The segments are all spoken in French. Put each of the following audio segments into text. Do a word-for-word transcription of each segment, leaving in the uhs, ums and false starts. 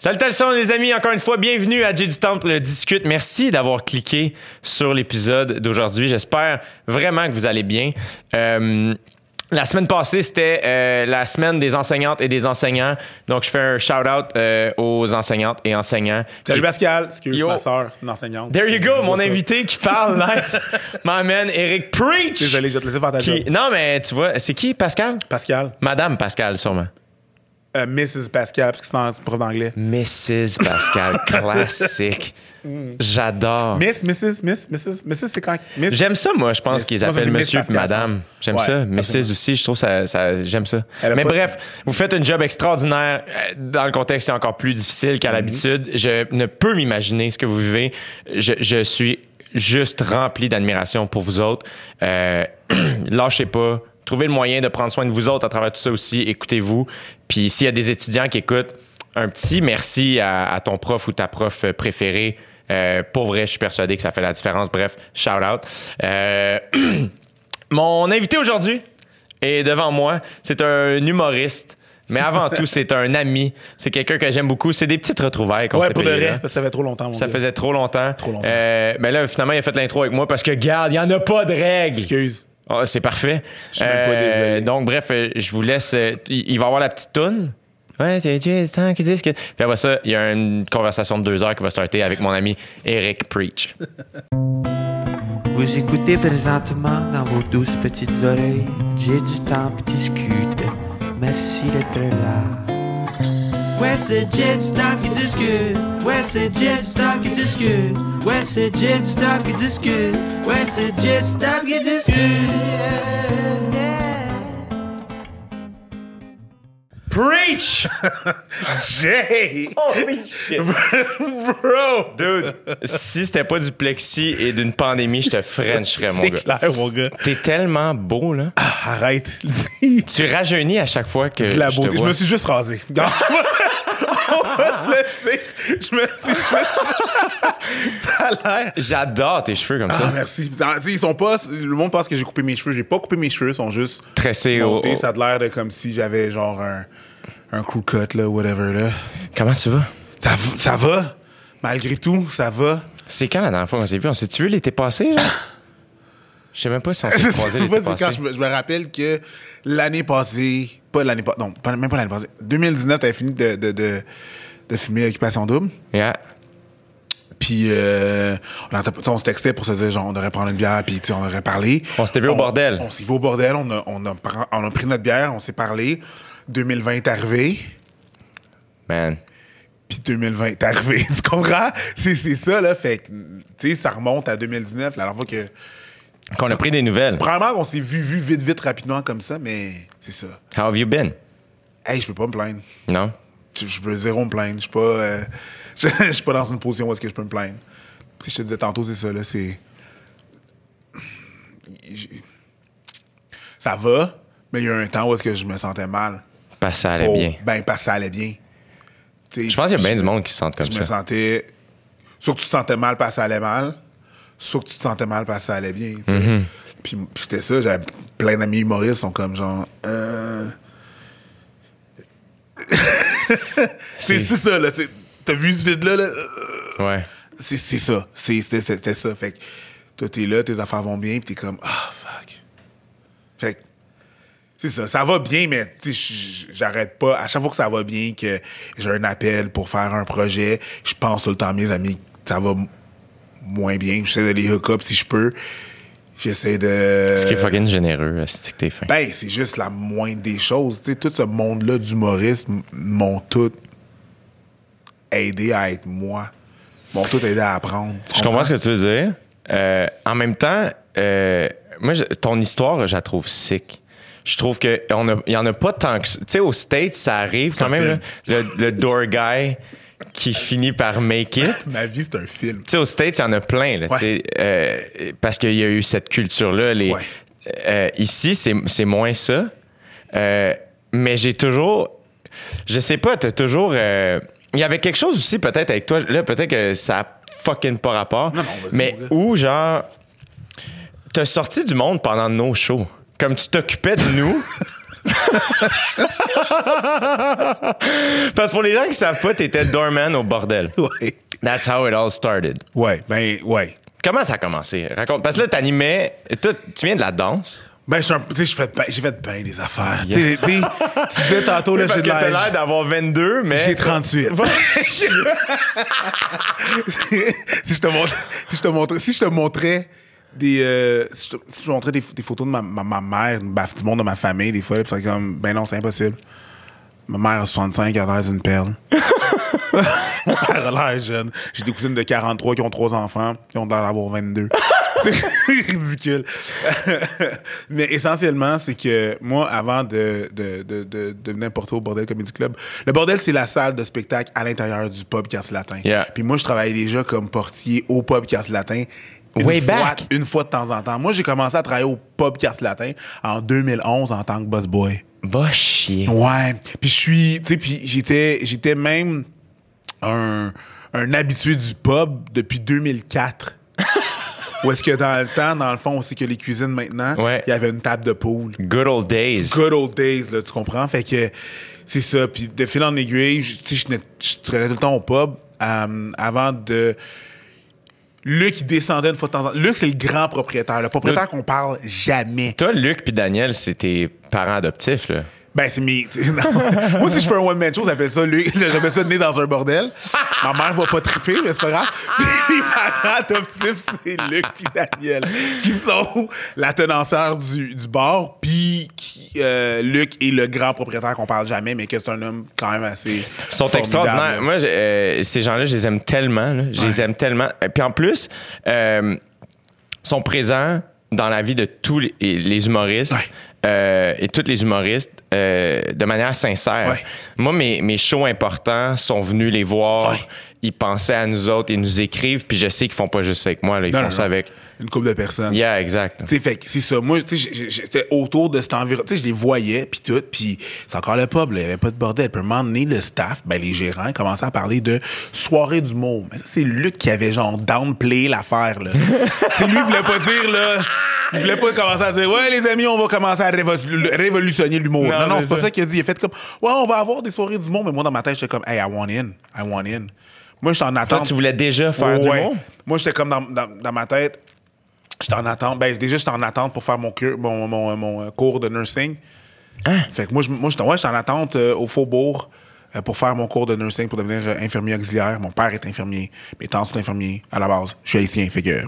Salutations les amis, encore une fois, bienvenue à Jay du Temple Discute. Merci d'avoir cliqué sur l'épisode d'aujourd'hui. J'espère vraiment que vous allez bien. Euh, la semaine passée, c'était euh, la semaine des enseignantes et des enseignants. Donc, je fais un shout-out euh, aux enseignantes et enseignants. Salut qui... Pascal, excuse Yo. ma soeur, c'est une enseignante. There you go, mon ça. invité qui parle live. My man, Eric Preach. Désolé, je vais te laisser faire ta Qui... job. Non, mais tu vois, c'est qui, Pascal? Pascal. Madame Pascal, sûrement. Euh, missus Pascal, parce que c'est un prof d'anglais. missus Pascal, classique. J'adore. Miss, missus, Miss, missus, missus, c'est quand? Miss. J'aime ça, moi, je pense Miss. qu'ils Moi, appellent c'est Miss monsieur et Pascal, madame. je J'aime pense. ça. Ouais, missus absolument. aussi, je trouve ça, ça j'aime ça. Elle a Mais pas- bref, vous faites un job extraordinaire. Euh, Dans le contexte, c'est encore plus difficile qu'à l'habitude. Je ne peux m'imaginer ce que vous vivez. Je, je suis juste rempli d'admiration pour vous autres. Euh, lâchez pas. Trouvez le moyen de prendre soin de vous autres à travers tout ça aussi. Écoutez-vous. Puis s'il y a des étudiants qui écoutent, un petit merci à, à ton prof ou ta prof préférée. Euh, pour vrai, je suis persuadé que ça fait la différence. Bref, shout out. Euh, mon invité aujourd'hui est devant moi. C'est un humoriste. Mais avant tout, c'est un ami. C'est quelqu'un que j'aime beaucoup. C'est des petites retrouvailles qu'on Ouais, s'est pour de payées, vrai, là. parce que ça fait trop longtemps, mon Ça gars. faisait trop longtemps. Trop longtemps. Euh, mais là, finalement, il a fait l'intro avec moi parce que, regarde, il n'y en a pas de règles. Excuse. Oh, c'est parfait. Je suis même pas désolé. Donc, bref, euh, je vous laisse. euh, il il va y avoir la petite toune. Ouais, c'est Jay, c'est temps qu'ils disent que. Puis après ça, il y a une conversation de deux heures qui va starter avec mon ami Eric Preach. Vous écoutez présentement dans vos douces petites oreilles. J'ai du temps pour discuter. Merci d'être là. Ouais, c'est Jet Stop qui discute. Ouais, c'est Jet Stop qui discute. Ouais, c'est Jet Stop qui discute. Ouais, c'est Jet Stop qui discute. Preach! Jay! Holy shit! Bro! Dude, si c'était pas du plexi et d'une pandémie, je te frencherais, mon C'est gars. clair, mon gars. T'es tellement beau, là. Ah, arrête. Dis Tu rajeunis à chaque fois que. la je te beauté. Je vois. me suis juste rasé. Regarde. On va se laisser. Je me suis juste... Ça a l'air... J'adore tes cheveux comme Ah, ça. merci. Tu sais, ils sont pas... Le monde pense que j'ai coupé mes cheveux. J'ai pas coupé mes cheveux. Ils sont juste Tressé au. montés. au- Ça a l'air de comme si j'avais genre un... Un crew cut, là, whatever, là. Comment tu vas? Ça, v- ça va. Malgré tout, ça va. C'est quand la dernière fois qu'on s'est vu? On s'est-tu vu l'été passé, genre? Je sais même pas si on Je s'est sais croisés pas, l'été c'est passé. quand je me, je me rappelle que l'année passée... Pas l'année passée... Non, pas- même pas l'année passée. deux mille dix-neuf, t'avais fini de, de, de, de filmer Occupation Double. Yeah. Puis, euh, on, entend- tu sais, on se textait pour se dire, genre, on devrait prendre une bière, puis, tu sais, on aurait parlé. On s'était vu au bordel. On s'est vu au bordel, on a, on, a, pr- on a pris notre bière, on s'est parlé. deux mille vingt est arrivé, Man. puis deux mille vingt est arrivé. Tu comprends? C'est, c'est ça, là. Fait que, tu sais, ça remonte à deux mille dix-neuf, la dernière fois que... Qu'on a pris des nouvelles. Probablement qu'on s'est vu, vu vite, vite, rapidement, comme ça, mais c'est ça. How have you been? Hey, je peux pas me plaindre. Non? Je, je peux zéro me plaindre. Je suis pas... euh, je, je suis pas dans une position où est-ce que je peux me plaindre. Si je te disais tantôt, c'est ça, là, c'est... J'ai- Ça va, mais il y a un temps où est-ce que je me sentais mal. Parce que ça allait Oh, bien. Ben, parce que ça allait bien. T'sais, Je pense qu'il y a bien je- du monde qui se sent comme Je ça. me sentais... Soit que tu te sentais mal parce que ça allait mal, soit que tu te sentais mal parce que ça allait bien. t'sais. Mm-hmm. Puis, puis c'était ça, j'avais plein d'amis humoristes qui sont comme genre... Euh... c'est, c'est ça, là. t'sais, T'as vu ce vide-là? Là? Euh, Ouais. C'est, c'est ça. C'est, c'était, c'était ça. Fait que toi, t'es là, tes affaires vont bien, puis t'es comme... Ah, fuck. Fait que... C'est ça. Ça va bien, mais tu sais, j- j'arrête pas. À chaque fois que ça va bien, que j'ai un appel pour faire un projet, je pense tout le temps à mes amis que ça va m- moins bien. J'essaie de les hook up si je peux. J'essaie de... Ce qui est fucking généreux, c'est que t'es fin. Ben, c'est juste la moindre des choses. Tu sais, tout ce monde-là d'humoristes m'ont tout aidé à être moi. M'ont tout aidé à apprendre. Tu Je comprends ce que tu veux dire. Euh, en même temps, euh, moi, je- ton histoire, je la trouve sick. Je trouve qu'il n'y en a pas tant que ça. Tu sais, aux States, ça arrive quand un même, là, film. le, le door guy qui finit par make it. Ma vie, c'est un film. Tu sais, aux States, il y en a plein, là, Ouais. tu sais, euh, parce qu'il y a eu cette culture-là. Les, Ouais. euh, ici, c'est, c'est moins ça. Euh, mais j'ai toujours... Je sais pas, t'as toujours... euh, il y avait quelque chose aussi, peut-être, avec toi. Là, peut-être que ça a fucking pas rapport. Non, non, vas-y, mais mon gars. où, genre... T'as sorti du monde pendant nos shows. Comme tu t'occupais de nous... Parce que pour les gens qui savent pas, t'étais doorman au bordel. Ouais. That's how it all started. Ouais, ben, ouais. Comment ça a commencé? Raconte. Parce que là, t'animais. Toi, tu viens de la danse? Ben, tu sais, j'ai fait, ben, j'ai fait bien des affaires. Yeah. Tu sais, tu disais tantôt, là, oui, parce j'ai que t'as l'air d'avoir vingt-deux, mais. J'ai trente-huit. si je te montre, si je te montrais, si je te montrais des, euh, si, je te, si je te montrais des, des photos de ma, ma, ma mère, du monde de ma famille, des fois, c'est comme, ben non, c'est impossible. Ma mère a soixante-cinq, elle a l'air d'une perle. Mon père a l'air jeune. J'ai des cousines de quarante-trois qui ont trois enfants, qui ont l'air d'avoir vingt-deux. C'est ridicule. Mais essentiellement, c'est que moi, avant de, de, de, de, de venir porter au Bordel Comedy Club, le Bordel, c'est la salle de spectacle à l'intérieur du pub Casse-Latin. Yeah. Puis moi, je travaillais déjà comme portier au pub Casse-Latin. Une Way fois, back. Une fois de temps en temps. Moi, j'ai commencé à travailler au pub Casse-Latin en deux mille onze en tant que boss boy. Va chier. Ouais. Puis je suis... Tu sais, puis j'étais, j'étais même un, un habitué du pub depuis deux mille quatre. Où est-ce que dans le temps, dans le fond, on sait que les cuisines maintenant, il ouais. y avait une table de pool. Good old days. Good old days, là, tu comprends? Fait que c'est ça. Puis de fil en aiguille, tu sais, je traînais tout le temps au pub euh, avant de... Luc, il descendait une fois de temps en temps. Luc, c'est le grand propriétaire. Le propriétaire Luc... qu'on parle jamais. Toi, Luc puis Daniel, c'est tes parents adoptifs, là. Ben, c'est mes... Moi, si je fais un one-man show, j'appelle ça, Luc, j'appelle ça né dans un bordel. Ma mère va pas triper, mais c'est pas grave. Puis mes parents adoptifs, c'est Luc puis Daniel, qui sont la tenancière du, du bar, puis euh, Luc est le grand propriétaire qu'on parle jamais, mais que c'est un homme quand même assez Ils sont extraordinaires. Moi, euh, ces gens-là, je les aime tellement. Là. Je ouais. les aime tellement. Puis en plus, euh, sont présents dans la vie de tous les, les humoristes. Ouais. Euh, et tous les humoristes euh, de manière sincère. Ouais. Moi, mes, mes shows importants sont venus les voir. Ouais. Ils pensaient à nous autres, ils nous écrivent, puis je sais qu'ils font pas juste ça avec moi. Là, ils non, font non, ça non. avec une couple de personnes. Yeah, exact. Tu sais, fait que c'est ça. Moi, tu sais, j'étais autour de cet environnement. Tu sais, je les voyais, puis tout, puis c'est encore le pub, il n'y avait pas de bordel. Puis à un moment donné, le staff, ben les gérants, commençaient à parler de soirée d'humour. Mais ça, c'est Luc qui avait genre downplay l'affaire, là. Tu sais, lui, il voulait pas dire, là... Il voulait pas commencer à dire « Ouais, les amis, on va commencer à révo- révolutionner l'humour. » Non, non, non c'est ça. pas ça qu'il a dit. Il a fait comme « Ouais, on va avoir des soirées d'humour. » Mais moi, dans ma tête, j'étais comme « Hey, I want in. I want in. » Moi, j'étais en attente. Toi, tu voulais déjà faire ouais. de l'humour? Moi, j'étais comme dans, dans, dans ma tête, j'étais en attente. Ben, déjà, j'étais en attente pour faire mon, cure, mon, mon, mon cours de nursing. Hein? Fait que moi, moi j'étais, ouais, j'étais en attente euh, au Faubourg euh, pour faire mon cours de nursing pour devenir euh, infirmier auxiliaire. Mon père est infirmier. Mes tantes sont infirmiers à la base. Je suis haïtien, fait que...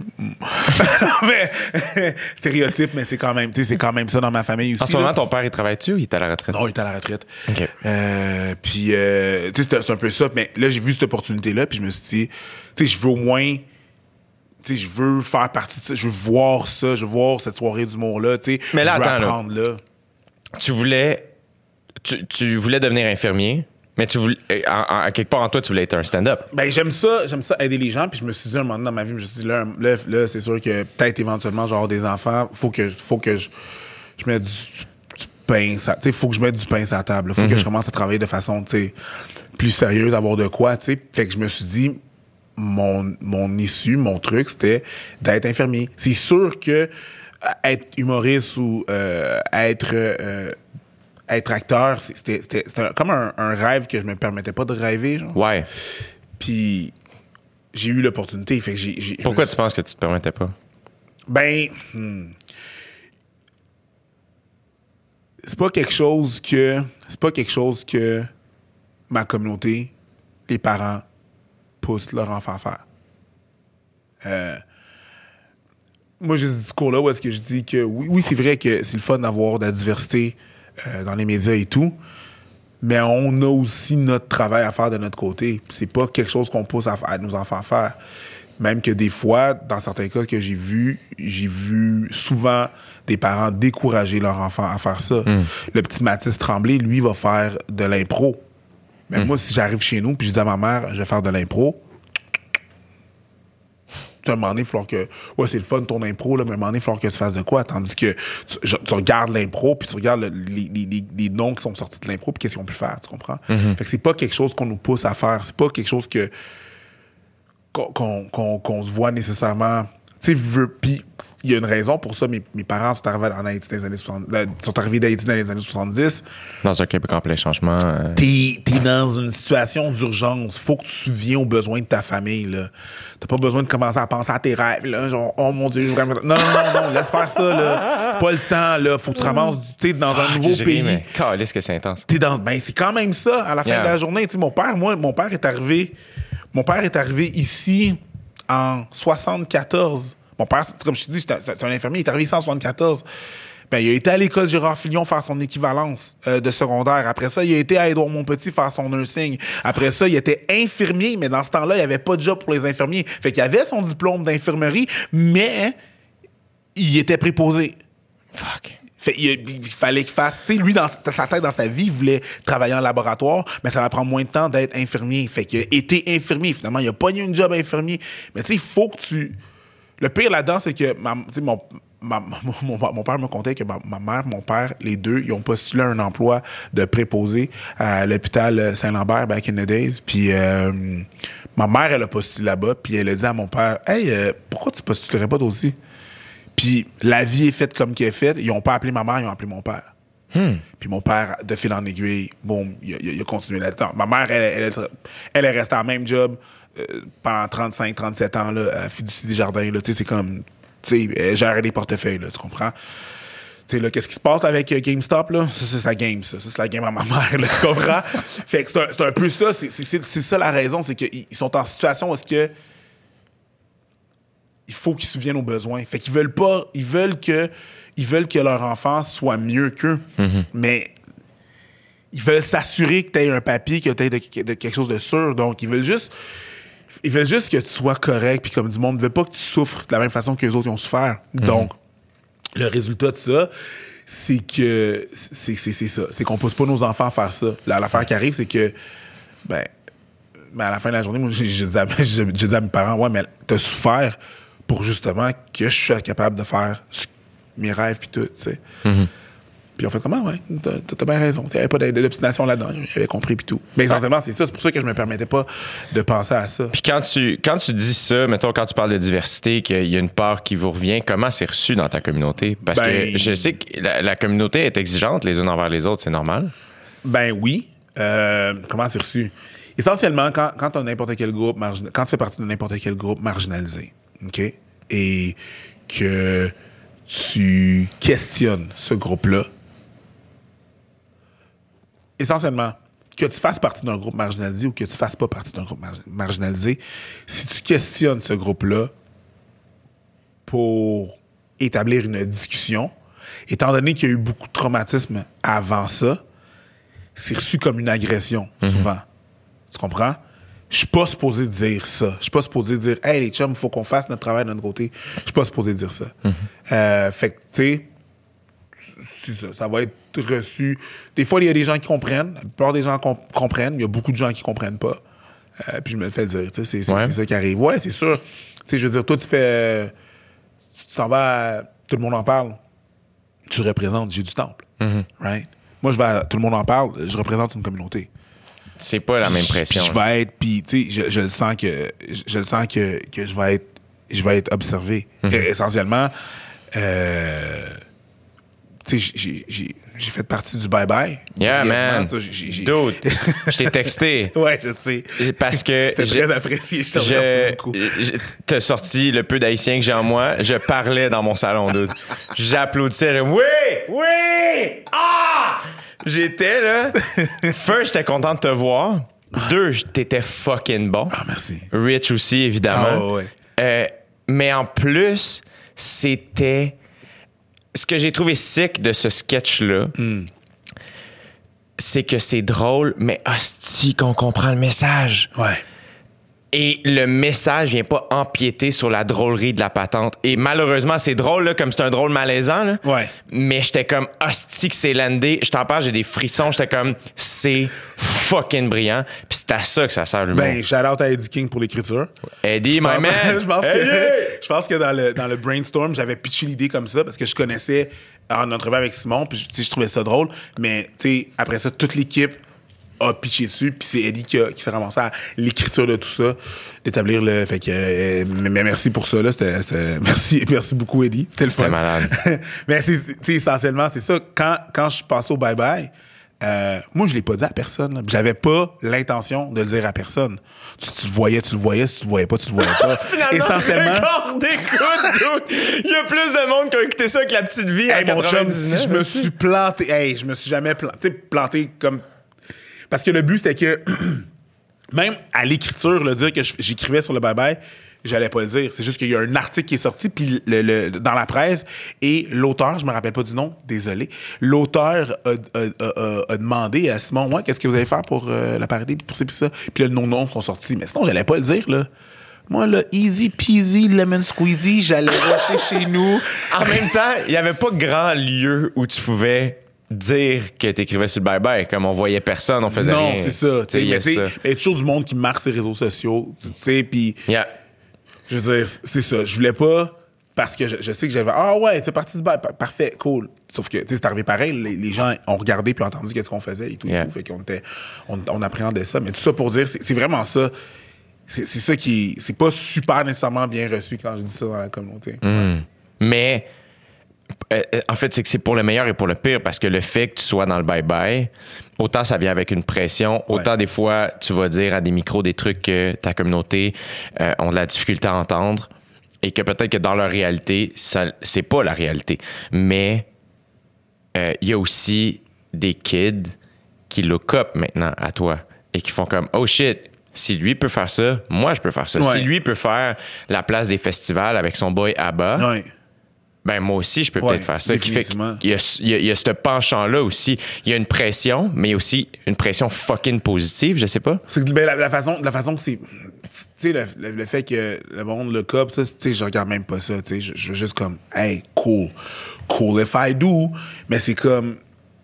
mais, stéréotype, mais c'est quand même, tu sais, c'est quand même ça dans ma famille aussi. En ce moment, ton père, il travaille-tu ou il est à la retraite? Non, il est à la retraite. OK. Euh, puis, euh, tu sais, c'est, c'est un peu ça. Mais là, j'ai vu cette opportunité-là, puis je me suis dit, tu sais, je veux au moins... Tu sais, je veux faire partie de ça, je veux voir ça, je veux voir cette soirée d'humour-là, tu sais. Mais là, je veux attends, apprendre, là. là. Tu voulais... Tu, tu voulais devenir infirmier, mais tu voulais... En, en, quelque part en toi, tu voulais être un stand-up. Ben, j'aime ça, j'aime ça aider les gens, puis je me suis dit, un moment donné dans ma vie, je me suis dit, là, là, là c'est sûr que peut-être éventuellement, genre, des enfants, faut que, faut que je, je mette du, du pain, tu sais, faut que je mette du pain sur la table, faut mm-hmm. que je commence à travailler de façon, tu sais, plus sérieuse, avoir de quoi, tu sais. Fait que je me suis dit... Mon, mon issue, mon truc, c'était d'être infirmier. C'est sûr que être humoriste ou euh, être, euh, être acteur, c'était, c'était, c'était comme un, un rêve que je me permettais pas de rêver. Genre. Ouais. Puis j'ai eu l'opportunité. Fait que j'ai, j'ai, Pourquoi tu suis... penses que tu te permettais pas? Ben, hmm, c'est pas quelque chose que c'est pas quelque chose que ma communauté, les parents, poussent leur enfant à faire. Euh, moi, j'ai ce discours-là où est-ce que je dis que oui, oui, c'est vrai que c'est le fun d'avoir de la diversité euh, dans les médias et tout, mais on a aussi notre travail à faire de notre côté. C'est pas quelque chose qu'on pousse à, à nos enfants à faire. Même que des fois, dans certains cas que j'ai vu, j'ai vu souvent des parents décourager leurs enfants à faire ça. Mm. Le petit Mathis Tremblay, lui, va faire de l'impro. Mais mmh. moi, si j'arrive chez nous puis je dis à ma mère, je vais faire de l'impro, à un moment donné, il va falloir que... Ouais, c'est le fun, ton impro, là, mais à un moment donné, il va falloir que tu fasses de quoi? Tandis que tu, je, tu regardes l'impro puis tu regardes le, les, les, les noms qui sont sortis de l'impro puis qu'est-ce qu'ils ont pu faire, tu comprends? Mmh. Fait que c'est pas quelque chose qu'on nous pousse à faire. C'est pas quelque chose que qu'on, qu'on, qu'on, qu'on se voit nécessairement... Tu tu sais, veux, puis il y a une raison pour ça. Mes, mes parents sont arrivés en Haïti dans les années soixante, euh, sont arrivés d'Haïti dans les années soixante-dix. Dans un Québec en plein changement. Euh... T'es, t'es dans une situation d'urgence. Faut que tu te souviens aux besoins de ta famille, là. T'as pas besoin de commencer à penser à tes rêves, là. Genre, oh mon Dieu, vraiment. Non, non, non, non, laisse faire ça, là. C'est pas le temps, là. Faut que tu te ramasses, tu sais, dans Fuck, un nouveau pays. Mais calisse que c'est intense. T'es dans, ben, c'est quand même ça, à la fin yeah. de la journée. Tu sais, mon père, moi, mon père est arrivé, mon père est arrivé ici en soixante-quatorze. Mon père, comme je te dis, c'est un infirmier, il est arrivé ici en soixante-quatorze. Ben, il a été à l'école Gérard Filion faire son équivalence euh, de secondaire. Après ça, il a été à Édouard-Montpetit faire son nursing. Après ça, il était infirmier, mais dans ce temps-là, il n'y avait pas de job pour les infirmiers. Fait qu'il avait son diplôme d'infirmerie, mais il était préposé. Fuck. Fait, il, il fallait qu'il fasse... Tu sais, lui, dans sa tête, dans sa vie, il voulait travailler en laboratoire, mais ça va prendre moins de temps d'être infirmier. Fait qu'il a été infirmier. Finalement, il a pas eu une job infirmier. Mais tu sais, il faut que tu... Le pire là-dedans, c'est que ma, mon, ma, mon, mon père me contait que ma, ma mère, mon père, les deux, ils ont postulé un emploi de préposé à l'hôpital Saint-Lambert back in the days. Puis euh, ma mère, elle a postulé là-bas, puis elle a dit à mon père, « Hey, euh, pourquoi tu postulerais pas toi aussi? » Puis la vie est faite comme qu'elle est faite. Ils n'ont pas appelé ma mère, ils ont appelé mon père. Hmm. Puis mon père, de fil en aiguille, boum, il, il, il a continué là-dedans. Ma mère, elle, elle, elle, elle est restée en même job euh, pendant trente-cinq trente-sept ans, là, à Fiducie Desjardins. Là, c'est comme, tu sais, elle gérait des portefeuilles, là, tu comprends? Tu sais, là, qu'est-ce qui se passe là, avec euh, GameStop, là? Ça, c'est sa game, ça. Ça, c'est la game à ma mère, là, tu comprends? Fait que c'est un, c'est un peu ça. C'est, c'est, c'est ça la raison, c'est qu'ils sont en situation où est-ce que il faut qu'ils se souviennent aux besoins. Fait qu'ils veulent pas... Ils veulent que... Ils veulent que leur enfant soit mieux qu'eux, mm-hmm. mais ils veulent s'assurer que tu aies un papier, que tu aies de, de quelque chose de sûr. Donc, ils veulent juste ils veulent juste que tu sois correct, puis comme du monde, ils veulent pas que tu souffres de la même façon que les autres ils ont souffert. Mm-hmm. Donc, le résultat de ça, c'est que c'est, c'est, c'est ça. C'est qu'on pousse pas nos enfants à faire ça. Là, l'affaire qui arrive, c'est que, ben, ben à la fin de la journée, moi, je dis à, à mes parents, ouais, mais t'as souffert pour justement que je sois capable de faire mes rêves puis tout, tu sais. Mm-hmm. Puis on fait comment, ouais, t'as, t'as bien raison. Il n'y avait pas de, de l'obstination là-dedans, j'avais compris puis tout. Mais essentiellement, c'est ça, c'est pour ça que je me permettais pas de penser à ça. Puis quand tu, quand tu dis ça, mettons, quand tu parles de diversité, qu'il y a une part qui vous revient, comment c'est reçu dans ta communauté? Parce ben, que je sais que la, la communauté est exigeante les uns envers les autres, c'est normal? Ben oui. Euh, comment c'est reçu? Essentiellement, quand, quand tu as n'importe quel groupe, margin... quand tu fais partie de n'importe quel groupe marginalisé, OK? Et que tu questionnes ce groupe-là, essentiellement, que tu fasses partie d'un groupe marginalisé ou que tu fasses pas partie d'un groupe mar- marginalisé, si tu questionnes ce groupe-là pour établir une discussion, étant donné qu'il y a eu beaucoup de traumatisme avant ça, c'est reçu comme une agression, mm-hmm. souvent. Tu comprends? Je suis pas supposé dire ça. Je suis pas supposé dire « Hey, les chums, il faut qu'on fasse notre travail de notre côté. » Je suis pas supposé dire ça. Mm-hmm. Euh, fait que, tu sais, c'est ça. Ça va être reçu. Des fois, il y a des gens qui comprennent. La plupart des gens comp- comprennent. Il y a beaucoup de gens qui comprennent pas. Euh, puis je me le fais dire. Tu sais, c'est, c'est, ouais. c'est ça qui arrive. Ouais, c'est sûr. Tu sais, je veux dire, toi, tu fais... Tu t'en vas à... Tout le monde en parle. Tu représentes J'ai du Temple. Mm-hmm. Right? Moi, je vais à... Tout le monde en parle. Je représente une communauté. C'est pas la même pression. Puis je vais être, puis tu sais, je, je le sens que, je, je le sens que, que je vais être, je vais être observé. Mm-hmm. Et, essentiellement, euh, tu sais, j'ai, j'ai, j'ai fait partie du bye bye. Yeah, man. Ça, j'ai, j'ai... Dude, je t'ai texté. Ouais, je sais. Parce que c'est très apprécié. Je te remercie beaucoup. T'as sorti le peu d'haïtien que j'ai en moi. Je parlais dans mon salon, dude. J'applaudissais. Oui, oui, ah. J'étais là. First, j'étais content de te voir. Deux, t'étais fucking bon. Ah, merci. Rich aussi, évidemment. Ah, ouais. euh, mais en plus, c'était... Ce que j'ai trouvé sick de ce sketch-là, mm. c'est que c'est drôle, mais hostie qu'on comprend le message. Ouais. Et le message vient pas empiéter sur la drôlerie de la patente. Et malheureusement, c'est drôle, là, comme c'est un drôle malaisant. Là. Ouais. Mais j'étais comme, hostie que c'est landé. Je t'en parle, j'ai des frissons. J'étais comme, c'est fucking brillant. Puis c'est à ça que ça sert le monde. Ben, shout out à Eddie King pour l'écriture. Eddie, my man! je, pense que, je pense que dans le, dans le brainstorm, j'avais pitché l'idée comme ça parce que je connaissais en entrevue avec Simon, puis je trouvais ça drôle. Mais, tu sais, après ça, toute l'équipe a pitché dessus, puis c'est Eddie qui, a, qui s'est ramassé à l'écriture de tout ça, d'établir le... Fait que, euh, mais merci pour ça, là, c'était... c'était merci, merci beaucoup, Eddie. C'était le C'était fun. malade. Mais c'est, c'est, essentiellement, c'est ça. Quand, quand je suis passé au bye-bye, euh, moi, je l'ai pas dit à personne. Là. J'avais pas l'intention de le dire à personne. Tu, tu le voyais, tu le voyais. Si tu le voyais pas, tu le voyais pas. Finalement, essentiellement... un corps d'écoute, dude. Il y a plus de monde qui a écouté ça que La Petite Vie Hey, en mon chum, quatre-vingt-dix-neuf. si je me suis planté. Hey, je me suis jamais planté. Tu sais, planté comme. Parce que le but, c'était que. Même à l'écriture, le dire que j'écrivais sur le bye-bye, j'allais pas le dire. C'est juste qu'il y a un article qui est sorti puis le, le, dans la presse et l'auteur, je me rappelle pas du nom, désolé, l'auteur a, a, a, a demandé à Simon, ouais, qu'est-ce que vous allez faire pour euh, la parody, pour ça, puis ça. Puis là, le nom-nom sont sortis. Mais sinon, j'allais pas le dire, là. Moi, là, easy peasy, lemon squeezy, j'allais rester chez nous. En même temps, il y avait pas grand lieu où tu pouvais dire que t'écrivais sur le bye-bye. Comme on voyait personne, on faisait non, rien. c'est ça. Tu sais, il y a mais tu sais, ça. il y a toujours du monde qui marque ses réseaux sociaux, tu sais, puis... Yeah. Je veux dire, c'est ça. Je voulais pas, parce que je, je sais que j'avais, ah ouais, tu es parti du bail, parfait, cool. Sauf que, tu sais, c'est arrivé pareil, les, les gens ont regardé puis ont entendu qu'est-ce qu'on faisait et tout, Yeah. et tout. Fait qu'on était, on, on appréhendait ça. Mais tout ça pour dire, c'est, c'est vraiment ça. C'est, c'est ça qui, c'est pas super nécessairement bien reçu quand je dis ça dans la communauté. Mm. Mais, euh, en fait, c'est que c'est pour le meilleur et pour le pire, parce que le fait que tu sois dans le bye-bye, autant ça vient avec une pression, autant Ouais. des fois, tu vas dire à des micros des trucs que ta communauté euh, ont de la difficulté à entendre et que peut-être que dans leur réalité, ça, c'est pas la réalité. Mais euh, il y a aussi des kids qui look up maintenant à toi et qui font comme « Oh shit! » Si lui peut faire ça, moi je peux faire ça. Ouais. Si lui peut faire la place des festivals avec son boy Abba, Ouais. ben moi aussi je peux Ouais, peut-être faire ça. Qui fait définitivement. qu'il y a, il y a, il y a ce penchant-là aussi. Il y a une pression, mais il y a aussi une pression fucking positive, je sais pas. C'est que ben, la, la façon, la façon que c'est. Tu sais, le, le, le fait que le monde le cope, ça, tu sais, je regarde même pas ça. Tu sais, je, je veux juste comme, hey, cool. Cool if I do. Mais c'est comme.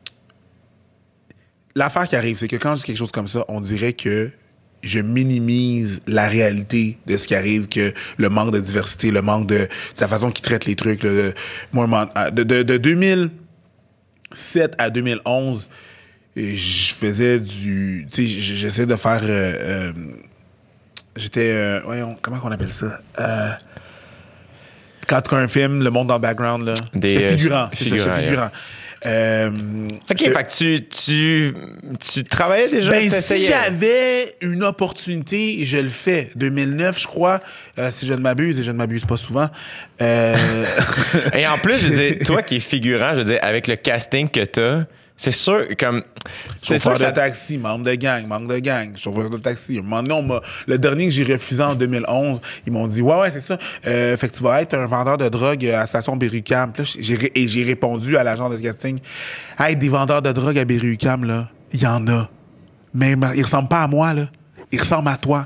L'affaire qui arrive, c'est que quand je dis quelque chose comme ça, on dirait que je minimise la réalité de ce qui arrive, que le manque de diversité, le manque de, de la façon qu'ils traitent les trucs. Là, de, moi, de, de, de deux mille sept à deux mille onze, je faisais du... Tu sais, j'essayais de faire... Euh, euh, j'étais... Euh, voyons, comment on appelle ça? Euh, quand tu as un film, le monde dans le background, là. Des, J'étais figurant. euh, C'est ça, j'étais figurant, figurant. Euh, OK, je- fait que tu, tu, tu travaillais déjà, ben, si t'essayais. j'avais une opportunité, je le fais. deux mille neuf, je crois, euh, si je ne m'abuse, et je ne m'abuse pas souvent. Euh... Et en plus, je veux dire, toi qui es figurant, je veux dire, avec le casting que t'as, c'est sûr, comme... C'est sûr Chauffeur que de ça... taxi, membre de gang, membre de gang, chauffeur de taxi. Un moment donné, on m'a- le dernier que j'ai refusé en deux mille onze, ils m'ont dit, ouais, ouais, c'est ça. Euh, fait que tu vas être un vendeur de drogue à la station Berry-UQAM. Puis là, j'ai, ré- et j'ai répondu à l'agent de casting, hey, des vendeurs de drogue à Berry-UQAM, là, il y en a. Mais ma- ils ressemblent pas à moi, là. Ils ressemblent à toi.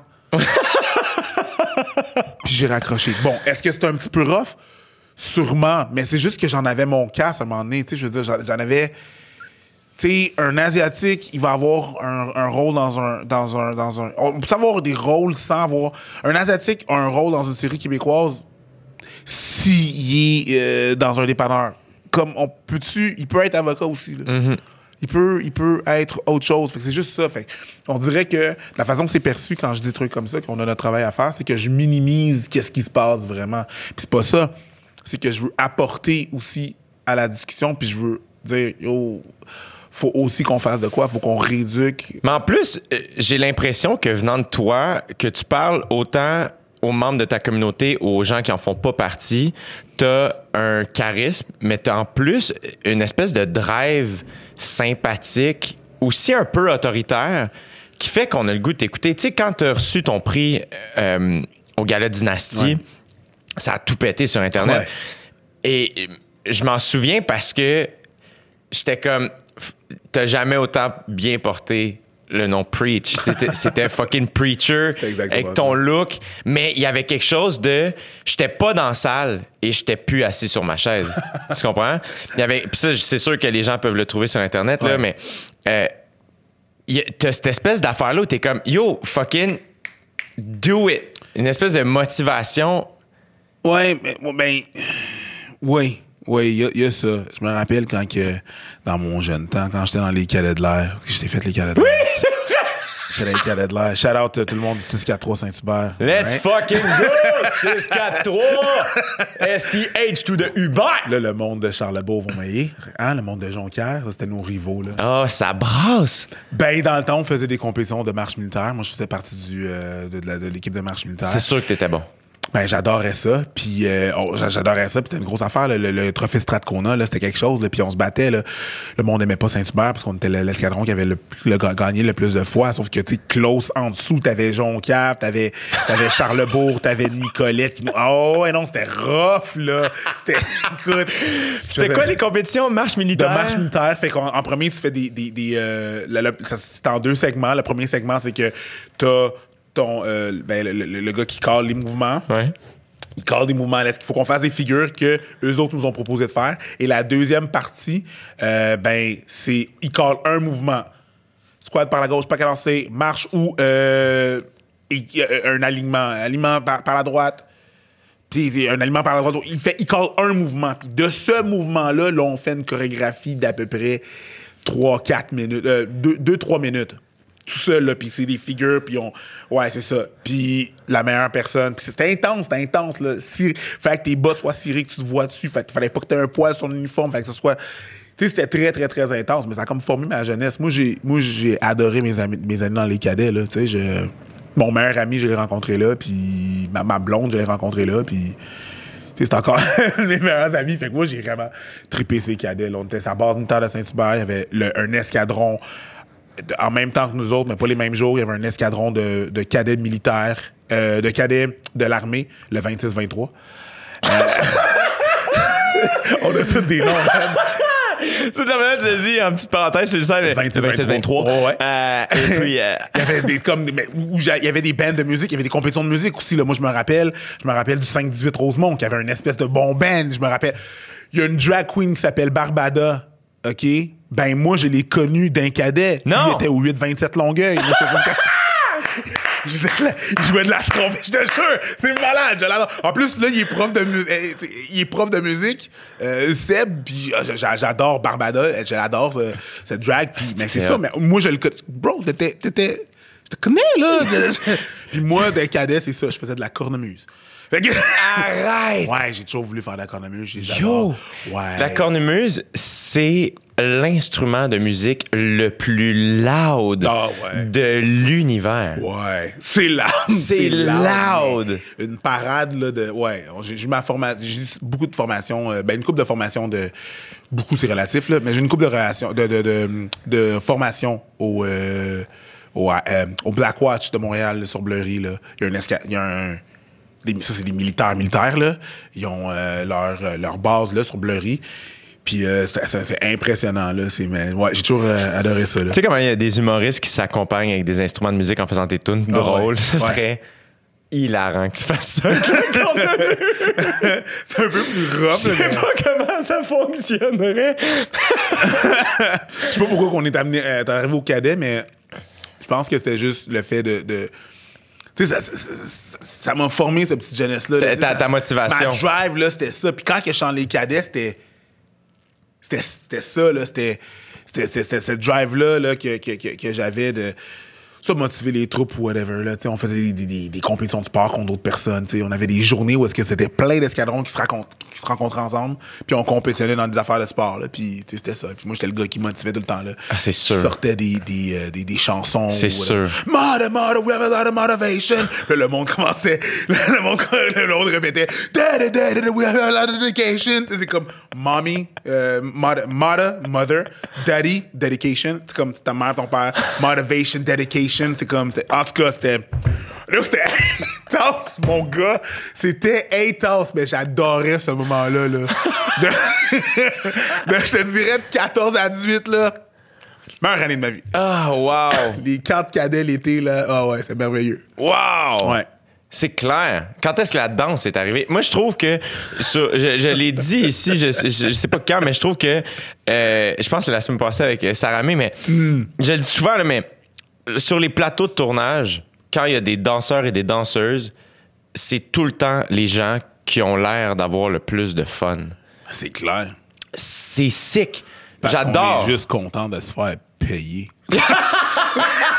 Puis j'ai raccroché. Bon, est-ce que c'est un petit peu rough? Sûrement. Mais c'est juste que j'en avais mon casse à un moment donné. Tu sais, je veux dire, j'en, j'en avais... Tu sais, un Asiatique, il va avoir un, un rôle dans un, dans un, dans un... On peut avoir des rôles sans avoir... Un Asiatique a un rôle dans une série québécoise s'il est euh, dans un dépanneur. Comme, on peut-tu... Il peut être avocat aussi, là. Mm-hmm. Il peut, il peut être autre chose. Fait que c'est juste ça. Fait que on dirait que la façon que c'est perçu quand je dis des trucs comme ça, qu'on a notre travail à faire, c'est que je minimise qu'est-ce qui se passe vraiment. Puis c'est pas ça. C'est que je veux apporter aussi à la discussion, puis je veux dire, yo, faut aussi qu'on fasse de quoi, faut qu'on rééduque. Mais en plus, euh, j'ai l'impression que venant de toi, que tu parles autant aux membres de ta communauté, aux gens qui en font pas partie, t'as un charisme, mais t'as en plus une espèce de drive sympathique, aussi un peu autoritaire, qui fait qu'on a le goût de t'écouter. Tu sais, quand t'as reçu ton prix euh, au Gala Dynastie, Ouais. ça a tout pété sur Internet. Ouais. Et je m'en souviens parce que j'étais comme... T'as jamais autant bien porté le nom Preach. C'était, c'était fucking Preacher C'était exactement avec ton ça. look. Mais il y avait quelque chose de... J'étais pas dans la salle et j'étais plus assis sur ma chaise. Tu comprends? Il y avait... Puis ça, c'est sûr que les gens peuvent le trouver sur Internet, là, Ouais. mais... Euh, y a- t'as cette espèce d'affaire-là où t'es comme... Yo, fucking do it. Une espèce de motivation... Ouais, mais, ben, oui, oui, il y, a- il y a ça. Je me rappelle quand que, dans mon jeune temps, quand j'étais dans les calets de l'air, parce que j'étais fait les calets de l'air. C'est Shout out Cadet de l'air. Shout out tout le monde du six quatre trois Saint-Hubert. Let's Ouais. fucking go! six quatre trois S T H to the Hubert! Là, le monde de Charlebourg vont mailler. Hein, le monde de Jonquière, ça, c'était nos rivaux. Là. Ah, oh, ça brasse! Ben, dans le temps, on faisait des compétitions de marche militaire. Moi, je faisais partie du, euh, de, de, la, de l'équipe de marche militaire. C'est sûr que t'étais bon. Ben, j'adorais ça. Puis, euh, oh, j'adorais ça. Puis, c'était une grosse affaire. Là, le, le trophée Stratcona, là, c'était quelque chose. Là, puis, on se battait. Là. Le monde aimait pas Saint-Hubert parce qu'on était l'escadron qui avait le, le, gagné le plus de fois. Sauf que, tu sais, close en dessous, t'avais Jonquière, t'avais, t'avais Charlebourg, t'avais Nicolette. Qui... Oh, ouais, non, c'était rough, là. C'était, écoute. C'était quoi les compétitions? Marche militaire? De marche militaire. Fait qu'en en premier, tu fais des. des, des euh, la, la, ça, c'est en deux segments. Le premier segment, c'est que t'as ton. Euh, ben, le, le, le gars qui cale les mouvements. Ouais. Il cale des mouvements. Il faut qu'on fasse des figures que eux autres nous ont proposé de faire. Et la deuxième partie, euh, ben, c'est. Il cale un mouvement. Squat par la gauche, pas cadencé, marche ou euh, et, euh, un alignement. Alignement par, par la droite. Puis un alignement par la droite. Il, fait, il cale un mouvement. Puis de ce mouvement-là, là, on fait une chorégraphie d'à peu près trois quatre minutes. Euh, deux trois minutes. Tout seul, là, puis c'est des figures, puis on... Ouais, c'est ça. Puis la meilleure personne... Puis c'était intense, c'était intense, là. Si... Fait que tes bas soient cirés, que tu te vois dessus. Fait qu'il fallait pas que t'aies un poil sur l'uniforme. Fait que ce soit... Tu sais, c'était très, très, très intense, mais ça a comme formé ma jeunesse. Moi, j'ai, moi, j'ai adoré mes amis, mes amis dans les cadets, là. Tu sais, je... Mon meilleur ami, je l'ai rencontré là, puis ma, ma blonde, je l'ai rencontré là, puis... Tu sais, c'est encore mes meilleurs amis. Fait que moi, j'ai vraiment trippé ces cadets, là. On était à la base militaire de Saint-Hubert. Il y avait le, un escadron... en même temps que nous autres, mais pas les mêmes jours, il y avait un escadron de, de cadets militaires, euh, de cadets de l'armée, le vingt-six vingt-trois. Euh, on a tous des noms, même. C'est la manière tu dis, en petite parenthèse, c'est le site, vingt-sept vingt-trois. Oh, ouais. Euh, et puis, euh... il y avait des, comme, mais, où il y avait des bands de musique, il y avait des compétitions de musique aussi, là. Moi, je me rappelle, je me rappelle du cinq dix-huit Rosemont, qui avait une espèce de bon band, je me rappelle. Il y a une drag queen qui s'appelle Barbada, OK? Ben, moi, je l'ai connu d'un cadet. Non! Il était au huit vingt-sept Longueuil. Moi, je faisais de la... Il jouait de la trompette, je te jure! C'est malade, je l'adore. En plus, là, il est prof de musique. Il est prof de musique, euh, Seb, puis j'adore Barbada, je l'adore, ce, cette drag. Pis, mais c'est ça, mais moi, je le connais. Bro, t'étais... t'étais... Je te connais, là! Puis moi, d'un cadet, c'est ça, je faisais de la cornemuse. Fait que... Arrête! Ouais, j'ai toujours voulu faire de la cornemuse. Yo! Ouais. La cornemuse, c'est l'instrument de musique le plus loud ah, ouais. de l'univers. Ouais. C'est loud. C'est, c'est loud. loud. Une parade, là, de... Ouais. J'ai, j'ai eu ma formation... J'ai eu beaucoup de formations... Euh, ben, une couple de formations de... Beaucoup, c'est relatif, là. Mais j'ai une couple de, relations, de, de, de, de formation au... Euh, au, euh, au Black Watch de Montréal, là, sur Bleury, là. Il y a un... Esca... Il y a un Des, ça, c'est des militaires militaires, là. Ils ont euh, leur, euh, leur base, là, sur Bleury. Puis euh, c'est, c'est, c'est impressionnant, là. C'est, mais, ouais, j'ai toujours euh, adoré ça, là. Tu sais comment il y a des humoristes qui s'accompagnent avec des instruments de musique en faisant des tunes drôles? ouais. Ça ouais. serait hilarant que tu fasses ça. C'est un peu plus rough. Je sais mais... pas comment ça fonctionnerait. Je sais pas pourquoi on est amené, euh, t'es arrivé au cadet, mais je pense que c'était juste le fait de... de... Tu sais, ça, ça, ça, ça m'a formé, cette petite jeunesse-là. C'est là, ta, ça, ta motivation. Ma drive, là, c'était ça. Puis quand je suis dans les cadets, c'était... C'était, c'était ça, là. C'était, c'était, c'était, c'était cette drive-là là, que, que, que, que j'avais de... Ça, motiver les troupes ou whatever. Là, on faisait des, des, des compétitions de sport contre d'autres personnes. T'sais. On avait des journées où est-ce que c'était plein d'escadrons qui se, racontent, qui se rencontraient ensemble. Puis on compétitionnait dans des affaires de sport. Là, puis c'était ça. Puis moi, j'étais le gars qui motivait tout le temps. Là. Ah, c'est sûr. Qui sortait des, des, euh, des, des chansons. C'est sûr. Mother, mother, we have a lot of motivation. Puis le monde commençait. Le monde, le monde répétait. Daddy, daddy, we have a lot of dedication. T'sais, c'est comme mommy, euh, mother, mother, mother, daddy, dedication. C'est comme ta mère, ton père. Motivation, dedication. C'est comme, c'est, en tout cas, c'était, là, c'était intense, mon gars. C'était intense, mais j'adorais ce moment-là, là. De, de, je te dirais, de quatorze à dix-huit, là. Meilleure année de ma vie. Ah, oh, wow. Les quatre cadets l'été, là. Ah oh, ouais, c'est merveilleux. Wow. Ouais. C'est clair. Quand est-ce que la danse est arrivée? Moi, je trouve que, sur, je, je l'ai dit ici, je, je, je sais pas quand, mais je trouve que, euh, je pense que c'est la semaine passée avec Sarah May, mais mm. je le dis souvent, là, mais sur les plateaux de tournage, quand il y a des danseurs et des danseuses, c'est tout le temps les gens qui ont l'air d'avoir le plus de fun. C'est clair. C'est sick. Parce J'adore. On est juste content de se faire payer.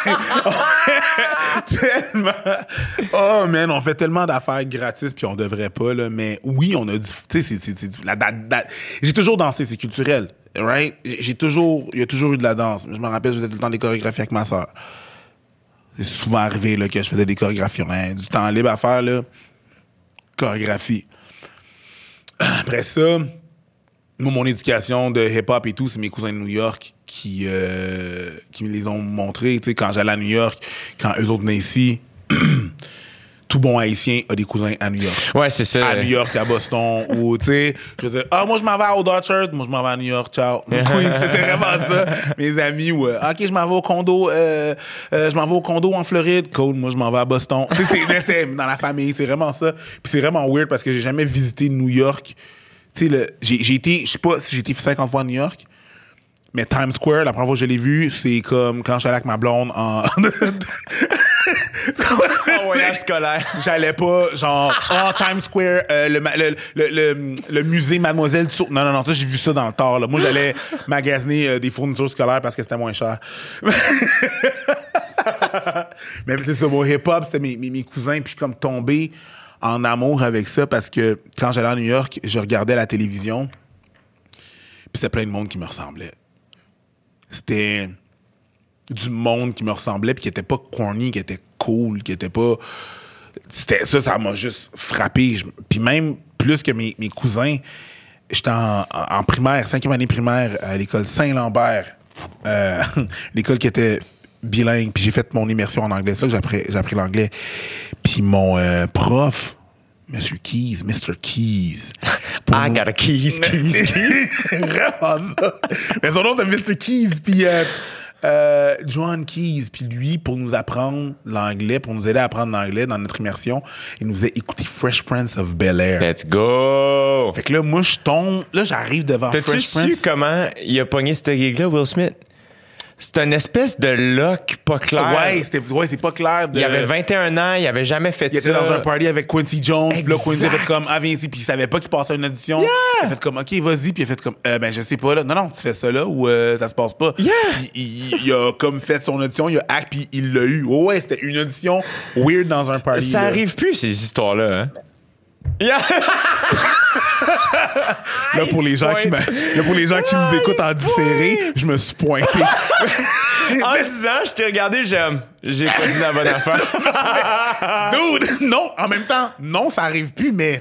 tellement... Oh, man, on fait tellement d'affaires gratis, puis on devrait pas, là. Mais oui, on a du... Tu sais, c'est, c'est, c'est, la, la, la... j'ai toujours dansé, c'est culturel, right? J'ai toujours... Il y a toujours eu de la danse. Je me rappelle, je faisais tout le temps des chorégraphies avec ma sœur. C'est souvent arrivé, là, que je faisais des chorégraphies. On a du temps libre à faire, là. Chorégraphie. Après ça... Moi, mon éducation de hip-hop et tout, c'est mes cousins de New York qui, euh, qui me les ont montrés. Tu sais, quand j'allais à New York, quand eux autres venaient ici, tout bon Haïtien a des cousins à New York. Ouais, c'est ça. À New York, à Boston, ou, tu sais, je disais, ah, moi, je m'en vais à Old Orchard, moi, je m'en vais à New York, ciao. Queens, c'était vraiment ça. Mes amis, ou, euh, OK, je m'en vais au condo, euh, euh, je m'en vais au condo en Floride, cool, moi, je m'en vais à Boston. Tu sais, c'était dans la famille, c'est vraiment ça. Puis c'est vraiment weird parce que j'ai jamais visité New York. Tu sais, le, j'ai, j'ai été, je sais pas si j'ai été cinquante fois à New York, mais Times Square, la première fois que je l'ai vu, c'est comme quand j'allais avec ma blonde en... En voyage scolaire. J'allais pas, genre, oh, Times Square, euh, le, le, le, le, le musée Mademoiselle Tussauds. Non, non, non, ça, j'ai vu ça dans le tard, là. Moi, j'allais magasiner euh, des fournitures scolaires parce que c'était moins cher. Mais c'est ça, mon hip-hop, c'était mes, mes, mes cousins, puis je suis comme tombé en amour avec ça parce que quand j'allais à New York, je regardais la télévision, puis c'était plein de monde qui me ressemblait. C'était du monde qui me ressemblait, puis qui était pas corny, qui était cool, qui était pas... C'était ça, ça m'a juste frappé. Je... Puis même plus que mes, mes cousins, j'étais en, en primaire, cinquième année primaire, à l'école Saint-Lambert, euh, l'école qui était bilingue, puis j'ai fait mon immersion en anglais. Ça, j'ai appris, j'ai appris l'anglais. Puis mon euh, prof, Monsieur Keys, mister Keys. I got a keys, keys, keys. Vraiment ça. Mais son nom, c'est mister Keys. Puis euh, euh, John Keys. Puis lui, pour nous apprendre l'anglais, pour nous aider à apprendre l'anglais dans notre immersion, il nous faisait écouter Fresh Prince of Bel-Air. Let's go! Fait que là, moi, je tombe. Là, j'arrive devant T'as-tu Fresh su Prince. comment il a pogné ce gig-là, Will Smith? C'est une espèce de look pas clair. Ouais, c'était, ouais, c'est pas clair. De... Il avait vingt et un ans, il avait jamais fait il ça. Il était dans un party avec Quincy Jones. Puis là, Quincy a Exact. fait comme, ah, viens ici. Puis il savait pas qu'il passait une audition. Yeah. Il a fait comme, OK, vas-y. Puis il a fait comme, euh, ben, je sais pas, là. Non, non, tu fais ça là ou euh, ça se passe pas. Yeah. Puis il, il a comme fait son audition, il a hack, puis il l'a eu. Oh, ouais, c'était une audition weird dans un party. Ça là. arrive plus, ces histoires-là. Hein? Yeah. Là, pour les gens qui, m'a- là, pour les gens qui Ah, nous écoutent il en se différé, je me suis pointé. En disant, je t'ai regardé, j'aime. J'ai pas dit la bonne affaire. Dude, non, en même temps, non, ça arrive plus, mais.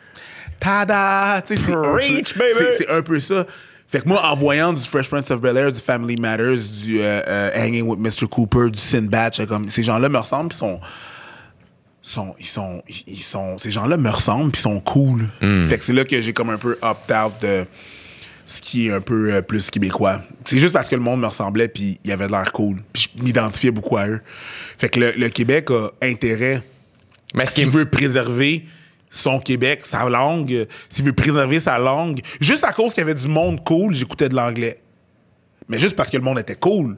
Tada! Tu sais, c'est, un peu- Preach, baby! c'est, c'est un peu ça. Fait que moi, en voyant du Fresh Prince of Bel-Air, du Family Matters, du euh, euh, Hanging with mister Cooper, du Sinbad, j'étais comme, ces gens-là me ressemblent, puis sont. Sont, ils sont, ils sont, ces gens-là me ressemblent puis sont cool. Mm. Fait que c'est là que j'ai comme un peu opt-out de ce qui est un peu euh, plus québécois. C'est juste parce que le monde me ressemblait puis il avait de l'air cool. Puis je m'identifiais beaucoup à eux. Fait que le, le Québec a intérêt, Mais ce qui s'il est... veut préserver son Québec, sa langue, euh, s'il veut préserver sa langue, juste à cause qu'il y avait du monde cool, j'écoutais de l'anglais. Mais juste parce que le monde était cool.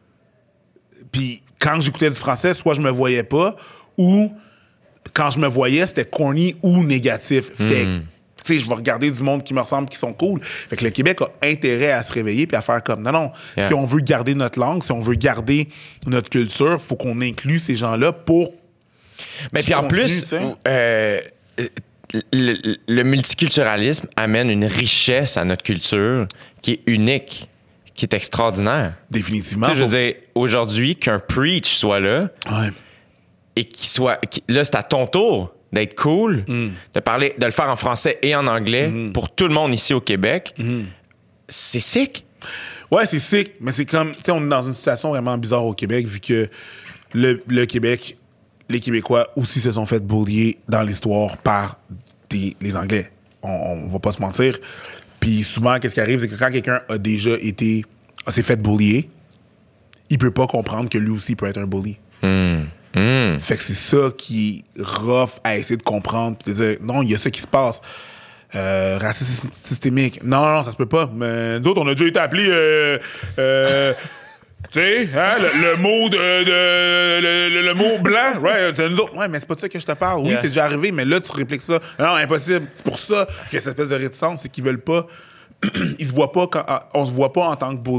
Puis quand j'écoutais du français, soit je me voyais pas, ou quand je me voyais, c'était corny ou négatif. Fait que, tu sais, je vais regarder du monde qui me ressemble, qui sont cool. Fait que le Québec a intérêt à se réveiller puis à faire comme, non, non, Yeah. si on veut garder notre langue, si on veut garder notre culture, faut qu'on inclue ces gens-là pour... Mais qui puis en continuent, plus, tu sais. euh, le, le multiculturalisme amène une richesse à notre culture qui est unique, qui est extraordinaire. Définitivement. Tu sais, je veux faut- dire, aujourd'hui, qu'un preach soit là Ouais. et qu'il soit. qu'il- là, c'est à ton tour d'être cool, Mm. de parler, de le faire en français et en anglais pour tout le monde ici au Québec. C'est sick. Ouais, c'est sick, mais c'est comme, tu sais, on est dans une situation vraiment bizarre au Québec, vu que le, le Québec, les Québécois aussi se sont fait bullier dans l'histoire par des, les Anglais. On, on va pas se mentir. Puis souvent, qu'est-ce qui arrive, c'est que quand quelqu'un a déjà été, a s'est fait bullier, il peut pas comprendre que lui aussi peut être un bully. Mm. Mm. Fait que c'est ça qui est rough à essayer de comprendre, puis de dire, non, il y a ça qui se passe. Euh, racisme systémique. Non, non, ça se peut pas. Mais d'autres, on a déjà été appelés, euh, euh, tu sais, hein, le, le mot de, de- le, le- le mot blanc. Ouais, t'as nous autres. Ouais, mais c'est pas de ça que je te parle. Oui, Yeah. c'est déjà arrivé, mais là, tu répliques ça. Non, impossible. C'est pour ça qu'il y a cette espèce de réticence, c'est qu'ils veulent pas, ils se voient pas quand, on se voit pas en tant que bully.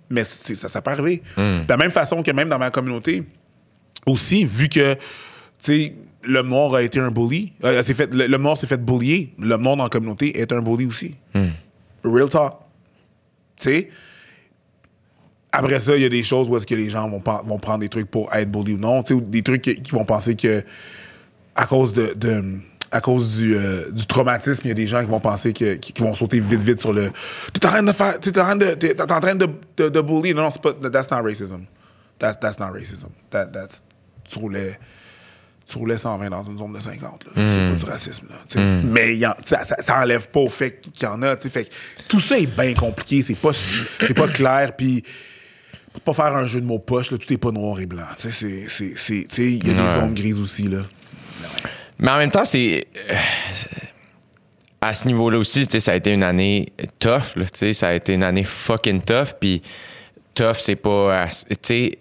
Mais c'est, ça, ça peut arriver. Mm. De la même façon que même dans ma communauté, aussi, vu que, tu sais, l'homme noir a été un bully, euh, s'est fait, l'homme noir s'est fait bullier, l'homme noir dans la communauté est un bully aussi. Mm. Real talk. Tu sais? Après ça, il y a des choses où est-ce que les gens vont, vont prendre des trucs pour être bully ou non, tu sais, ou des trucs qui, qui vont penser que à cause de, de à cause du, euh, du traumatisme, il y a des gens qui vont penser que qui, qui vont sauter vite vite sur le t'es en train de faire t'es en train de t'es, t'es en train de, de, de bully. Non non, c'est pas, that's not racism. That's that's not racism. That that's tu roulais tu roulais cent vingt dans une zone de cinquante là. Mm. C'est pas du racisme là, tu sais. Mm. Mais y en, ça, ça, ça enlève pas au fait qu'il y en a, tu sais, fait que tout ça est bien compliqué, c'est pas c'est pas clair, puis pour pas faire un jeu de mots poche, là, tout est pas noir et blanc. Tu sais, c'est, c'est, c'est, il y a ouais. des zones grises aussi, là. Mais en même temps, c'est... Euh, à ce niveau-là aussi, tu sais, ça a été une année tough, là, tu sais, ça a été une année fucking tough, puis tough, c'est pas... Tu sais...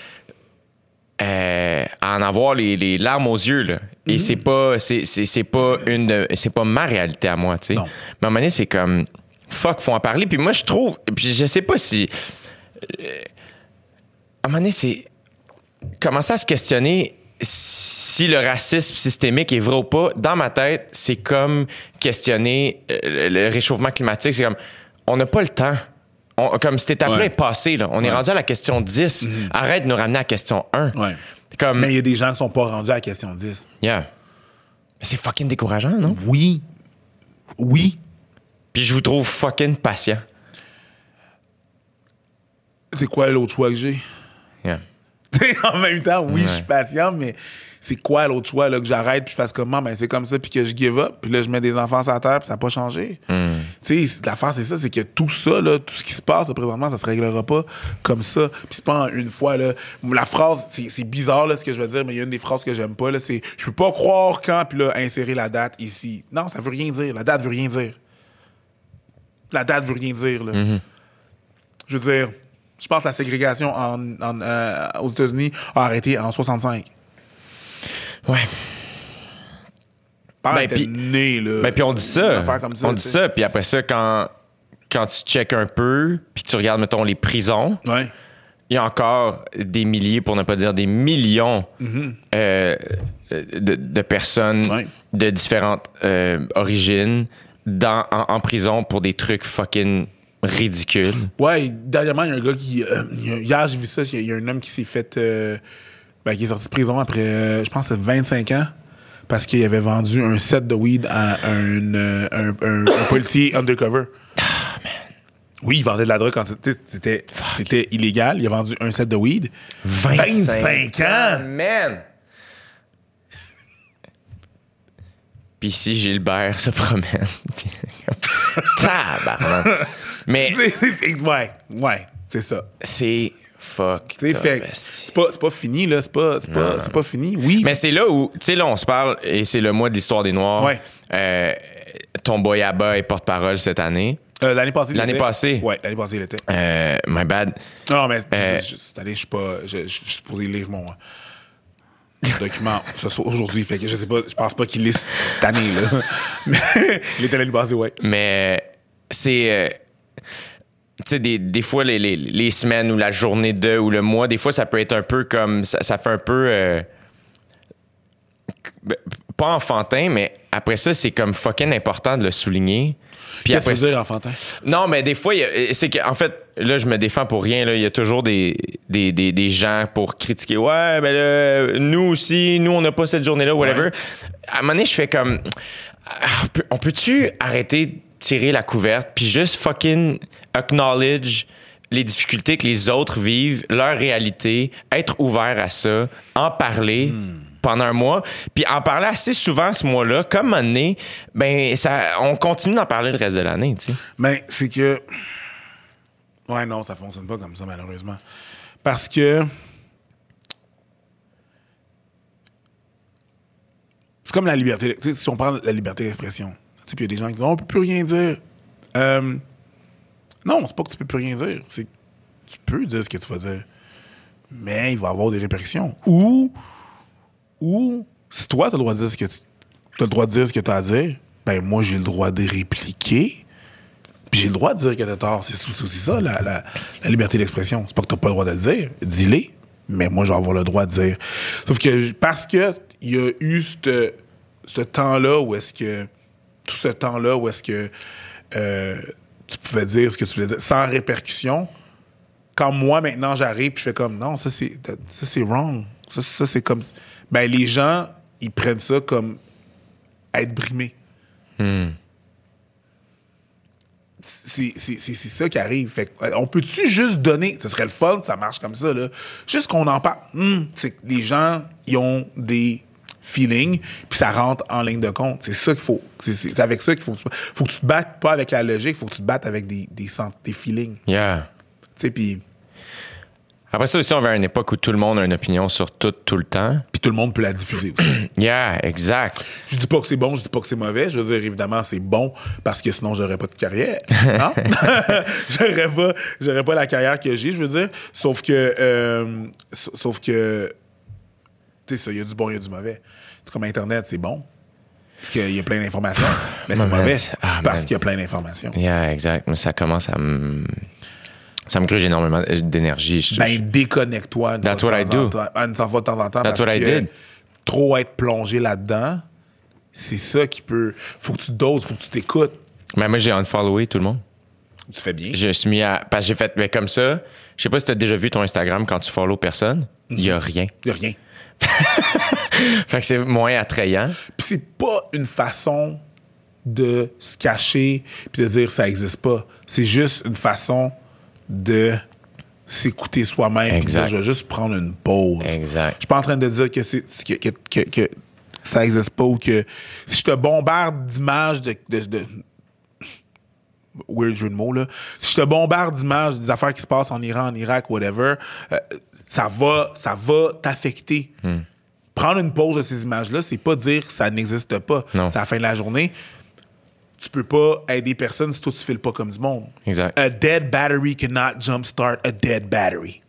Euh, à en avoir les, les larmes aux yeux, là. Et mm-hmm. c'est pas... C'est, c'est, c'est pas une... C'est pas ma réalité à moi, tu sais. Mais à un moment donné, c'est comme... Fuck, faut en parler. Puis moi, je trouve... Puis je sais pas si... Euh, à un moment donné, c'est commencer à se questionner si le racisme systémique est vrai ou pas. Dans ma tête, c'est comme questionner euh, le réchauffement climatique. C'est comme, on n'a pas le temps. On, comme cette étape-là ouais. est passée. Là. On ouais. est rendu à la question dix. Mm-hmm. Arrête de nous ramener à la question un. Ouais. Comme... Mais il y a des gens qui sont pas rendus à la question dix. Yeah. C'est fucking décourageant, non? Oui. Oui. Puis je vous trouve fucking patient. C'est quoi l'autre choix que j'ai? Yeah. En même temps, oui, ouais. je suis patient, mais c'est quoi l'autre choix là, que j'arrête puis je fasse comment? Ben, c'est comme ça, puis que je give up, puis là, je mets des enfants sur la terre, puis ça n'a pas changé. Mm. Tu sais, l'affaire, c'est ça, c'est que tout ça, là, tout ce qui se passe là, présentement, ça se réglera pas comme ça. Puis c'est pas en une fois, là. La phrase, c'est, c'est bizarre, là, ce que je veux dire, mais il y a une des phrases que j'aime pas, là, c'est « Je peux pas croire quand, puis là, insérer la date ici. » Non, ça veut rien dire. La date veut rien dire. La date veut rien dire, là. Mm-hmm. Je veux dire... Je pense que la ségrégation en, en, euh, aux États-Unis a arrêté en soixante-cinq. Ouais. Père ben, était pis, né, là. Ben, puis on dit ça. Comme ça on dit ça, puis après ça, quand, quand tu checkes un peu, puis tu regardes, mettons, les prisons, ouais. il y a encore des milliers, pour ne pas dire des millions, mm-hmm. euh, de, de personnes ouais. de différentes euh, origines dans, en, en prison pour des trucs fucking... ridicule. Ouais, dernièrement, il y a un gars qui... Euh, hier, j'ai vu ça, il y, y a un homme qui s'est fait... Euh, ben, qui est sorti de prison après, euh, je pense, que c'est vingt-cinq ans, parce qu'il avait vendu un set de weed à un, euh, un, un, un policier undercover. Ah, man. Oui, il vendait de la drogue quand c'était, c'était, c'était illégal. Il a vendu un set de weed. vingt-cinq ans! Man! Puis ici, Gilbert se promène. Tabarnak! Mais. ouais, ouais, c'est ça. C'est fuck. C'est fait. C'est pas, c'est pas fini, là. C'est pas, c'est pas, c'est pas fini. Oui. Mais c'est là où, tu sais, là, on se parle, et c'est le mois de l'histoire des Noirs. Ouais. Euh, ton boy Abba est porte-parole cette année. Euh, l'année passée. L'année passée. Ouais, l'année passée, il était. Euh, my bad. Non, mais euh, cette année, je suis pas. Je suis supposé lire mon. document ce soir, aujourd'hui, fait que je sais pas, je pense pas qu'il liste cette année, là. Mais il était l'année passée, ouais. Mais c'est. Euh, tu sais, des, des fois, les, les, les semaines ou la journée de ou le mois, des fois, ça peut être un peu comme. Ça, ça fait un peu. Euh, pas enfantin, mais après ça, c'est comme fucking important de le souligner. Puis après, tu veux dire enfantin? Non, mais des fois, c'est qu'en fait, là, je me défends pour rien. Là. Il y a toujours des, des, des, des gens pour critiquer. Ouais, mais là, nous aussi, nous, on n'a pas cette journée-là, whatever. Ouais. À un moment donné, je fais comme. On peut-tu arrêter de tirer la couverte puis juste fucking acknowledge les difficultés que les autres vivent, leur réalité, être ouvert à ça, en parler. Mm. Pendant un mois, puis en parler assez souvent ce mois-là, comme un donné, ben ça, on continue d'en parler le reste de l'année, tu sais. Ben, c'est que... Ouais, non, ça fonctionne pas comme ça, malheureusement. Parce que... C'est comme la liberté... Tu sais, si on parle de la liberté d'expression, tu sais, puis il y a des gens qui disent « On peut plus rien dire. Euh, » Non, c'est pas que tu peux plus rien dire. C'est que tu peux dire ce que tu vas dire. Mais il va y avoir des répercussions. Ou... Ou, si toi, t'as le droit de dire ce que tu as le droit de dire ce que t'as à dire, ben moi, j'ai le droit de répliquer. Puis j'ai le droit de dire que t'as tort. C'est, c'est aussi ça, la, la, la liberté d'expression. C'est pas que t'as pas le droit de le dire. Dis-le. Mais moi, je vais avoir le droit de dire. Sauf que parce que il y a eu ce, ce temps-là où est-ce que... Tout ce temps-là où est-ce que euh, tu pouvais dire ce que tu voulais dire sans répercussion. Quand moi, maintenant, j'arrive puis je fais comme, non, ça, c'est, ça, c'est wrong. Ça, ça, c'est comme... Ben, les gens, ils prennent ça comme être brimé. Hmm. C'est, c'est, c'est, c'est ça qui arrive. Fait que, on peut-tu juste donner... Ce serait le fun, ça marche comme ça, là. Juste qu'on en parle. Hmm, c'est que les gens, ils ont des feelings, puis ça rentre en ligne de compte. C'est ça qu'il faut... C'est, c'est avec ça qu'il faut... Faut que tu te battes pas avec la logique, faut que tu te battes avec des, des, des feelings. Yeah. Tu sais, puis... Après ça aussi, on va à une époque où tout le monde a une opinion sur tout, tout le temps. Puis tout le monde peut la diffuser aussi. Yeah, exact. Je dis pas que c'est bon, je dis pas que c'est mauvais. Je veux dire, évidemment, c'est bon parce que sinon, j'aurais pas de carrière. Non? j'aurais pas, j'aurais pas la carrière que j'ai, je veux dire. Sauf que, euh, sauf que, tu sais ça, il y a du bon, il y a du mauvais. C'est comme Internet, c'est bon. Parce qu'il y a plein d'informations. Mais c'est mauvais ah, parce man. qu'il y a plein d'informations. Yeah, exact. Mais ça commence à me... Ça me gruge énormément d'énergie. Je, ben, je... déconnecte-toi. That's what I do. Une fois de temps en temps. That's what I did. Trop être plongé là-dedans, c'est ça qui peut... Faut que tu doses, faut que tu t'écoutes. Mais moi, j'ai unfollowé tout le monde. Tu fais bien. Je suis mis à... Parce que j'ai fait... Mais comme ça, je sais pas si t'as déjà vu ton Instagram quand tu follow personne. Il mm-hmm. y a rien. Il y a rien. Fait que c'est moins attrayant. Puis c'est pas une façon de se cacher puis de dire que ça existe pas. C'est juste une façon... de s'écouter soi-même. Exact. Dire, je vais juste prendre une pause. Exact. Je suis pas en train de dire que, c'est, que, que, que, que ça n'existe pas ou que si je te bombarde d'images de, de, de weird jeu de mots, là. Si je te bombarde d'images des affaires qui se passent en Iran, en Irak, whatever, euh, ça va, ça va t'affecter. Hmm. Prendre une pause de ces images-là, c'est pas dire que ça n'existe pas. Non. C'est à la fin de la journée. Tu peux pas aider personne si toi, tu files pas comme du monde. Exact. A dead battery cannot jumpstart a dead battery.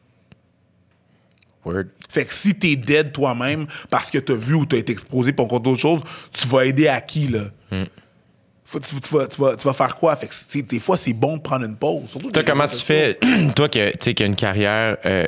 Word. Fait que si t'es dead toi-même parce que t'as vu ou t'as été exposé pour encore d'autres choses, tu vas aider à qui, là? Mm. Faut, tu, tu, vas, tu, vas, tu vas faire quoi? Fait que des fois, c'est bon de prendre une pause. Surtout toi, comment tu fais? Toi qui as une carrière euh,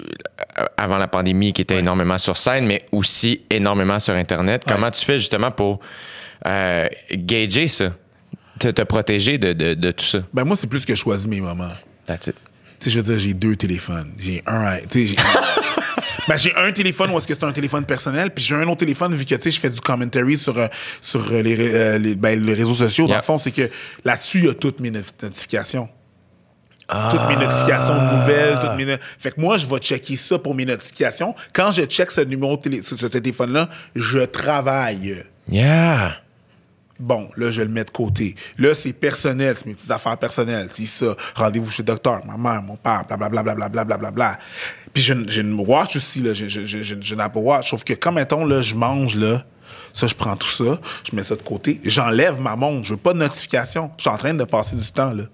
avant la pandémie qui était ouais. énormément sur scène, mais aussi énormément sur Internet, ouais. comment tu fais justement pour euh, gager ça? Te, te protéger de, de, de tout ça? Ben moi, c'est plus que je choisis mes moments. That's it. Tu sais, je veux dire, j'ai deux téléphones. J'ai un... Tu sais, j'ai... ben, j'ai un téléphone où est-ce que c'est un téléphone personnel, puis j'ai un autre téléphone vu que, tu sais, je fais du commentary sur, euh, sur les, euh, les, ben, les réseaux sociaux. Yeah. Dans le fond, c'est que là-dessus, il y a toutes mes notifications. Ah. Toutes mes notifications de nouvelles, toutes mes... No... Fait que moi, je vais checker ça pour mes notifications. Quand je check ce numéro de télé... ce, ce téléphone-là, je travaille. Yeah! Bon, là, je le mets de côté. Là, c'est personnel, c'est mes petites affaires personnelles. C'est ça, rendez-vous chez le docteur, ma mère, mon père, blablabla, blablabla, blablabla. Puis j'ai une, j'ai une watch aussi, là, j'ai, j'ai, j'ai, j'ai une Apple Watch. Sauf que quand, mettons, là, je mange, là, ça, je prends tout ça, je mets ça de côté, j'enlève ma montre, je veux pas de notification. Je suis en train de passer du temps, là,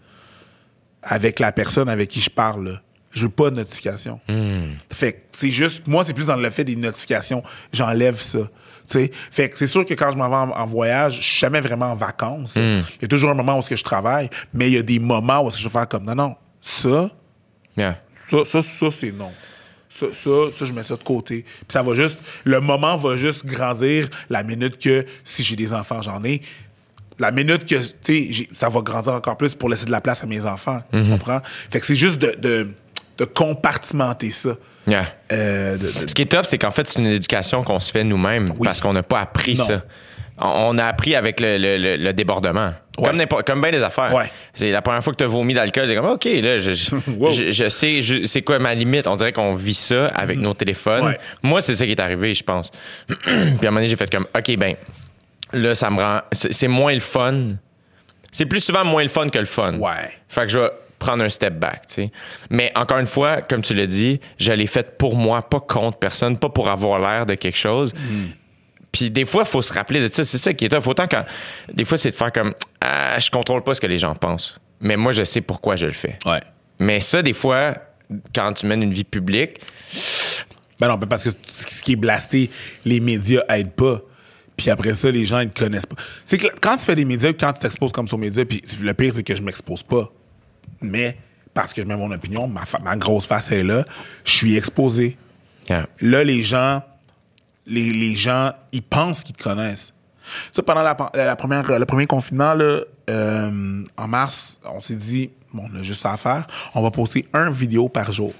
avec la personne avec qui je parle, là. Je veux pas de notification. Mm. Fait que c'est juste, moi, c'est plus dans le fait des notifications. J'enlève ça. T'sais? Fait que c'est sûr que quand je m'en vais en, en voyage, je suis jamais vraiment en vacances. Il mm. y a toujours un moment où est-ce que je travaille, mais il y a des moments où est-ce que je vais faire comme non, non, ça, yeah. ça, ça, ça, c'est non. Ça, ça, ça, je mets ça de côté. Puis ça va juste, le moment va juste grandir la minute que, si j'ai des enfants, j'en ai. La minute que, tu sais, ça va grandir encore plus pour laisser de la place à mes enfants. Mm-hmm. Tu comprends? Fait que c'est juste de, de, de compartimenter ça. Yeah. Euh, de, de... Ce qui est tough, c'est qu'en fait, c'est une éducation qu'on se fait nous-mêmes oui. parce qu'on n'a pas appris non. ça. On a appris avec le, le, le, le débordement. Ouais. Comme, comme bien des affaires. Ouais. C'est la première fois que tu as vomi d'alcool, t'es comme, OK, là, je, wow. je, je sais je, c'est quoi ma limite. On dirait qu'on vit ça avec mm. nos téléphones. Ouais. Moi, c'est ça qui est arrivé, je pense. Puis à un moment donné, j'ai fait comme, OK, ben là, ça me rend... C'est, c'est moins le fun. C'est plus souvent moins le fun que le fun. Ouais. Fait que je vais prendre un step back, tu sais. Mais encore une fois, comme tu l'as dit, je l'ai fait pour moi, pas contre personne, pas pour avoir l'air de quelque chose. Mm. Puis des fois, il faut se rappeler de ça. C'est ça qui est tough. Autant quand... Des fois, c'est de faire comme... Ah, je contrôle pas ce que les gens pensent. Mais moi, je sais pourquoi je le fais. Ouais. Mais ça, des fois, quand tu mènes une vie publique... Ben non, parce que ce qui est blasté, les médias aident pas. Puis après ça, les gens, ils te connaissent pas. C'est que quand tu fais des médias, quand tu t'exposes comme sur médias, puis le pire, c'est que je m'expose pas. Mais parce que je mets mon opinion, ma, fa- ma grosse face est là, je suis exposé. Yeah. Là, les gens, les, les gens, ils pensent qu'ils te connaissent. Ça, pendant la, la première, le premier confinement, là, euh, en mars, on s'est dit, bon, on a juste ça à faire, on va poster un vidéo par jour.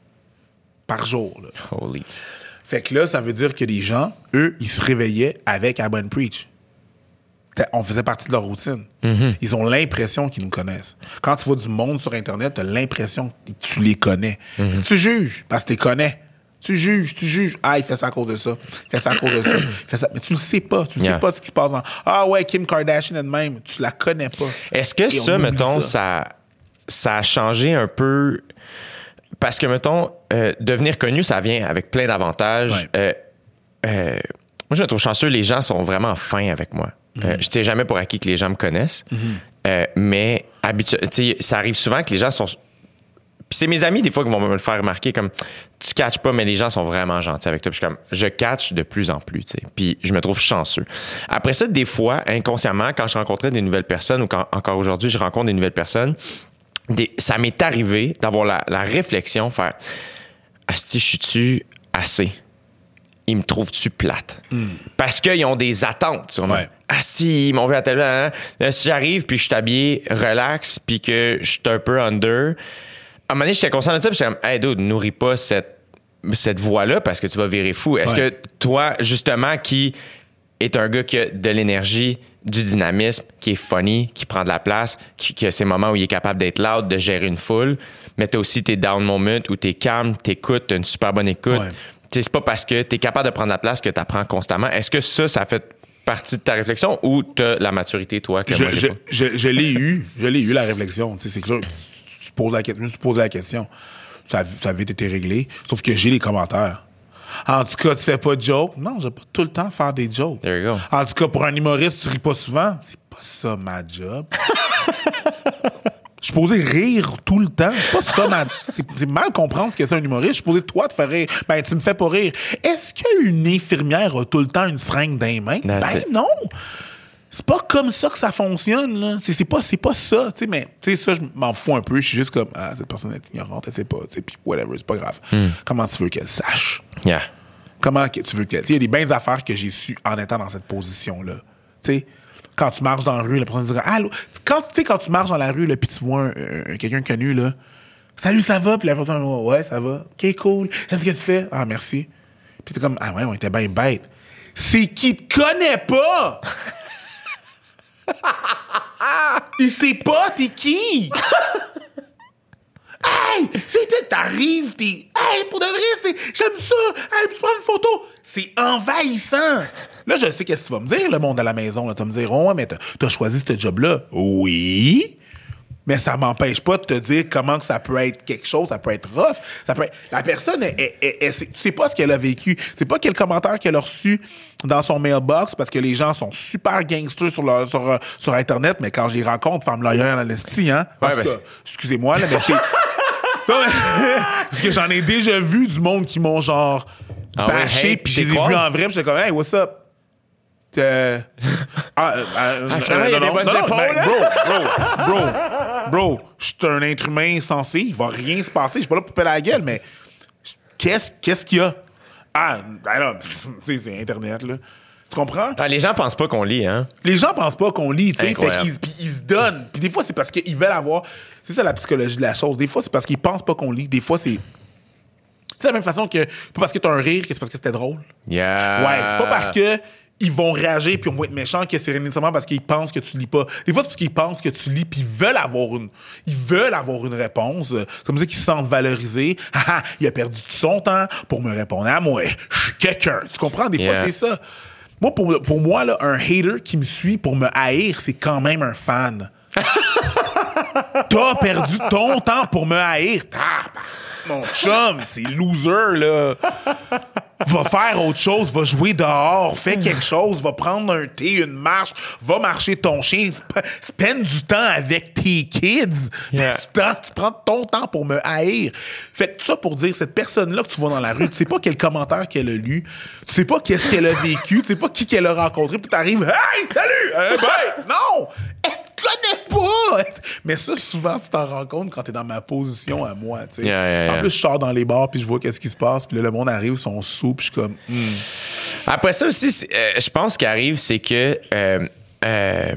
Par jour, là. Holy. Fait que là, ça veut dire que les gens, eux, ils se réveillaient avec Abba and Preach. On faisait partie de leur routine. Mm-hmm. Ils ont l'impression qu'ils nous connaissent. Quand tu vois du monde sur Internet, tu as l'impression que tu les connais. Mm-hmm. Tu juges parce que tu les connais. Tu juges, tu juges. Ah, il fait ça à cause de ça. Il fait ça à cause de ça. Il fait ça. Mais tu ne sais pas. Tu ne yeah. sais pas ce qui se passe en... Ah ouais, Kim Kardashian elle-même. Tu la connais pas. Est-ce que Et ça, mettons, ça. ça, ça a changé un peu... Parce que, mettons, euh, devenir connu, ça vient avec plein d'avantages. Ouais. Euh, euh, moi, je me trouve chanceux. Les gens sont vraiment fins avec moi. Mm-hmm. Euh, je ne tiens jamais pour acquis que les gens me connaissent. Mm-hmm. Euh, mais habitu- ça arrive souvent que les gens sont... Puis c'est mes amis, des fois, qui vont me le faire remarquer, comme, tu catches pas, mais les gens sont vraiment gentils avec toi. Puis je suis comme, je catch de plus en plus, tu sais. Puis je me trouve chanceux. Après ça, des fois, inconsciemment, quand je rencontrais des nouvelles personnes ou quand, encore aujourd'hui, je rencontre des nouvelles personnes, des, ça m'est arrivé d'avoir la, la réflexion, faire, asti, je suis-tu assez? Ils me trouvent-tu plate? Mm. Parce qu'ils ont des attentes sur moi. Ouais. Ah si, ils m'ont vu à tel hein? Si j'arrive, puis je suis habillé relax, puis que je suis un peu under... À un moment donné, j'étais conscient de ça, puis j'étais comme, hey, dude, nourris pas cette, cette voix-là parce que tu vas virer fou. Est-ce ouais. que toi, justement, qui est un gars qui a de l'énergie, du dynamisme, qui est funny, qui prend de la place, qui, qui a ces moments où il est capable d'être loud, de gérer une foule, mais t'as aussi tes down moments où t'es calme, t'écoutes, t'as une super bonne écoute. Ouais. T'sais, c'est pas parce que t'es capable de prendre la place que t'apprends constamment. Est-ce que ça, ça fait partie de ta réflexion ou t'as la maturité, toi, que je, moi, j'ai je, pas? Je, je l'ai eu. Je l'ai eu, la réflexion. T'sais, c'est clair. Pose la, je me suis posé la question. Ça, ça avait été réglé. Sauf que j'ai les commentaires. En tout cas, tu fais pas de jokes. Non, j'ai pas tout le temps à faire des jokes. There you go. En tout cas, pour un humoriste, tu ris pas souvent. C'est pas ça ma job. Je suis posé rire tout le temps. C'est pas ça ma c'est, c'est mal comprendre ce que c'est un humoriste. Je suis posé toi de faire rire. Ben, tu me fais pas rire. Est-ce qu'une infirmière a tout le temps une seringue dans les mains? That's ben it. non! C'est pas comme ça que ça fonctionne, là. C'est, c'est, pas, c'est pas ça, tu sais, mais, tu sais, ça, je m'en fous un peu. Je suis juste comme, ah, cette personne est ignorante, elle sait pas, tu sais, puis whatever, c'est pas grave. Mm. Comment tu veux qu'elle sache? Yeah. Comment que tu veux qu'elle... Tu sais, il y a des bonnes affaires que j'ai su en étant dans cette position-là. Tu sais, quand tu marches dans la rue, la personne dira, allô? Quand, tu sais, quand tu marches dans la rue, là, puis tu vois un, un, quelqu'un connu, là, salut, ça va? Puis la personne, ouais, ça va. OK, cool. J'aime ce que tu fais. Ah, merci. Puis t'es comme, ah ouais, on était bien bête. C'est qui te connaît pas! Il sait pas t'es qui. Hey, c'était t'arrives, t'es hey pour de vrai, c'est j'aime ça. Hey, tu prends une photo, c'est envahissant. Là, je sais qu'est-ce que tu vas me dire, le monde à la maison. Là, tu vas me dire, oh, ouais, mais t'as, t'as choisi ce job-là. Oui. Mais ça m'empêche pas de te dire comment que ça peut être quelque chose, ça peut être rough. Ça peut être... La personne, elle, elle, elle, elle, tu sais pas ce qu'elle a vécu. Tu sais pas quel commentaire qu'elle a reçu dans son mailbox parce que les gens sont super gangsters sur, leur, sur, sur Internet, mais quand j'y rencontre, femme loyale en esti, hein. En ouais, tout ben cas, c'est... excusez-moi, là, mais c'est... Parce que j'en ai déjà vu du monde qui m'ont genre ah bâché, ouais, hey, puis j'ai vu en vrai, puis j'étais comme, hey, what's up? Euh... Ah, euh, euh, ah, euh, il y a des bonnes épaules, ben, bro, bro, bro, bro, je suis un être humain sensé, il va rien se passer, je suis pas là pour péter la gueule, mais qu'est-ce, qu'est-ce qu'il y a? Ah, ben là, c'est, c'est Internet, là. Tu comprends? Ah, les gens pensent pas qu'on lit, hein? Les gens pensent pas qu'on lit, tu sais, fait qu'ils puis ils se donnent. Puis des fois, c'est parce qu'ils veulent avoir... C'est ça la psychologie de la chose. Des fois, c'est parce qu'ils pensent pas qu'on lit. Des fois, c'est... C'est la même façon que... Pas parce que t'as un rire que c'est parce que c'était drôle. Yeah. Ouais, c'est pas parce que ils vont réagir puis on va être méchants que c'est nécessairement parce qu'ils pensent que tu lis pas. Des fois, c'est parce qu'ils pensent que tu lis puis ils veulent avoir une... Ils veulent avoir une réponse. C'est comme ça qu'ils se sentent valorisés. Haha, il a perdu tout son temps pour me répondre à moi. Je suis quelqu'un. Tu comprends? Des fois, yeah. c'est ça. Moi, pour, pour moi, là, un hater qui me suit pour me haïr, c'est quand même un fan. T'as perdu ton temps pour me haïr. Ah, mon chum, c'est loser, là. Va faire autre chose, va jouer dehors, fais quelque chose, va prendre un thé, une marche, va marcher ton chien, sp- spend du temps avec tes kids. Yeah. Tu, prends, tu prends ton temps pour me haïr. Fait que ça pour dire, cette personne-là que tu vois dans la rue, tu sais pas quel commentaire qu'elle a lu, tu sais pas qu'est-ce qu'elle a vécu, tu sais pas qui qu'elle a rencontré, puis t'arrives, hey, salut! Euh, ben, non! Elle te connaît pas! Mais ça, souvent, tu t'en rends compte quand t'es dans ma position à moi, tu sais. Yeah, yeah, yeah. En plus, je sors dans les bars, puis je vois qu'est-ce qui se passe, puis là, le monde arrive, ils sont sous, puis je suis comme, hmm. Après ça aussi, c'est, euh, je pense ce qui arrive, c'est que euh, euh,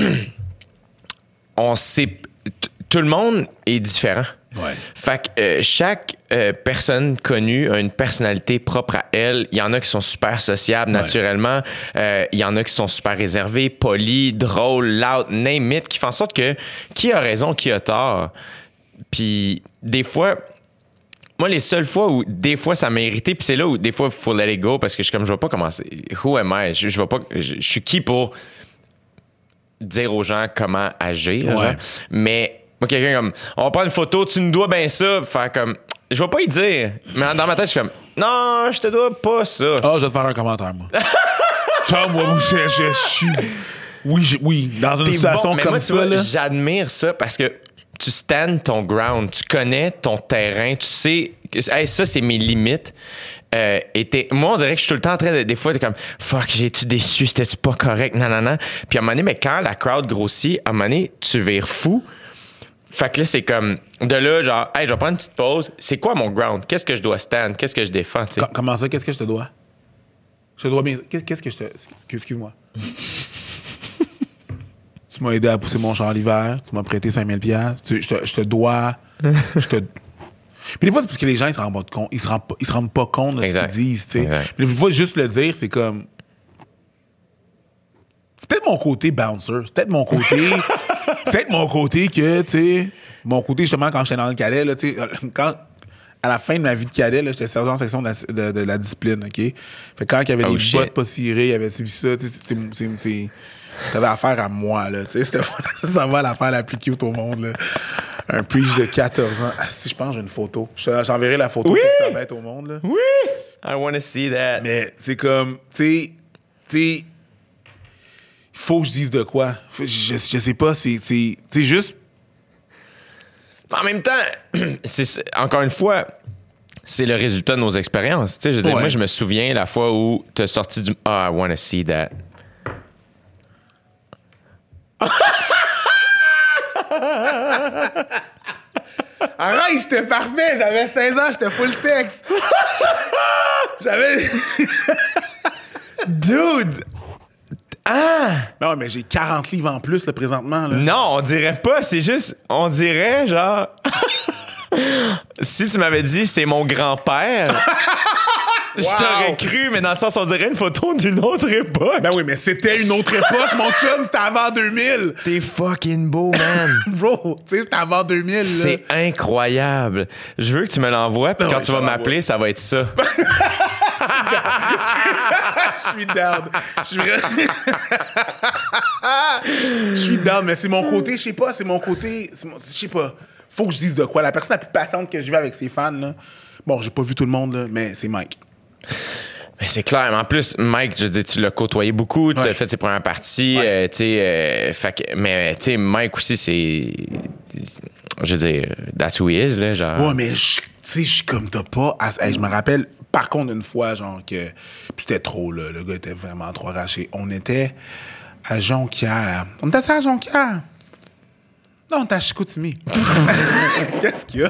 on sait. T- tout le monde est différent. Ouais. Fait que euh, chaque euh, personne connue a une personnalité propre à elle. Il y en a qui sont super sociables Ouais. naturellement. Euh, il y en a qui sont super réservés, polis, drôles, loud, name it, qui font en sorte que qui a raison, qui a tort. Puis des fois, moi, les seules fois où des fois ça m'a irrité, puis c'est là où des fois il faut let it go parce que je suis comme je vais pas commencer. Who am I? Je, je vais pas. Je, je suis qui pour dire aux gens comment agir? Ouais. Genre? Mais moi, quelqu'un comme on va prendre une photo, tu nous dois bien ça, faire comme je vais pas y dire. Mais dans ma tête, je suis comme non, je te dois pas ça. Ah, je vais te faire un commentaire, moi. Genre, moi, je, je, je suis. Oui, je- oui, dans une T'es situation bon, mais comme moi, tu ça, vois, là. j'admire ça parce que tu stands ton ground, tu connais ton terrain, tu sais, que, hey, ça, c'est mes limites. Euh, et t'es- moi, on dirait que je suis tout le temps en train de. Des fois, t'es comme, fuck, j'ai-tu déçu, c'était-tu pas correct, nanana. Puis à un moment donné, mais quand la crowd grossit, à un moment donné, tu vires fou. Fait que là, c'est comme, de là, genre, hey, je vais prendre une petite pause. C'est quoi mon ground? Qu'est-ce que je dois stand? Qu'est-ce que je défends, tu sais? Com- Comment ça, qu'est-ce que je te dois? Je te dois bien. Qu'est- Qu'est-ce que je te. Excuse-moi. Tu m'as aidé à pousser mon champ l'hiver, tu m'as prêté cinq mille dollars. Tu- Je te, je te dois. Je te. Puis des fois, c'est parce que les gens, ils se rendent pas compte. Ils se rendent pas, ils se rendent pas compte de Exact. ce qu'ils disent, tu sais. Exact. Puis des fois, juste le dire, c'est comme. C'est peut-être mon côté bouncer. C'est peut-être mon côté. c'est peut-être mon côté que, tu sais. Mon côté, justement, quand j'étais dans le cadet, là, tu sais. Quand. À la fin de ma vie de cadet, là, j'étais sergent en section de la, de, de la discipline, OK? Fait que quand il y avait Oh, des shit. bottes pas cirées, il y avait ci, ça, tu sais, c'est- c'est- c'est- t'avais affaire à moi, là, tu sais. C'était ça va l'affaire la plus cute au monde, là. Un preach de quatorze ans. Ah, si, je pense que j'ai une photo. Je- J'enverrai la photo Oui! pour te mettre au monde, là. Oui! I want to see that. Mais c'est comme, tu sais, tu sais, il faut que je dise de quoi. Faut- Je, je sais pas, c'est, c'est, c'est juste. En même temps, c'est, encore une fois, c'est le résultat de nos expériences. Tu sais, je veux dire, Ouais. moi, je me souviens la fois où tu as sorti du « Ah, I want to see that ». Arrête, j'étais parfait, j'avais seize ans, j'étais full sexe. J'avais. Dude! Ah! Non, mais j'ai quarante livres en plus, là, présentement, là. Non, on dirait pas, c'est juste, on dirait genre... si tu m'avais dit c'est mon grand-père, je Wow. t'aurais cru, mais dans le sens, on dirait une photo d'une autre époque. Ben oui, mais c'était une autre époque, mon chum, c'était avant deux mille. T'es fucking beau, man. Bro, tu sais, c'était avant deux mille, là. C'est incroyable. Je veux que tu me l'envoies, puis Non, quand ouais, tu je vas l'envoie. m'appeler, ça va être ça. Je suis down. Je suis vrai- Je suis down, mais c'est mon côté, je sais pas, c'est mon côté, c'est mon- je sais pas. Faut que je dise de quoi. La personne la plus patiente que je vais avec ses fans, là, bon, j'ai pas vu tout le monde, là, mais c'est Mike. Mais c'est clair. Mais en plus, Mike, je veux dire, tu l'as côtoyé beaucoup, tu as Ouais. fait ses premières parties. Ouais. euh, tu sais, euh, fait que- mais tu sais, Mike aussi, c'est. Je veux dire, that's who he is, là. Genre. Ouais, mais je- tu sais, je suis comme t'as pas. à- hey, je me rappelle, par contre, une fois, genre, que. Puis c'était trop, là. Le gars était vraiment trop arraché. On était à Jonquière. On était à Jonquière. Non, on était à Chicoutimi. Qu'est-ce qu'il y a?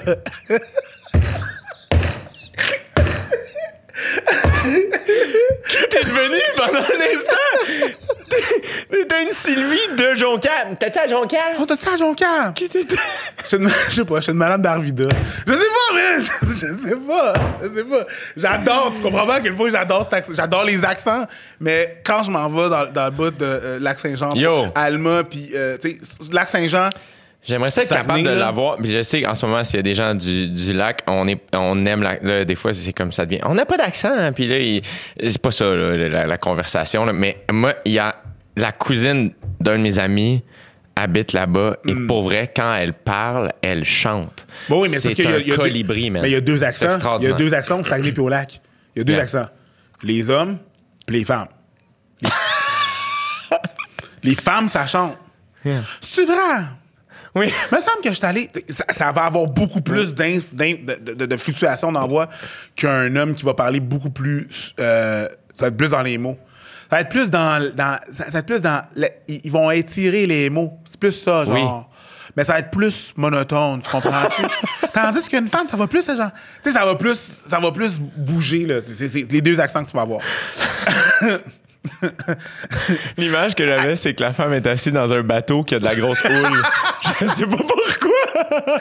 T'es devenu pendant un instant. T'es- T'es une Sylvie de Jonquière. T'étais à Jonquière? On était à Jonquière. Qui t'étais? Je suis une- je sais pas, je suis une madame d'Arvida. Je sais pas, mais je, je sais pas. Je sais pas. J'adore, tu comprends pas à quel point j'adore cet accent. J'adore les accents, mais quand je m'en vais dans, dans le bout de euh, Lac-Saint-Jean, Yo. Alma, puis, euh, tu sais, Lac-Saint-Jean, J'aimerais ça être Ça capable venait, de là. l'avoir. Puis je sais qu'en ce moment, s'il y a des gens du, du lac, on est, on aime la, là, des fois, c'est comme ça devient. On n'a pas d'accent, hein, puis là, il- c'est pas ça, là, la, la conversation. Là. Mais moi, il y a la cousine d'un de mes amis habite là-bas et pour vrai, quand elle parle, elle chante. Bon, oui, mais c'est parce qu'il y a- un il y a deux- colibri, man. Mais il y a deux C'est accents. Il y a extraordinaire. deux accents au Saguenay puis au lac. Il y a deux Yeah. accents. Les hommes, puis les femmes. Les, les femmes, ça chante. Yeah. C'est vrai? Oui. Il me semble que je suis allé. Ça, ça va avoir beaucoup plus d'inf, d'inf, de, de, de fluctuations d'envoi qu'un homme qui va parler beaucoup plus. Euh, ça va être plus dans les mots. Ça va être plus dans. dans ça va être plus dans. Le, ils vont étirer les mots. C'est plus ça, genre. Oui. Mais ça va être plus monotone, tu comprends-tu? Tandis qu'une femme, ça va plus, genre. Tu sais, ça va plus. Ça va plus bouger, là. C'est, c'est, c'est les deux accents que tu vas avoir. L'image que j'avais, c'est que la femme est assise dans un bateau qui a de la grosse houle. Je sais pas pourquoi.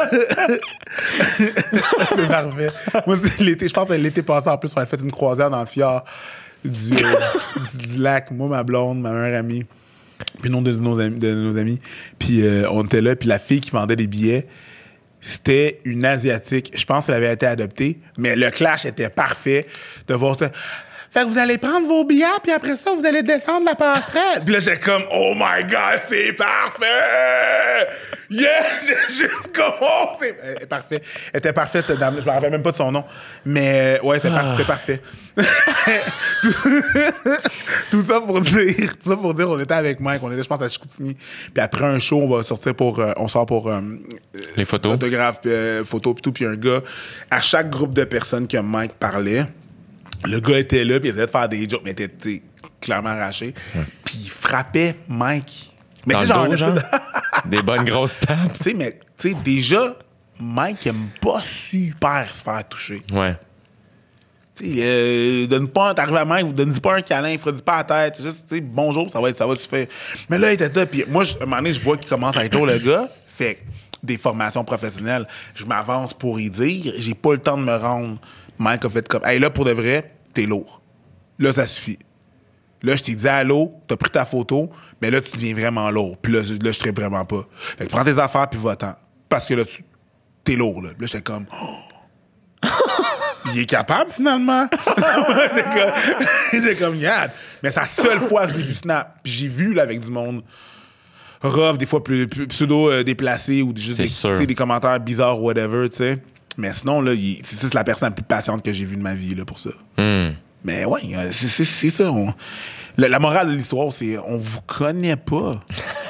C'est parfait. Moi, c'est l'été, je pense que l'été passé, en plus, on a fait une croisière dans le fjord du, euh, du lac. Moi, ma blonde, ma meilleure amie, puis non de nos amis. De nos amis. Puis euh, on était là, puis la fille qui vendait des billets, c'était une Asiatique. Je pense qu'elle avait été adoptée, mais le clash était parfait de voir ça. Fait que vous allez prendre vos billets, puis après ça, vous allez descendre la passerelle. Puis là, j'ai comme, oh my God, c'est parfait! Yeah! J'ai juste comme, oh, c'est euh, parfait. Elle était parfaite, cette dame. Je me rappelle même pas de son nom. Mais, ouais, c'est, par- c'est parfait. tout, tout ça pour dire, tout ça pour dire, on était avec Mike, on était, je pense, à Chicoutimi. Puis après un show, on va sortir pour, euh, on sort pour euh, les photos, photographes, euh, photos, puis tout. Puis un gars, à chaque groupe de personnes que Mike parlait, le gars était là, puis il essayait de faire des jokes, mais il était clairement arraché. Ouais. Puis il frappait Mike. Mais dans le genre, dos, genre? De... des bonnes grosses tapes. Tu sais, mais tu sais, déjà, Mike aime pas super se faire toucher. Ouais. Tu sais, euh, donne pas, t'arrives à Mike, vous donnez pas un câlin, il fera pas la tête. Juste, tu sais, bonjour, ça va être, ça va se faire. Mais là, il était là, puis moi, à un moment donné, je vois qu'il commence à être lourd, le gars. Fait des formations professionnelles, je m'avance pour y dire, j'ai pas le temps de me rendre. Mike a fait comme, hey, là, pour de vrai, t'es lourd. Là, ça suffit. Là, je t'ai dit allô, t'as pris ta photo, mais là, tu deviens vraiment lourd. Puis là, là je traite vraiment pas. Fait que prends tes affaires, puis va-t'en. Parce que là, tu, t'es lourd, là. Là, j'étais comme, oh. Il est capable, finalement. J'étais comme, j'étais comme, yeah. Mais c'est la seule fois que j'ai vu Snap. Puis j'ai vu, là, avec du monde rough, des fois plus, plus pseudo-déplacé, ou juste des, des commentaires bizarres, whatever, tu sais. Mais sinon, là, il, c'est, c'est la personne la plus patiente que j'ai vue de ma vie là, pour ça. Mm. Mais ouais, c'est, c'est, c'est ça. On, la, la morale de l'histoire, c'est on vous connaît pas.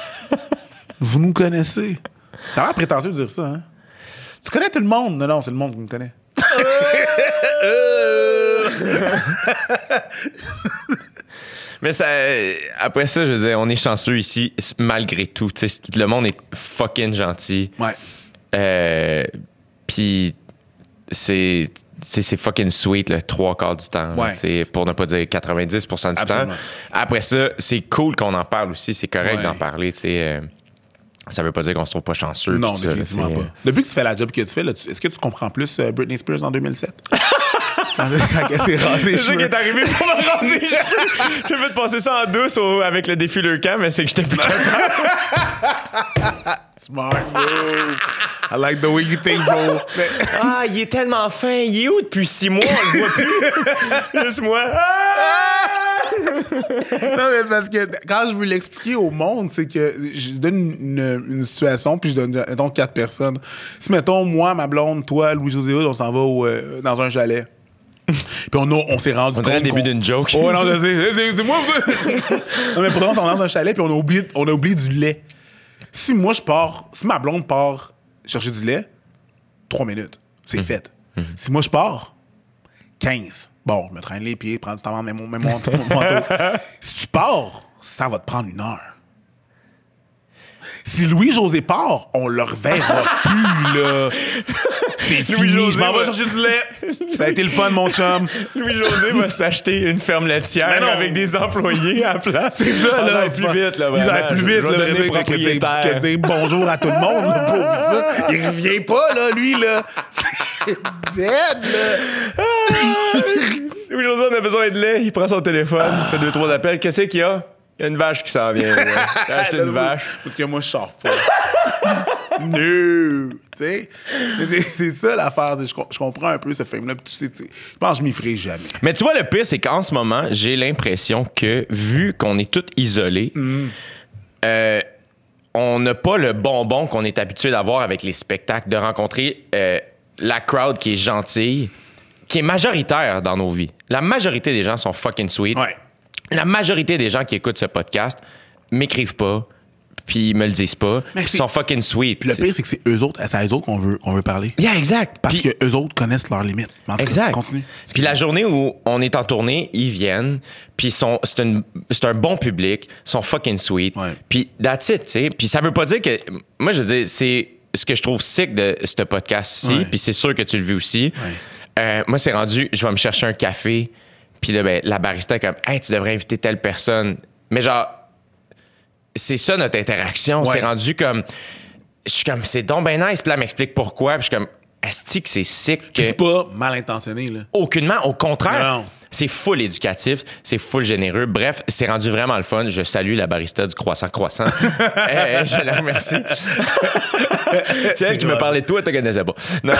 Vous nous connaissez. Ça a l'air prétentieux de dire ça, hein? Tu connais tout le monde. Non, non, c'est le monde qui me connaît. Mais ça, après ça, je veux dire, on est chanceux ici, malgré tout. T'sais, le monde est fucking gentil. Ouais. Euh, Puis c'est, c'est, c'est fucking sweet le trois quarts du temps, ouais. là, pour ne pas dire quatre-vingt-dix pour cent du Absolument. temps. Après ça, c'est cool qu'on en parle aussi. C'est correct ouais. d'en parler. Euh, ça veut pas dire qu'on se trouve pas chanceux. Non, ça, définitivement là, pas. Depuis que tu fais la job que tu fais, là, tu, est-ce que tu comprends plus euh, Britney Spears en deux mille sept? Quand, quand elle s'est rasée les cheveux. C'est ça qui est arrivé pour me raser les cheveux. J'ai fait passer ça en douce au, avec le défileur camp, mais c'est que j'étais plus capable. Smart move. I like the way you think, bro. Ah, il est tellement fin. Il est où depuis six mois? On le voit plus. Juste moi. Non, mais c'est parce que quand je veux l'expliquer au monde, c'est que je donne une, une situation, puis je donne, mettons, quatre personnes. Si, mettons, moi, ma blonde, toi, Louis-José Hood, on s'en va au, euh, dans un chalet. Puis on, a, on s'est rendu on compte. dirait le début d'une joke. Oh non, je sais. C'est, c'est, c'est moi. Non, mais pour on est dans un chalet, puis on a oublié, on a oublié du lait. Si moi, je pars, si ma blonde part chercher du lait, trois minutes. C'est mmh. fait. Mmh. Si moi, je pars, quinze. Bon, je me traîne les pieds, prends du temps, mets mon, mets mon, mon manteau. Si tu pars, ça va te prendre une heure. Si Louis-José part, on le reverra plus, là. C'est fini, je m'en vais chercher du lait. Ça a été le fun, mon chum. Louis-José va s'acheter une ferme laitière avec des employés à la place. C'est ça, là. Il plus vite, là. Il va plus vite, là. Donner propriétaire. Que dire bonjour à tout le monde, là, pour ça. Il revient pas, là, lui, là. C'est dead, là. Louis-José, on a besoin de lait. Il prend son téléphone, il fait deux, trois appels. Qu'est-ce qu'il y a? Il y a une vache qui s'en vient. J'ai acheté une vache. Parce que moi, je sors pas. No! Tu sais? C'est, c'est ça l'affaire. Je, je comprends un peu ce film-là. Tu sais, tu sais, je pense que je m'y ferai jamais. Mais tu vois, le pire, c'est qu'en ce moment, j'ai l'impression que, vu qu'on est tous isolés, mm. euh, on n'a pas le bonbon qu'on est habitué d'avoir avec les spectacles, de rencontrer euh, la crowd qui est gentille, qui est majoritaire dans nos vies. La majorité des gens sont fucking sweet. Ouais. La majorité des gens qui écoutent ce podcast m'écrivent pas, puis ils me le disent pas, puis ils sont fucking sweet. Puis le pire, c'est que c'est eux autres, c'est à eux autres qu'on veut, qu'on veut parler. Yeah, exact. Parce Puis- que eux autres connaissent leurs limites. En tout Exact. Cas, continue. Puis la journée où on est en tournée, ils viennent, puis ils sont, c'est, une, c'est un bon public, ils sont fucking sweet. Ouais. Puis that's it, tu sais. Puis ça veut pas dire que... Moi, je veux dire, c'est ce que je trouve sick de ce podcast-ci, Ouais. puis c'est sûr que tu le vis aussi. Ouais. Euh, moi, c'est rendu, je vais me chercher un café, puis là, ben, la barista est comme « Hey, tu devrais inviter telle personne. » Mais genre, c'est ça notre interaction. Ouais. C'est rendu comme... Je suis comme, c'est donc ben nice. Puis là, elle m'explique pourquoi. Puis je suis comme, asti que c'est sick que... Puis c'est pas mal intentionné, là. Aucunement, au contraire. Non, non. C'est full éducatif, c'est full généreux. Bref, c'est rendu vraiment le fun. Je salue la barista du Croissant Croissant. euh, je la remercie. C'est elle qui me parlait de toi, tu ne connaissais pas. Non,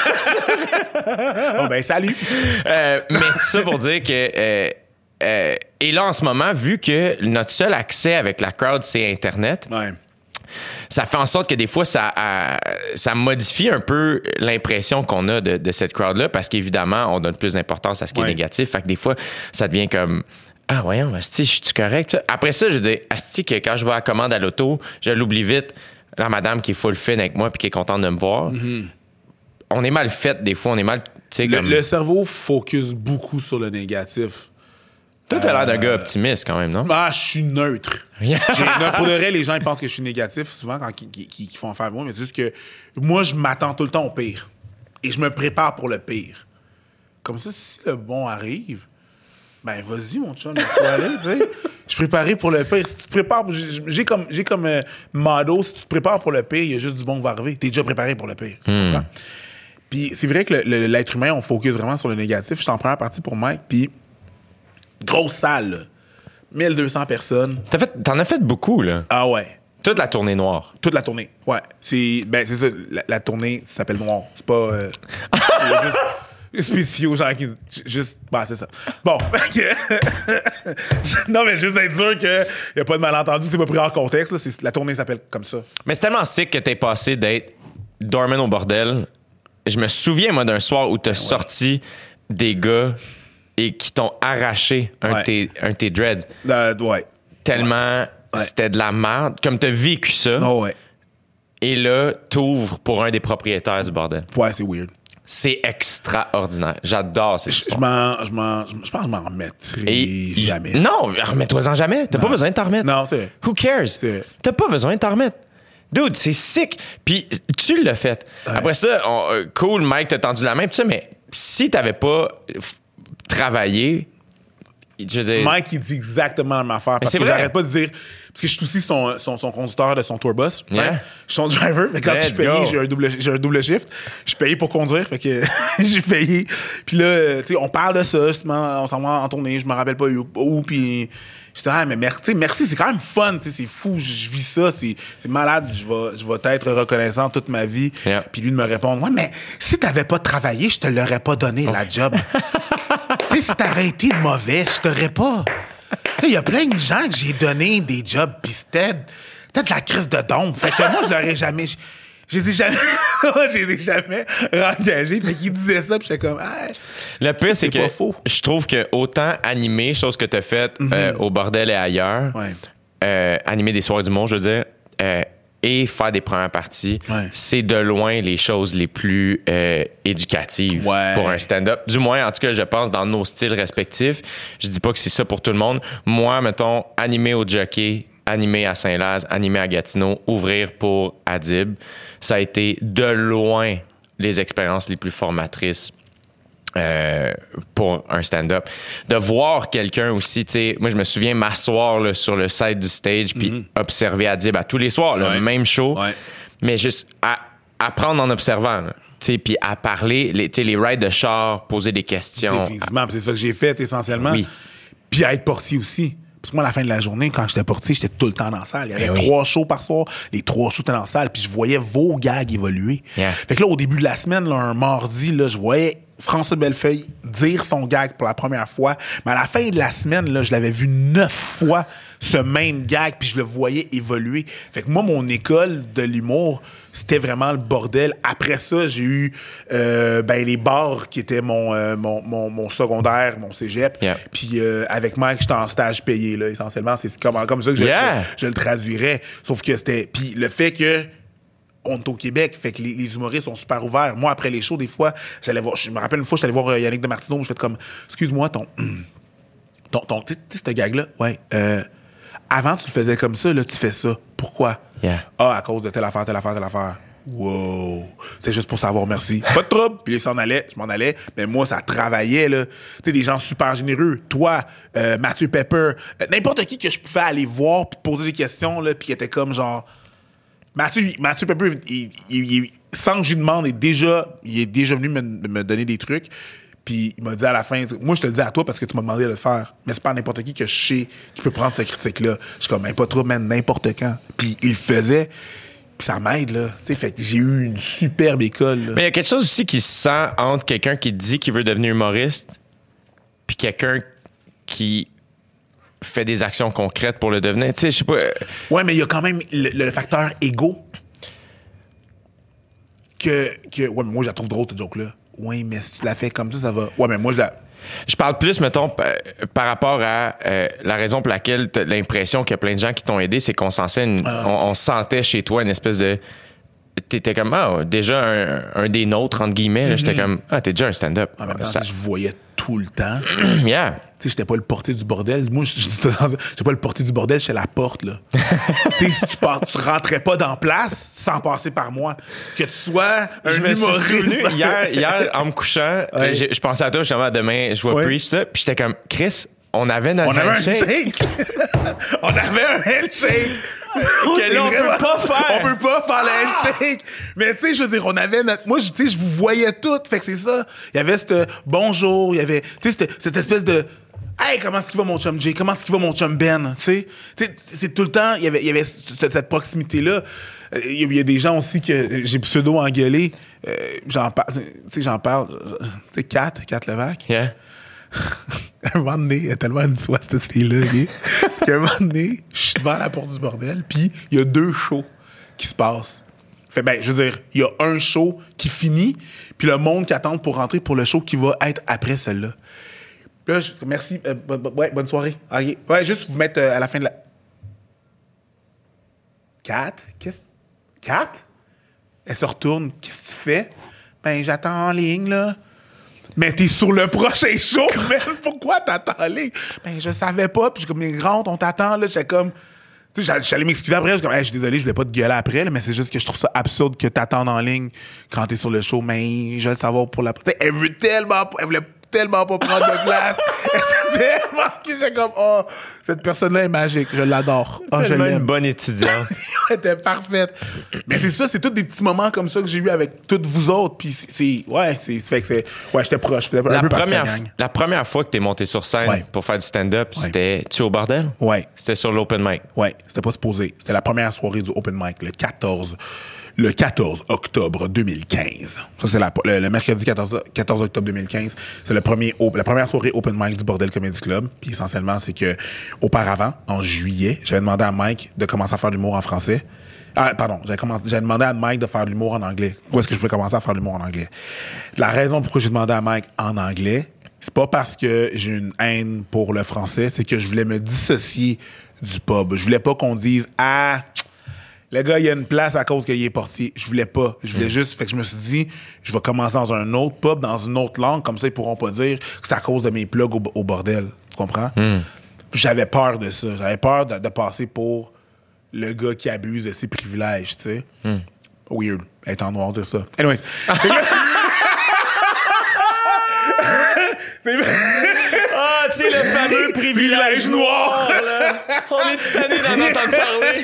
Bon, ben, salut. euh, mais tout ça pour dire que... Euh, euh, et là, en ce moment, vu que notre seul accès avec la crowd, c'est Internet, Ouais. ça fait en sorte que des fois, ça, euh, ça modifie un peu l'impression qu'on a de, de cette crowd-là parce qu'évidemment, on donne plus d'importance à ce qui Ouais. est négatif. Fait que des fois, ça devient comme ah, voyons, asti, je suis correct. Après ça, je dis asti, que quand je vais à la commande à l'auto, je l'oublie vite. La madame qui est full fin avec moi puis qui est contente de me voir. Mm-hmm. On est mal fait des fois, on est mal. Le, Comme... le cerveau focus beaucoup sur le négatif. Toi, t'as l'air d'un Euh, gars optimiste quand même, non? Ah, je suis neutre. J'ai- non, pour de vrai, les gens ils pensent que je suis négatif souvent quand ils, ils- ils font affaire avec moi, mais c'est juste que moi, je m'attends tout le temps au pire. Et je me prépare pour le pire. Comme ça, si le bon arrive, ben vas-y, mon chum, laisse-toi aller, tu sais. Je suis préparé pour le pire. Si tu te prépares, j'ai, j'ai comme, j'ai comme euh, motto, si tu te prépares pour le pire, il y a juste du bon qui va arriver. T'es déjà préparé pour le pire. Tu comprends? Puis c'est vrai que le- le- l'être humain, on focus vraiment sur le négatif. Je suis en première partie pour Mike, puis grosse salle, là. mille deux cents personnes. T'as fait, t'en as fait beaucoup, là. Ah ouais. Toute la tournée noire. Toute la tournée. Ouais. C'est, ben, c'est ça. La, la tournée s'appelle Noir. C'est pas. Euh, c'est juste spéciaux aux gens qui. Juste. Bah, c'est ça. Bon. Non, mais juste être sûr qu'il n'y a pas de malentendu. C'est pas pris en contexte. Là. C'est, la tournée s'appelle comme ça. Mais c'est tellement sick que t'es passé d'être dormant au bordel. Je me souviens, moi, d'un soir où t'as sorti des gars et qui t'ont arraché un, Ouais. de tes, un de tes dreads. Euh, ouais. Tellement Ouais. c'était de la merde. Comme t'as vécu ça. Oh, ouais. Et là, t'ouvres pour un des propriétaires du bordel. Ouais, c'est weird. C'est extraordinaire. J'adore cette Je histoire. m'en. Je m'en. Je pense que je m'en remettrai Et- jamais. Non, remets-toi-en jamais. T'as pas besoin de t'en remettre. Non, c'est vrai. Who cares? C'est vrai. T'as pas besoin de t'en remettre. Dude, c'est sick. Puis tu l'as fait. Après ça, on- euh, cool, Mike, t'as tendu la main, pis ça, mais si t'avais pas f- travaillé, je veux dire... Mike, il dit exactement la même affaire. Parce c'est que vrai. j'arrête pas de dire. Parce que je suis aussi son, son, son conducteur de son tourbus. Yeah. Hein? Je suis son driver. Mais quand Let's je suis payé, go. j'ai un, double, j'ai un double shift. Je suis payé pour conduire. Fait que j'ai payé. Puis là, tu sais, on parle de ça, justement. On s'en va en tournée. Je me rappelle pas où. où puis j'étais, ah, mais merci, merci, c'est quand même fun. Tu sais, c'est fou. Je vis ça. C'est, c'est malade. Je vais, je vais être reconnaissant toute ma vie. Yeah. Puis lui de me répondre, ouais, mais si t'avais pas travaillé, je te l'aurais pas donné, la job. Tu sais, si t'avais été mauvais, je t'aurais pas. Il y a plein de gens que j'ai donné des jobs, pis c'était, c'était de la crise de dompe. Fait que moi, je l'aurais jamais. Je, je les ai jamais. je les ai jamais engagés. Fait qu'ils disaient ça, pis j'étais comme. Ah, Le pire, c'est c'est pas que faux. je trouve que autant animer, chose que t'as faite euh, au bordel et ailleurs, Ouais. euh, animer des soirées du monde, je veux dire, euh, et faire des premières parties, Ouais. c'est de loin les choses les plus euh, éducatives Ouais. pour un stand-up. Du moins, en tout cas, je pense, dans nos styles respectifs. Je dis pas que c'est ça pour tout le monde. Moi, mettons, animer au Jockey, animer à Saint-Laz, animer à Gatineau, ouvrir pour Adib, ça a été de loin les expériences les plus formatrices Euh, pour un stand-up. De voir quelqu'un aussi, tu sais, moi je me souviens m'asseoir là, sur le side du stage puis observer Adib à tous les soirs, le Ouais. même show, Ouais. mais juste à, apprendre en observant, tu sais, puis à parler, les, tu sais, les rides de char, poser des questions. Définitivement, pis c'est ça que j'ai fait essentiellement. Oui. Puis à être portier aussi. Parce que moi, à la fin de la journée, quand j'étais portier, j'étais tout le temps dans la salle. Il y avait Ben oui. trois shows par soir. Les trois shows étaient dans la salle. Puis je voyais vos gags évoluer. Yeah. Fait que là, au début de la semaine, là, un mardi, là, je voyais François Bellefeuille dire son gag pour la première fois. Mais à la fin de la semaine, là, je l'avais vu neuf fois ce même gag, puis je le voyais évoluer. Fait que moi, mon école de l'humour, c'était vraiment le bordel. Après ça, j'ai eu euh, ben, les bars qui étaient mon, euh, mon, mon, mon secondaire, mon cégep. Yeah. Puis euh, avec Mike, j'étais en stage payé, là, essentiellement. C'est comme, comme ça que je, Yeah. je, je le traduirais. Sauf que c'était... Puis le fait que on est au Québec, fait que les, les humoristes sont super ouverts. Moi, après les shows, des fois, j'allais voir... Je me rappelle une fois, j'allais voir euh, Yannick de Martineau, je fais comme... Excuse-moi, ton... ton, ton tu sais, ce gag-là, ouais... Euh, avant, tu le faisais comme ça, là, tu fais ça. Pourquoi? Yeah. Ah, à cause de telle affaire, telle affaire, telle affaire. Wow! C'est juste pour savoir, merci. Pas de trouble. Puis ils s'en allaient, je m'en allais. Mais moi, ça travaillait, là. Tu sais, des gens super généreux. Toi, euh, Mathieu Pepper, euh, n'importe qui que je pouvais aller voir puis poser des questions, là, puis qui était comme genre... Mathieu, Mathieu Pepper, il, il, il, sans que je lui demande, il est déjà, il est déjà venu me, me donner des trucs. Puis il m'a dit à la fin, moi je te le dis à toi parce que tu m'as demandé de le faire, mais c'est pas n'importe qui que je sais qui peut prendre cette critique-là. Je suis comme, ben, pas trop, même n'importe quand. Puis il le faisait, puis ça m'aide, là. Tu sais, fait que j'ai eu une superbe école, là. Mais il y a quelque chose aussi qui se sent entre quelqu'un qui dit qu'il veut devenir humoriste puis quelqu'un qui fait des actions concrètes pour le devenir. Tu sais, je sais pas. euh, Ouais, mais il y a quand même le, le facteur égo que, que. Ouais, mais moi je la trouve drôle, cette joke-là. Ouais, mais si tu la fais comme ça, ça va. Ouais, mais moi je la. Je parle plus, mettons, pa- par rapport à euh, la raison pour laquelle t'as l'impression qu'il y a plein de gens qui t'ont aidé, c'est qu'on sentait une- Ah. on, on sentait chez toi une espèce de... T'étais comme, ah, déjà un, un des nôtres, entre guillemets. là, J'étais comme, ah, t'es déjà un stand-up. En même temps, Ça- si je voyais tout le temps. yeah. Tu sais, j'étais pas le portier du bordel. Moi, je- je dis ça dans- j'étais pas le portier du bordel, j'étais la porte, là. Tu sais, si tu, pars- tu rentrais pas dans place sans passer par moi. Que tu sois un Je me suis humoriste. souvenu, hier, hier, en me couchant, Ouais. j'ai- je pensais à toi, justement, demain, je vois Ouais. Preach, ça, puis j'étais comme, Chris, on avait notre On avait un handshake. handshake. On avait un handshake. Que là, on C'est peut vraiment- pas faire. On peut pas faire le handshake. Mais tu sais, je veux dire, on avait notre. Moi, je- tu sais, je vous voyais toutes. Fait que c'est ça. Il y avait ce bonjour. Il y avait, tu sais, cette, cette espèce de. Hey, comment est-ce qu'il va mon chum Jay? Comment est-ce qu'il va mon chum Ben? Tu sais, Tu sais, c'est tout le temps. Il y avait, il y avait cette, cette proximité-là. Euh, Il y a- il y a des gens aussi que j'ai pseudo-engueulé. Euh, j'en parle. Tu sais, j'en parle. euh, Tu sais, Kat, Kat Levac. Yeah. Un moment donné, elle a tellement une soie, cette fille-là. Okay? Parce qu'à un moment donné, je suis devant la porte du bordel, puis il y a deux shows qui se passent. Fait ben, je veux dire, il y a un show qui finit, puis le monde qui attend pour rentrer pour le show qui va être après celle-là. Puis là, je, merci, euh, bo- bo- ouais, bonne soirée. Ok. Ouais, juste vous mettre euh, à la fin de la... Kat? Qu'est-ce... Kat? Elle se retourne. Qu'est-ce que tu fais? Ben, j'attends en ligne, là. Mais t'es sur le prochain show, man. Pourquoi t'attends en ligne? Ben, je savais pas. Puis, je suis comme, mais rentre, on t'attend, là. J'étais comme. Tu sais, j'allais- j'allais m'excuser après. Je suis comme, hey, je suis désolé, je voulais pas te gueuler après, là, mais c'est juste que je trouve ça absurde que t'attendes en ligne quand t'es sur le show. Mais je veux le savoir pour la. Tu sais, elle veut tellement pas. Elle voulait tellement pas prendre de place. Elle était tellement. J'étais comme, oh, cette personne-là est magique. Je l'adore. Oh, je Tellement une l'aime. bonne étudiante. Elle était parfaite. Mais c'est ça, c'est tous des petits moments comme ça que j'ai eu avec toutes vous autres. Puis c'est, c'est- ouais, c'est, ça fait que c'est, ouais, j'étais proche. J'étais un La peu parti première, la gang. la première fois que t'es monté sur scène Ouais. pour faire du stand-up, Ouais. c'était-tu au bordel? Ouais, C'était sur l'open mic. ouais, c'était pas supposé. C'était la première soirée du open mic, le quatorze, le quatorze octobre deux mille quinze. Ça, c'est la, le, le mercredi quatorze, quatorze octobre deux mille quinze. C'est le premier, op- la première soirée open mic du Bordel Comedy Club. Puis essentiellement, c'est que auparavant, en juillet, j'avais demandé à Mike de commencer à faire de l'humour en français. Ah, pardon, j'avais, commencé, j'avais demandé à Mike de faire de l'humour en anglais. Où est-ce que je voulais commencer à faire de l'humour en anglais? La raison pourquoi j'ai demandé à Mike en anglais, c'est pas parce que j'ai une haine pour le français, c'est que je voulais me dissocier du pub. Je voulais pas qu'on dise « Ah, le gars, il a une place à cause qu'il est portier. » Je voulais pas. Je voulais juste... Fait que je me suis dit, je vais commencer dans un autre pub, dans une autre langue, comme ça, ils pourront pas dire que c'est à cause de mes plugs au, au bordel. Tu comprends? J'avais peur de ça. J'avais peur de, de passer pour le gars qui abuse de ses privilèges, tu sais. Weird. Être en noir, dire ça. Anyways. Ah, tu sais, le fameux privilège noir, là. On est tanné d'en entendre parler.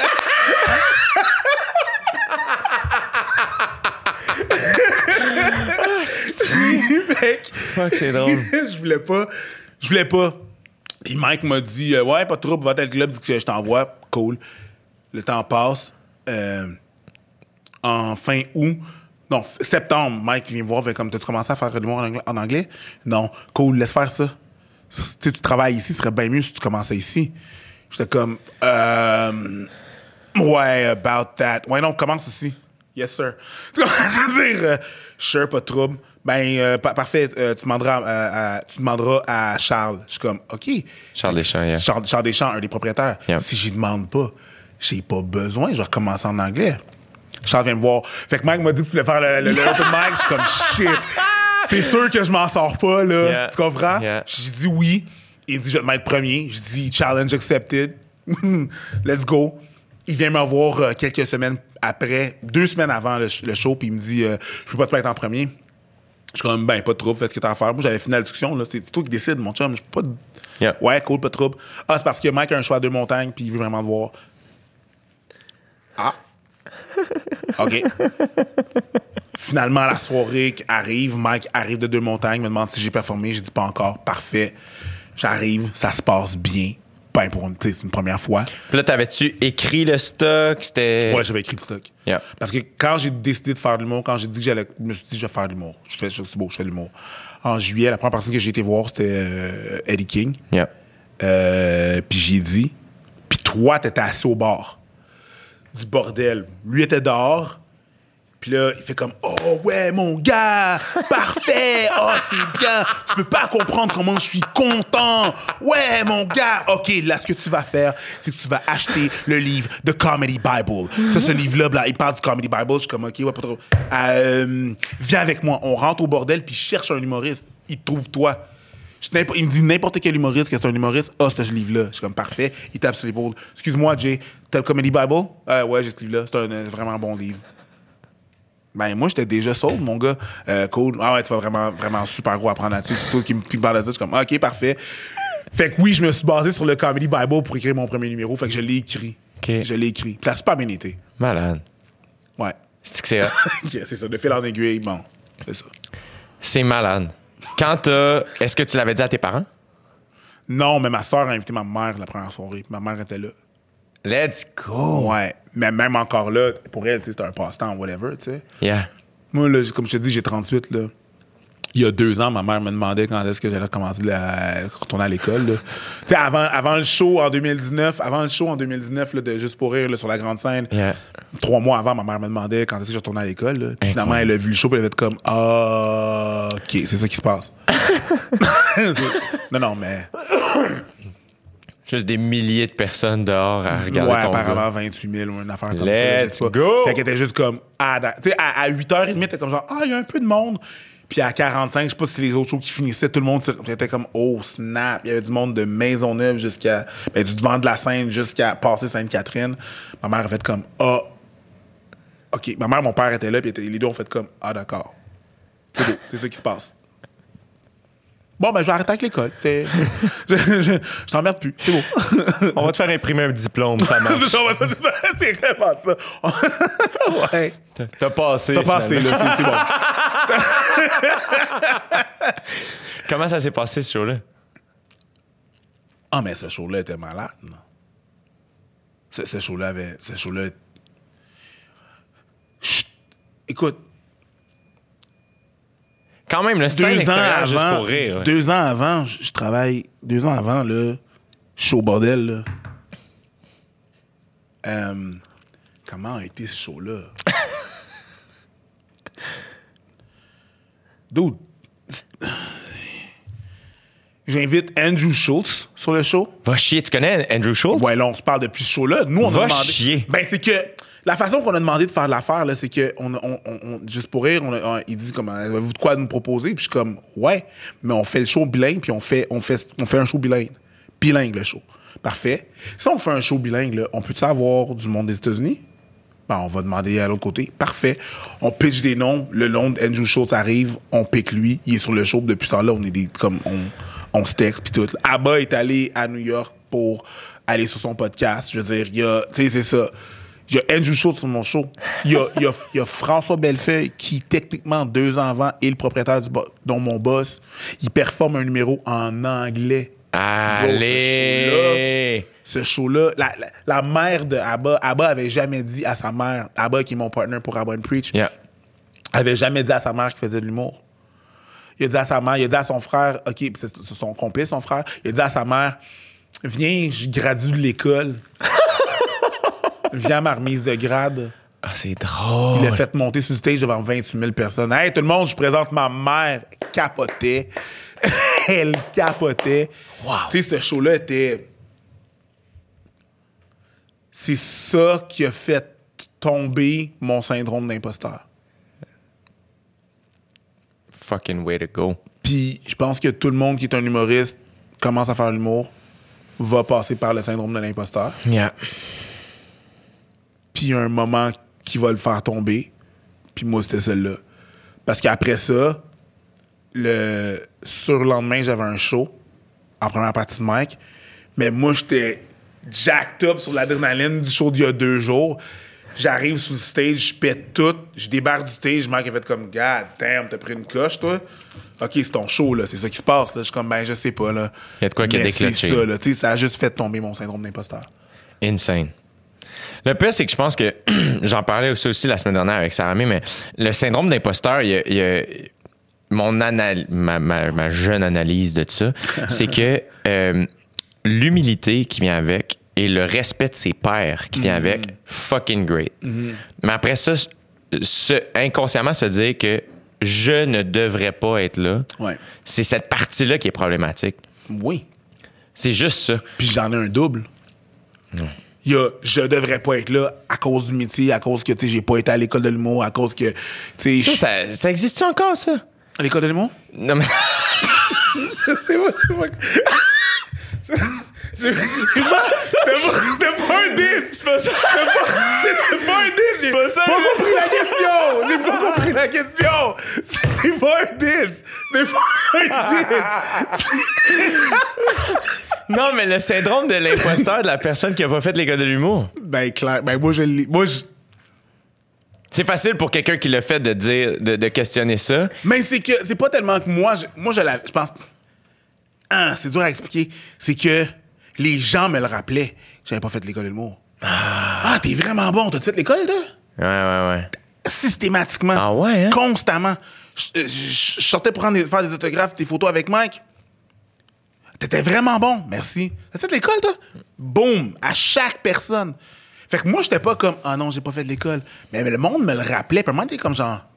Mec, Fuck, c'est drôle. je voulais pas. Je voulais pas. Puis Mike m'a dit euh, ouais, pas de trouble, va à tel club, dis que je t'envoie. Cool. Le temps passe. Euh, en fin août. Non, f- septembre, Mike vient me voir, fait comme t'as commencé à faire de l'humour en anglais? En anglais? Non. Cool, laisse faire ça. Ça, tu sais, tu travailles ici, ce serait bien mieux si tu commençais ici. J'étais comme, euh, ouais, about that. Ouais, non, commence ici. Yes, sir. Tu vois, je veux dire, euh, sure, pas de trouble. Ben, euh, pa- parfait, euh, tu, demanderas, euh, à, tu demanderas à Charles. Je suis comme, OK. Charles Deschamps, yeah. Charles, Charles Deschamps, un des propriétaires. Yeah. Si j'y demande pas, j'ai pas besoin, je vais recommencer en anglais. Charles vient me voir. Fait que Mike m'a dit que tu voulais faire le, le, le open mic. Je suis comme, shit. C'est sûr que je m'en sors pas, là. Yeah. Tu comprends? Yeah. J'ai dit oui. Il dit, je vais te mettre premier. J'ai dit, challenge accepted. Let's go. Il vient me voir euh, quelques semaines après, deux semaines avant le, le show, puis il me dit, euh, je peux pas te mettre en premier. Je suis comme, ben, pas de trouble, fais ce que t'as à faire. Moi, j'avais fini la discussion, là. C'est toi qui décides, mon chum. Je peux pas. De... Yeah. Ouais, cool, pas de trouble. Ah, c'est parce que Mike a un choix à deux montagnes, puis il veut vraiment te voir. Ah. OK. Finalement, la soirée arrive. Mike arrive de deux montagnes, me demande si j'ai performé. J'ai dit pas encore. Parfait. J'arrive, ça se passe bien. Ben, pour une, c'est une première fois. Puis là, t'avais-tu écrit le stock? C'était... Ouais, j'avais écrit le stock. Yeah. Parce que quand j'ai décidé de faire de l'humour, quand j'ai dit que j'allais, je me suis dit, je vais faire de l'humour. Je fais, c'est beau, je fais de l'humour. En juillet, la première personne que j'ai été voir, c'était euh, Eddie King. Yeah. Euh, puis j'ai dit, puis toi, t'étais assis au bar. Du bordel. Lui était dehors. Puis là, il fait comme « Oh ouais, mon gars! Parfait! Oh, c'est bien! Tu peux pas comprendre comment je suis content! Ouais, mon gars! OK, là, ce que tu vas faire, c'est que tu vas acheter le livre de Comedy Bible. Ça, ce livre-là, bla, il parle du Comedy Bible. Je suis comme « OK, ouais, pas trop. Euh, viens avec moi. » On rentre au bordel, puis je cherche un humoriste. Il trouve toi. Je, il me dit n'importe quel humoriste que c'est un humoriste. Ah, oh, ce livre-là. Je suis comme « Parfait. » Il tape sur l'épaule. « Excuse-moi, Jay. T'as le Comedy Bible? Euh, »« Ouais, j'ai ce livre-là. C'est un, un vraiment bon livre. » Ben, moi, j'étais déjà sold, mon gars. Euh, cool. Ah ouais, tu vas vraiment, vraiment super gros apprendre là-dessus. C'est toi qui me, qui me parle de ça. Je suis comme, OK, parfait. Fait que oui, je me suis basé sur le Comedy Bible pour écrire mon premier numéro. Fait que je l'ai écrit. OK. Je l'ai écrit. Puis ça a super bien été. Malade. Ouais. C'est que c'est hot. Yeah, c'est ça. De fil en aiguille, bon. C'est ça. C'est malade. Quand t'as... Est-ce que tu l'avais dit à tes parents? Non, mais ma soeur a invité ma mère la première soirée. Ma mère était là. Let's go! Ouais. Mais même encore là, pour elle, c'était un passe-temps, whatever, tu sais. Yeah. Moi, là, comme je te dis, j'ai trente-huit, là. Il y a deux ans, ma mère me demandait quand est-ce que j'allais commencer à retourner à l'école. Tu sais, avant, avant le show en deux mille dix-neuf, avant le show en deux mille dix-neuf là, de Juste pour rire là, sur la grande scène, Yeah. trois mois avant, ma mère me demandait quand est-ce que je retournais à l'école. Là. Puis finalement, elle a vu le show et elle a fait comme ah, OK, c'est ça qui se passe. non, non, mais. Juste des milliers de personnes dehors à regarder ouais, ton apparemment gars. vingt-huit mille ou une affaire comme Let's ça. Let's go! Fait qu'elle était juste comme ah, tu sais, à, à huit heures trente, t'es comme genre ah, il y a un peu de monde. Puis à quarante-cinq, je sais pas si c'est les autres shows qui finissaient, tout le monde était comme oh snap, il y avait du monde de Maisonneuve jusqu'à ben, du devant de la Seine jusqu'à passer Sainte-Catherine. Ma mère a fait comme ah, OK, ma mère, mon père était là, puis les deux ont fait comme ah d'accord. C'est beau, c'est ça qui se passe. Bon, ben, je vais arrêter avec l'école. C'est... je, je, je t'emmerde plus. C'est beau. On va te faire imprimer un diplôme, ça marche. c'est vraiment ça. ouais. T'as passé. T'as passé, là. C'est, c'est bon. Comment ça s'est passé, ce show-là? Ah, mais ce show-là était malade. Ce, ce show-là avait... Ce show-là... Chut. Écoute, Quand même, le scène extérieure, juste pour rire. Ouais. Deux ans avant, je, je travaille... Deux ans avant, là, je suis au bordel, là. Euh, comment a été ce show-là? Dude, j'invite Andrew Schultz sur le show. Va chier, tu connais Andrew Schultz? Ouais, là, on se parle depuis ce show-là. Nous, on Va a demandé... chier. Ben, c'est que... La façon qu'on a demandé de faire l'affaire, là, c'est que, on, on, on, juste pour rire, on a, on, il dit comme, avez-vous de quoi nous proposer? Puis je suis comme, ouais, mais on fait le show bilingue, puis on fait, on fait, on fait un show bilingue. Bilingue, le show. Parfait. Si on fait un show bilingue, là, on peut-tu avoir du monde des États-Unis? Ben, on va demander à l'autre côté. Parfait. On pitch des noms. Le nom d'Andrew Schultz arrive. On pique lui. Il est sur le show. Depuis ce temps-là, on est des, comme, on, on se texte, puis tout. Abba est allé à New York pour aller sur son podcast. Je veux dire, il y a, tu sais, c'est ça. Il y a Andrew Schultz sur mon show. Il y a, il y a, il y a François Bellefeuille qui, techniquement, deux ans avant, est le propriétaire du bo- dont mon boss. Il performe un numéro en anglais. Allez! Ce show-là, la, la, la mère de Abba, Abba avait jamais dit à sa mère, Abba qui est mon partner pour Abba and Preach, Yeah. avait jamais dit à sa mère qu'il faisait de l'humour. Il a dit à sa mère, il a dit à son frère, OK, c'est, c'est son complice, son frère, il a dit à sa mère, Viens, je gradue de l'école. Viens à ma remise de grade. Ah, c'est drôle. Il a fait monter sur le stage devant vingt-huit mille personnes. Hey, tout le monde, je présente ma mère. Elle capotait. Elle capotait. Wow. Tu sais, ce show-là était... C'est ça qui a fait tomber mon syndrome d'imposteur. Fucking way to go. Puis je pense que tout le monde qui est un humoriste, commence à faire l'humour, va passer par le syndrome de l'imposteur. Yeah. Puis il y a un moment qui va le faire tomber. Puis moi, c'était celle-là. Parce qu'après ça, le surlendemain, j'avais un show en première partie de Mike. Mais moi, j'étais jacked up sur l'adrénaline du show d'il y a deux jours. J'arrive sur le stage, je pète tout. Je débarque du stage, Mike a fait comme « God damn, t'as pris une coche, toi? » OK, c'est ton show, là. C'est ça qui se passe, là. Je suis comme « Ben, je sais pas, là. » Il y a de quoi qui a déclenché. C'est ça, là. Tu sais, ça a juste fait tomber mon syndrome d'imposteur. Insane. Le pire, c'est que je pense que j'en parlais aussi, aussi la semaine dernière avec Sarah May, mais le syndrome d'imposteur, il y a, il y a mon anal- ma, ma, ma jeune analyse de ça, c'est que euh, l'humilité qui vient avec et le respect de ses pairs qui vient mm-hmm. avec, fucking great. Mm-hmm. Mais après ça, se, inconsciemment se dire que je ne devrais pas être là, ouais. c'est cette partie-là qui est problématique. Oui. C'est juste ça. Puis j'en ai un double. Non. Il y a je devrais pas être là à cause du métier, à cause que tu sais j'ai pas été à l'école de l'humour, à cause que tu sais. Ça, ça, ça existe-tu encore, ça? À l'école de l'humour? Non, mais. c'est pas. C'est pas. C'était pas, c'était pas un diss! C'est pas ça! C'était pas, c'était pas un diss! C'est pas ça! J'ai pas compris la question! J'ai pas compris la question! C'est pas un diss! C'est pas un diss! Non, mais le syndrome de l'imposteur de la personne qui a pas fait l'école de l'humour. Ben, clair. Ben, moi, je l'ai. Moi, je. C'est facile pour quelqu'un qui l'a fait de dire, de, de questionner ça. Mais c'est que, c'est pas tellement que moi, je, moi, je la. Je pense. Ah, c'est dur à expliquer. C'est que les gens me le rappelaient que j'avais pas fait l'école de l'humour. Ah, ah t'es vraiment bon. T'as-tu fait l'école, là? Ouais, ouais, ouais. Systématiquement. Ah ouais, hein? Constamment. Je, je, je sortais pour prendre des, faire des autographes, des photos avec Mike. T'étais vraiment bon. Merci. T'as fait l'école, toi? Boum. À chaque personne. Fait que moi, j'étais pas comme, ah non, j'ai pas fait de l'école. Mais, mais le monde me le rappelait. Puis moi, j'étais comme genre.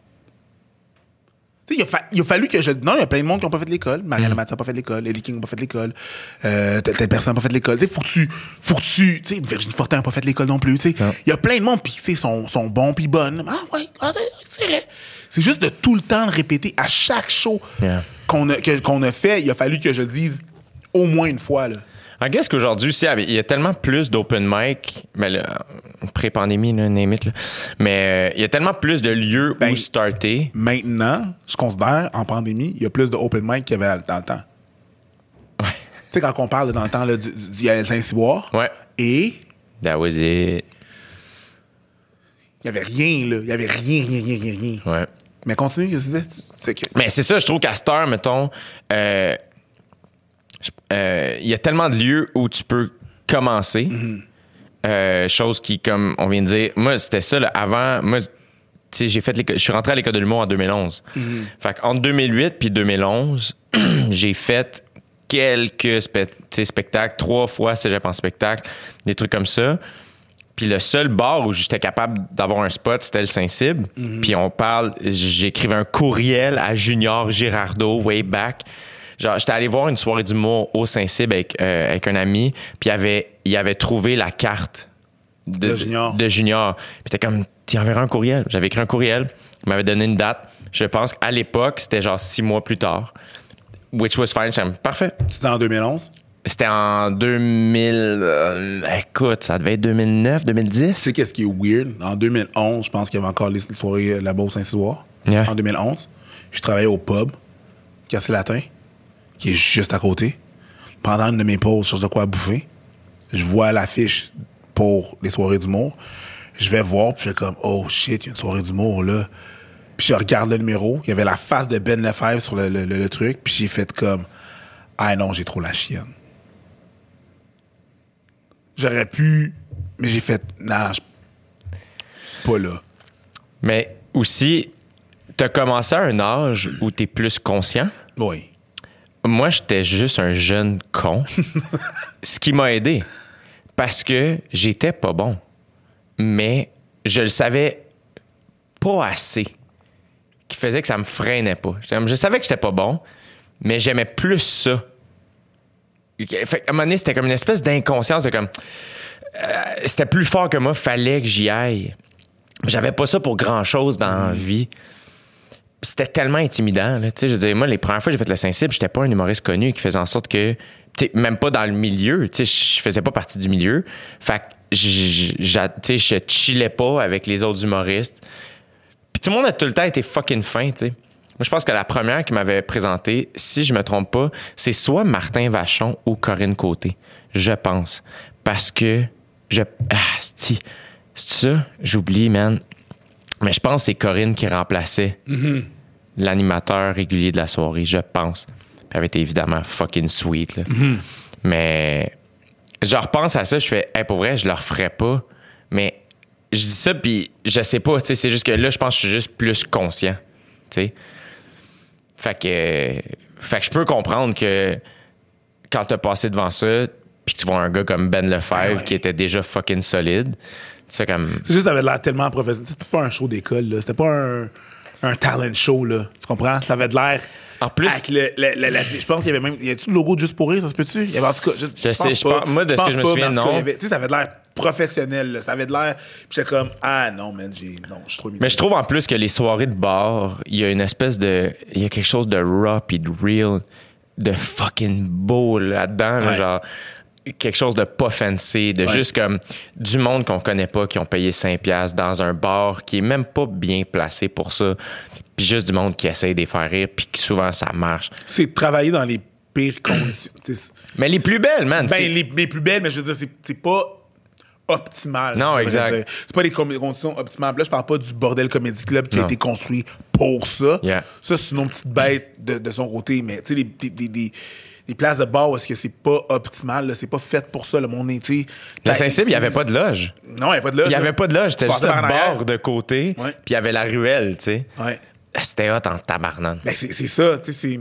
Tu sais, il, fa- il a fallu que je. Non, il y a plein de monde qui ont pas fait de l'école. Marianne mm. Mathieu n'a pas fait de l'école. Eddie King n'a pas fait de l'école. Euh, telle, telle personne n'a pas fait de l'école. Tu sais, faut que tu. Faut que tu. Tu sais, Virginie Fortin n'a pas fait de l'école non plus. Tu sais, il y a plein de monde, puis, tu sais, sont, sont bons, puis bonnes. Ah, ouais, ah, c'est vrai. C'est juste de tout le temps le répéter à chaque show yeah. qu'on, a, que, qu'on a fait. Il a fallu que je le dise au moins une fois, là. I guess qu'aujourd'hui, il y a tellement plus d'open mic, mais là, pré-pandémie, là, name it, là. Mais euh, il y a tellement plus de lieux ben, où starter. Maintenant, je considère, en pandémie, il y a plus de open mic qu'il y avait dans le temps. Ouais. Tu sais, quand on parle dans le temps, là, du, du, il y avait Saint-Cyboire. Ouais. Et. That was it. Il n'y avait rien, là. Il n'y avait rien, rien, rien, rien, rien. Ouais. Mais continue, qu'est-ce que c'est? Que... Mais c'est ça, je trouve qu'à cette heure, mettons, euh, il euh, y a tellement de lieux où tu peux commencer. Mm-hmm. Euh, chose qui, comme on vient de dire, moi, c'était ça, là, avant, moi, tu sais, j'ai fait l'école, je suis rentré à l'école de l'humour en deux mille onze. Mm-hmm. Fait qu'entre deux mille huit puis deux mille onze, j'ai fait quelques spe- spectacles, trois fois cégep en spectacle, des trucs comme ça. Puis le seul bar où j'étais capable d'avoir un spot, c'était le Saint-Cybe. Mm-hmm. Puis on parle, j'écrivais un courriel à Junior Girardeau, way back. Genre, j'étais allé voir une soirée d'humour au Saint-Cybe avec, euh, avec un ami, puis il avait, il avait trouvé la carte de, de Junior. De junior. Puis t'es comme, tu enverras un courriel. J'avais écrit un courriel, il m'avait donné une date. Je pense qu'à l'époque, c'était genre six mois plus tard. Which was fine. J'aime, parfait. C'était en deux mille onze? C'était en deux mille... Euh, écoute, ça devait être deux mille neuf, deux mille dix. Tu sais qu'est-ce qui est weird? En deux mille onze, je pense qu'il y avait encore les soirées là-bas au Saint-Cyboire. Yeah. En deux mille onze, je travaillais au pub, Quartier Latin, qui est juste à côté. Pendant une de mes pauses, je cherche de quoi bouffer. Je vois l'affiche pour les soirées d'humour. Je vais voir, puis je fais comme, oh shit, il y a une soirée d'humour là. Puis je regarde le numéro. Il y avait la face de Ben Lefebvre sur le, le, le, le truc. Puis j'ai fait comme, ah non, j'ai trop la chienne. J'aurais pu, mais j'ai fait, non, je... pas là. Mais aussi, t'as commencé à un âge où t'es plus conscient. Oui. moi, j'étais juste un jeune con. Ce qui m'a aidé. Parce que j'étais pas bon. Mais je le savais pas assez. Qui faisait que ça me freinait pas. Je savais que j'étais pas bon, mais j'aimais plus ça. Fait à un moment donné, c'était comme une espèce d'inconscience de comme... Euh, c'était plus fort que moi, fallait que j'y aille. J'avais pas ça pour grand-chose dans la vie. Puis c'était tellement intimidant. Là. Je veux dire, moi, les premières fois que j'ai fait le Saint-Cybe, j'étais pas un humoriste connu qui faisait en sorte que... Même pas dans le milieu. Je faisais pas partie du milieu. Fait que je chillais pas avec les autres humoristes. Puis tout le monde a tout le temps été fucking fin, tu sais. Moi, je pense que la première qui m'avait présenté, si je me trompe pas, c'est soit Martin Vachon ou Corinne Côté. Je pense. Parce que je... Ah, c'est ça? J'oublie, man. Mais je pense que c'est Corinne qui remplaçait mm-hmm. l'animateur régulier de la soirée, je pense. Puis elle avait été évidemment fucking sweet, là. Mm-hmm. Mais je repense à ça, je fais, hey, pour vrai, je le referais pas. Mais je dis ça, puis je sais pas, tu sais, c'est juste que là, je pense que je suis juste plus conscient, tu sais. Fait que, fait que je peux comprendre que quand t'as passé devant ça, puis tu vois un gars comme Ben Lefebvre ouais. qui était déjà fucking solide, tu fais comme... C'est juste, ça avait l'air tellement professionnel. C'était pas un show d'école, là. C'était pas un, un talent show, là. Tu comprends? Ça avait de l'air... En plus... Avec le, le, le, la, je pense qu'il y avait même... Y a-tu le logo de Juste pour rire, ça se peut-tu? Il y avait en tout cas... Je, je, je sais, je pas, pense, moi, de ce que je me pas, souviens, non. Tu sais, ça avait de l'air professionnel, là. Ça avait de l'air... Puis j'étais comme, ah non, man, j'ai... Non, je suis trop... Mais je trouve en plus que les soirées de bar, il y a une espèce de... Il y a quelque chose de raw pis de real, de fucking beau là-dedans, ouais. là, genre... quelque chose de pas fancy, de ouais. juste comme du monde qu'on connaît pas, qui ont payé cinq piastres dans un bar qui est même pas bien placé pour ça, puis juste du monde qui essaie de les faire rire, puis que souvent ça marche. C'est de travailler dans les pires conditions. Mais les plus belles, man. Ben, les, les plus belles, mais je veux dire, c'est, c'est pas optimal. Non, exact. C'est pas des conditions optimales. Là, je parle pas du Bordel Comedy Club qui non. a été construit pour ça. Yeah. Ça, c'est une autre petite bête de, de son côté, mais tu sais, des... des, des les places de bar où est-ce que c'est pas optimal, là, c'est pas fait pour ça, le monde est, tu sais... La Saint-Cybe, il n'y avait pas de loge. Non, il n'y avait pas de loge. Il n'y avait pas de loge, c'était juste un bar de côté, ouais. puis il y avait la ruelle, tu sais. Ouais. C'était hot en tabarnak. Ben, c'est, c'est ça, tu sais,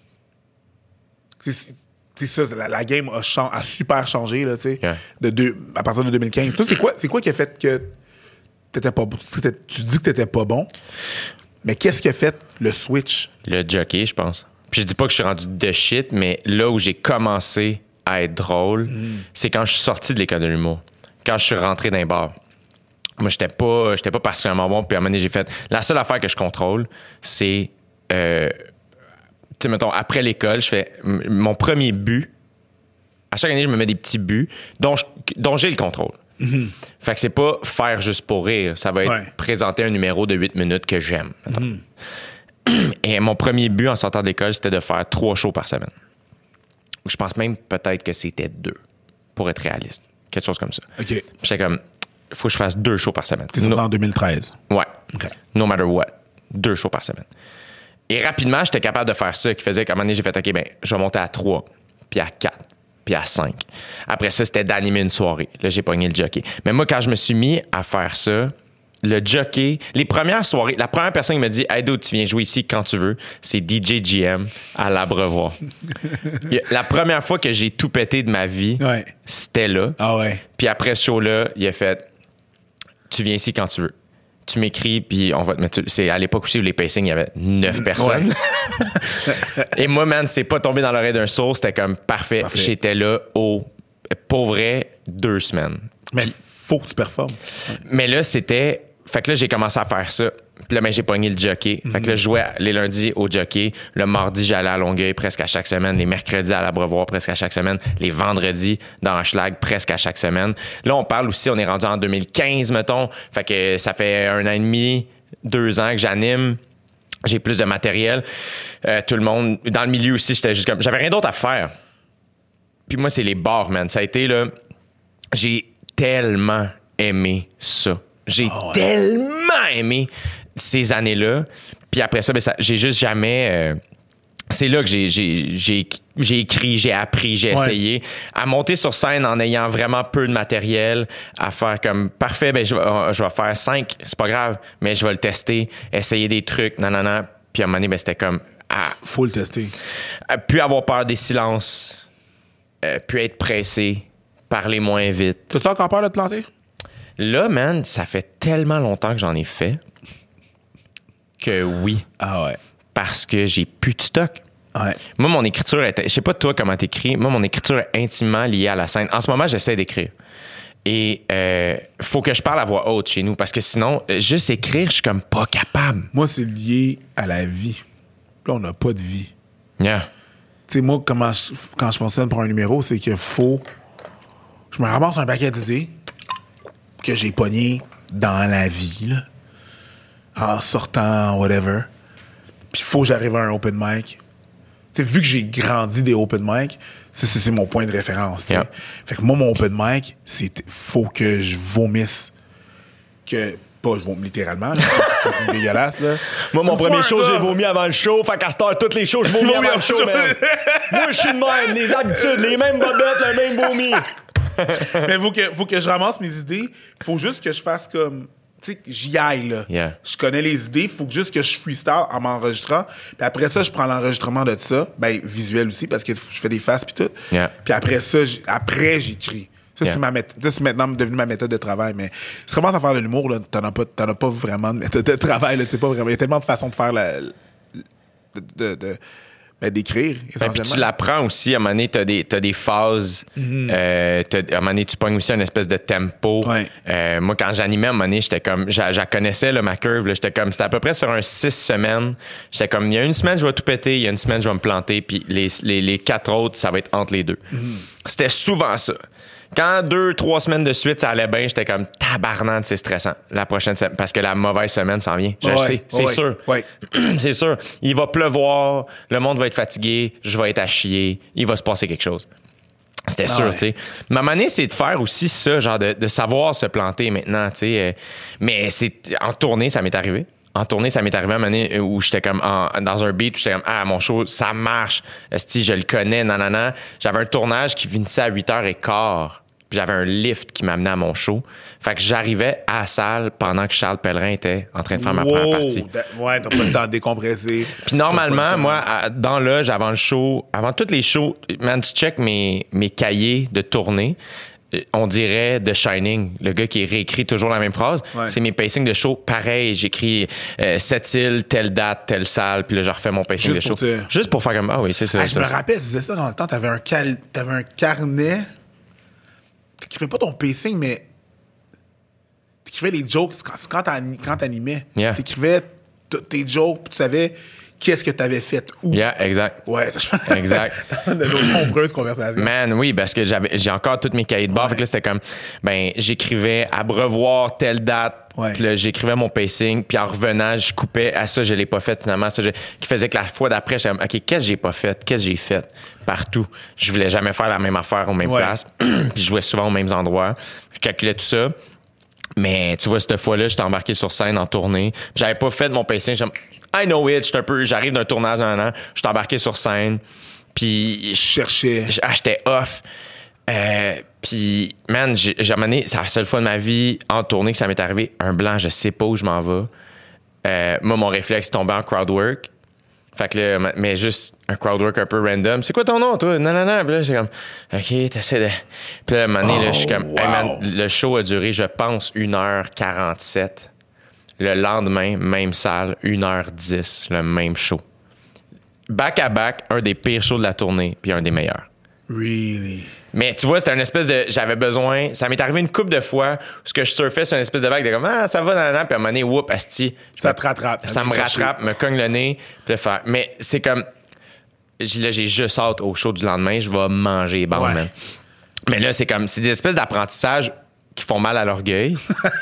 c'est... c'est... C'est ça, la, la game a, chan- a super changé, là, tu sais, yeah. de deux, à partir de deux mille quinze. Toi, c'est quoi, c'est quoi qui a fait que t'étais pas bon? Tu dis que t'étais pas bon, mais qu'est-ce qui a fait le switch? Le jockey, je pense. Puis je dis pas que je suis rendu de shit, mais là où j'ai commencé à être drôle, mm. c'est quand je suis sorti de l'école de l'humour. Quand je suis rentré dans les bars. Moi, j'étais pas, j'étais pas particulièrement bon. Puis à un moment donné, j'ai fait... La seule affaire que je contrôle, c'est... Euh, tu sais, mettons, après l'école, je fais... M- mon premier but... À chaque année, je me mets des petits buts dont, je, dont j'ai le contrôle. Mm-hmm. Fait que c'est pas faire juste pour rire. Ça va être ouais. présenter un numéro de huit minutes que j'aime. Mm-hmm. Et mon premier but en sortant de l'école, c'était de faire trois shows par semaine. Je pense même peut-être que c'était deux, pour être réaliste. Quelque chose comme ça. OK. Puis j'étais comme, il faut que je fasse deux shows par semaine. T'es no- en deux mille treize. Ouais. OK. No matter what. Deux shows par semaine. Et rapidement, j'étais capable de faire ça, qui faisait qu'à un moment donné, j'ai fait, OK, ben, je vais monter à trois, puis à quatre, puis à cinq. Après ça, c'était d'animer une soirée. Là, j'ai pogné le jockey. Mais moi, quand je me suis mis à faire ça, le jockey, les premières soirées, la première personne qui me dit « Hey, dude, tu viens jouer ici quand tu veux », c'est D J G M à l'Abreuvoir. La première fois que j'ai tout pété de ma vie, ouais. c'était là. Ah ouais. Puis après ce show-là, il a fait « Tu viens ici quand tu veux. Tu m'écris, puis on va te mettre... » C'est à l'époque aussi où les pacings, il y avait neuf personnes. Ouais. Et moi, man, c'est pas tombé dans l'oreille d'un sourd. C'était comme parfait. parfait. J'étais là au... Pour vrai, deux semaines. Mais puis, faut que tu performes. Mais là, c'était... Fait que là, j'ai commencé à faire ça. Puis là, ben, j'ai pogné le jockey. Mm-hmm. Fait que là, je jouais les lundis au jockey. Le mardi, j'allais à Longueuil presque à chaque semaine. Les mercredis à l'Abreuvoir presque à chaque semaine. Les vendredis dans Hochelag presque à chaque semaine. Là, on parle aussi, on est rendu en deux mille quinze, mettons. Fait que ça fait un an et demi, deux ans que j'anime. J'ai plus de matériel. Euh, tout le monde... Dans le milieu aussi, j'étais juste comme... J'avais rien d'autre à faire. Puis moi, c'est les bars, man. Ça a été, là... J'ai tellement aimé ça. J'ai oh ouais. tellement aimé ces années-là. Puis après ça, ben ça j'ai juste jamais... Euh, c'est là que j'ai, j'ai, j'ai, j'ai écrit, j'ai appris, j'ai ouais. essayé. À monter sur scène en ayant vraiment peu de matériel, à faire comme, parfait, ben je, euh, je vais faire cinq, c'est pas grave, mais je vais le tester, essayer des trucs, non, non, non. Puis à un moment donné, ben, c'était comme, à, Faut le tester. à plus avoir peur des silences, euh, plus être pressé, parler moins vite. T'as-tu encore peur de te planter? Là, man, ça fait tellement longtemps que j'en ai fait que oui. Ah ouais. Parce que j'ai plus de stock. Ouais. Moi, mon écriture, est, je sais pas toi comment t'écris, moi, mon écriture est intimement liée à la scène. En ce moment, j'essaie d'écrire. Et euh, faut que je parle à voix haute chez nous parce que sinon, juste écrire, je suis comme pas capable. Moi, c'est lié à la vie. Là, on n'a pas de vie. Yeah. Tu sais, moi, comment je- quand je fonctionne pour un numéro, c'est qu'il faut... Je me ramasse un paquet d'idées que j'ai pogné dans la vie, là. En sortant, whatever. Puis il faut que j'arrive à un open mic. Tu sais, vu que j'ai grandi des open mic, c'est, c'est, c'est mon point de référence, tu sais. Yeah. Fait que moi, mon open mic, c'est... Faut que je vomisse. Que... Pas je vomisse littéralement, là. C'est fucking dégueulasse, là. Moi, mon Faut premier un show, gars. j'ai vomi avant le show. Fait qu'à cette heure, toutes les shows, je vomis avant le show, man. Moi, je suis de même. Les habitudes, les mêmes bobettes, le même vomi. Mais faut que, faut que je ramasse mes idées. Faut juste que je fasse comme... Tu sais, que j'y aille, là. Yeah. Je connais les idées. Faut juste que je freestyle en m'enregistrant. Puis après ça, je prends l'enregistrement de ça. Ben, visuel aussi, parce que je fais des faces puis tout. Yeah. Puis après ça, j'- après, j'écris. Ça, Yeah. c'est ma méthode. Ça, c'est maintenant devenu ma méthode de travail. Mais si tu commences à faire de l'humour, là, t'en as pas, t'en as pas vraiment de méthode de travail, là. C'est pas vraiment... Il y a tellement de façons de faire la... de... de, de ben, d'écrire, Ben, puis essentiellement. tu l'apprends aussi. À un moment donné, t'as des, t'as des phases. Euh, t'as- à un moment donné, tu pognes aussi une espèce de tempo. Ouais. Euh, moi, quand j'animais, à un moment donné, j'étais comme... Je la connaissais, là, ma curve. Là, j'étais comme... C'était à peu près sur un six semaines. J'étais comme... Il y a une semaine, je vais tout péter. Il y a une semaine, je vais me planter. Puis les, les, les quatre autres, ça va être entre les deux. C'était souvent ça. Quand deux, trois semaines de suite, ça allait bien, j'étais comme tabarnak, c'est stressant. La prochaine semaine, parce que la mauvaise semaine s'en vient. Je le Ouais, sais, c'est ouais, sûr. ouais. C'est sûr. Il va pleuvoir, le monde va être fatigué, je vais être à chier, il va se passer quelque chose. C'était Ah sûr, ouais. tu sais. Ma manière, c'est de faire aussi ça, genre de, de savoir se planter maintenant, tu sais. Euh, mais c'est en tournée, ça m'est arrivé. En tournée, ça m'est arrivé à un moment donné où j'étais comme en- dans un beat, où j'étais comme ah mon show, ça marche. Esti, je le connais, nanana. J'avais un tournage qui finissait à huit heures quinze. Puis j'avais un lift qui m'amenait à mon show. Fait que j'arrivais à la salle pendant que Charles Pellerin était en train de faire ma Wow, première partie. that- ouais, t'as pas le temps de décompresser. Puis normalement, moi, à- dans l'âge, avant le show, avant tous les shows, man, tu check mes, mes cahiers de tournée, euh, on dirait The Shining, le gars qui réécrit toujours la même phrase. Ouais. C'est mes pacings de show. Pareil, j'écris euh, cette île, telle date, telle salle, puis là, je refais mon pacing Juste de show. pour te- Juste pour faire comme, ah oui, c'est ça. Ah, je ça, me ça. rappelle, tu faisais ça dans le temps, t'avais un, cal... t'avais un carnet. T'écrivais pas ton pacing, mais t'écrivais les jokes quand, quand, t'ani- quand t'animais. Yeah. T'écrivais t- tes jokes, puis tu savais qu'est-ce que t'avais fait où. Yeah, exact. Ouais, ça, je Exact. de nos nombreuses conversations. Man, oui, parce que j'avais, j'ai encore tous mes cahiers de bord. Ouais. Fait que là, c'était comme, ben, j'écrivais à brevoir telle date. Ouais. Puis là, j'écrivais mon pacing. Puis en revenant, je coupais. À ça, je l'ai pas fait finalement. Ça, je- qui faisait que la fois d'après, j'étais comme, OK, qu'est-ce que j'ai pas fait? Qu'est-ce que j'ai fait? Partout. Je voulais jamais faire la même affaire aux mêmes Ouais. places. Puis je jouais souvent aux mêmes endroits. Je calculais tout ça. Mais tu vois, cette fois-là, j'étais embarqué sur scène en tournée. Puis j'avais pas fait mon pacing. J'étais comme, I know it. J'étais un peu, j'arrive d'un tournage d'un an. J'étais embarqué sur scène. Puis Je cherchais. j'- ah, j'étais off. Euh, puis, man, j'ai j'ai amené, c'est la seule fois de ma vie en tournée que ça m'est arrivé. Un blanc, je sais pas où je m'en vais. Euh, moi, mon réflexe tombait en crowd work. Fait que là, mais juste un crowd work un peu random. C'est quoi ton nom, toi? Non, non, non. Puis là, c'est comme, OK, t'essaies de. Puis là, à un moment donné, là, je suis comme, Oh, hey, man, wow. le show a duré, je pense, une heure quarante-sept. Le lendemain, même salle, une heure dix, le même show. Back à back, un des pires shows de la tournée, puis un des meilleurs. Really? Mais tu vois, c'était une espèce de. J'avais besoin. Ça m'est arrivé une couple de fois où ce que je surfais sur une espèce de vague de comme ah, ça va dans la puis à un moment donné, whoop, asti. Ça te rattrape. Ça me chercher. rattrape, me cogne le nez, puis le faire. Mais c'est comme. j'ai- Là, j'ai juste hâte au show du lendemain, je vais manger bon, Ouais. man. Mais là, c'est comme. C'est des espèces d'apprentissage qui font mal à l'orgueil.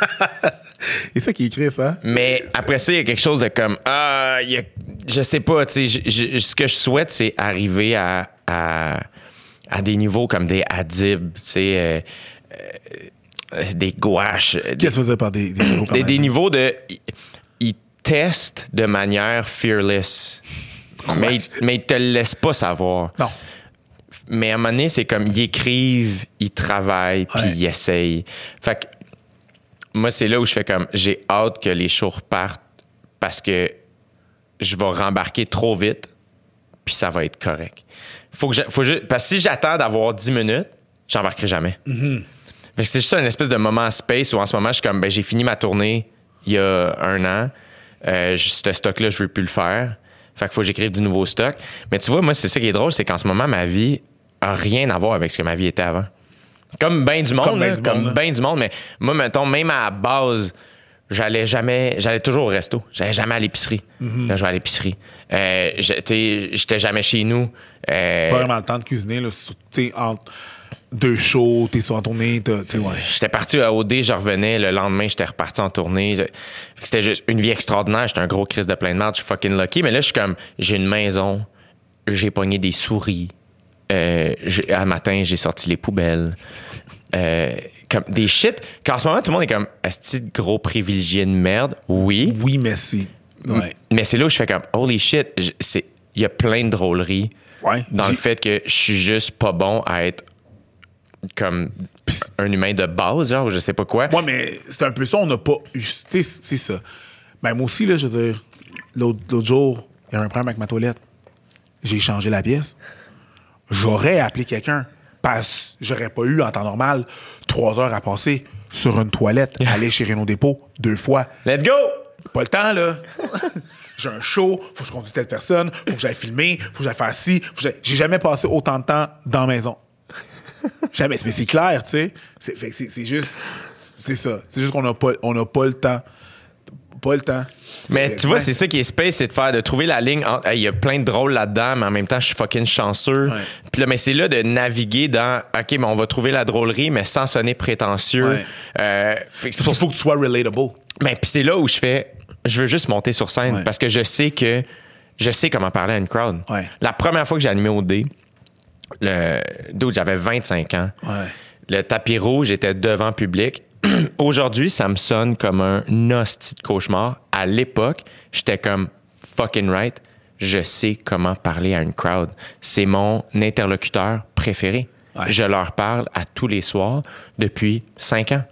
C'est ça qui écrit ça. Mais après ça, il y a quelque chose de comme ah, il y a- je sais pas, tu sais, je- je- ce que je souhaite, c'est arriver à, à, à des niveaux comme des Adib, tu sais, euh, euh, des gouaches, euh, des, Qu'est-ce que tu faisais par des, des niveaux des, comme des ça? niveaux de, ils- ils testent de manière fearless, mais ils, mais ils te le laissent pas savoir. Non. Mais à un moment donné, c'est comme ils écrivent, ils travaillent, puis Ouais. ils essayent. Fait que moi, c'est là où je fais comme j'ai hâte que les shows repartent parce que je vais rembarquer trop vite puis ça va être correct. Faut que je, faut que je, parce que si j'attends d'avoir dix minutes, j'embarquerai jamais. Mm-hmm. Fait que c'est juste une espèce de moment space où en ce moment, je suis comme, ben, j'ai fini ma tournée il y a un an. Euh, ce stock-là, je veux plus le faire. Fait qu'il faut que j'écrive du nouveau stock. Mais tu vois, moi, c'est ça qui est drôle, c'est qu'en ce moment, ma vie a rien à voir avec ce que ma vie était avant. Comme bien du monde, comme bien du, comme ben du monde. Mais moi, mettons, même à la base, j'allais jamais, j'allais toujours au resto. J'allais jamais à l'épicerie. Mm-hmm. Là, je vais à l'épicerie. Euh, j'étais jamais chez nous. Euh, pas vraiment le temps de cuisiner, là. T'es entre deux shows, t'es sur en tournée. T'es, t'es, ouais. J'étais parti à O D, je revenais. Le lendemain, j'étais reparti en tournée. C'était juste une vie extraordinaire. J'étais un gros Christ de plein de merde. Je suis fucking lucky. Mais là, je suis comme, j'ai une maison. J'ai pogné des souris. Euh, à matin, j'ai sorti les poubelles. Euh, comme des shit qu'en ce moment, tout le monde est comme, est-ce que gros privilégié de merde? Oui. Oui, mais c'est... Ouais. Mais c'est là où je fais comme, holy shit, il y a plein de drôleries ouais. dans j'ai... le fait que je suis juste pas bon à être comme un humain de base, genre, ou je sais pas quoi. Ouais, mais c'est un peu ça, on n'a pas eu... C'est, c'est ça. Ben, moi aussi, là, je veux dire, l'autre, l'autre jour, il y avait un problème avec ma toilette. J'ai changé la pièce. J'aurais appelé quelqu'un. Parce que j'aurais pas eu, en temps normal, trois heures à passer sur une toilette, aller chez Renault Dépôt deux fois. Let's go! Pas le temps, là. J'ai un show, faut que je conduise telle personne, faut que j'aille filmer, faut que j'aille faire ci. Faut que j'aille... J'ai jamais passé autant de temps dans la maison. Jamais. Mais c'est clair, tu sais. C'est, c'est, c'est juste... C'est ça. C'est juste qu'on n'a pas, on n'a pas le temps. Pas le temps. Mais tu vois, c'est ça qui est space, c'est de faire, de trouver la ligne. Il hey, y a plein de drôles là-dedans, mais en même temps, je suis fucking chanceux. Ouais. Puis là, mais c'est là de naviguer dans, OK, mais on va trouver la drôlerie, mais sans sonner prétentieux. Ouais. Euh, il faut, faut que tu sois relatable. Mais puis c'est là où je fais, je veux juste monter sur scène ouais. parce que je sais que, je sais comment parler à une crowd. Ouais. La première fois que j'ai animé au D, le, d'où j'avais vingt-cinq ans, ouais. le tapis rouge était devant public. Aujourd'hui, ça me sonne comme un hostie de cauchemar. À l'époque, j'étais comme fucking right. Je sais comment parler à une crowd. C'est mon interlocuteur préféré. Ouais. Je leur parle à tous les soirs depuis cinq ans.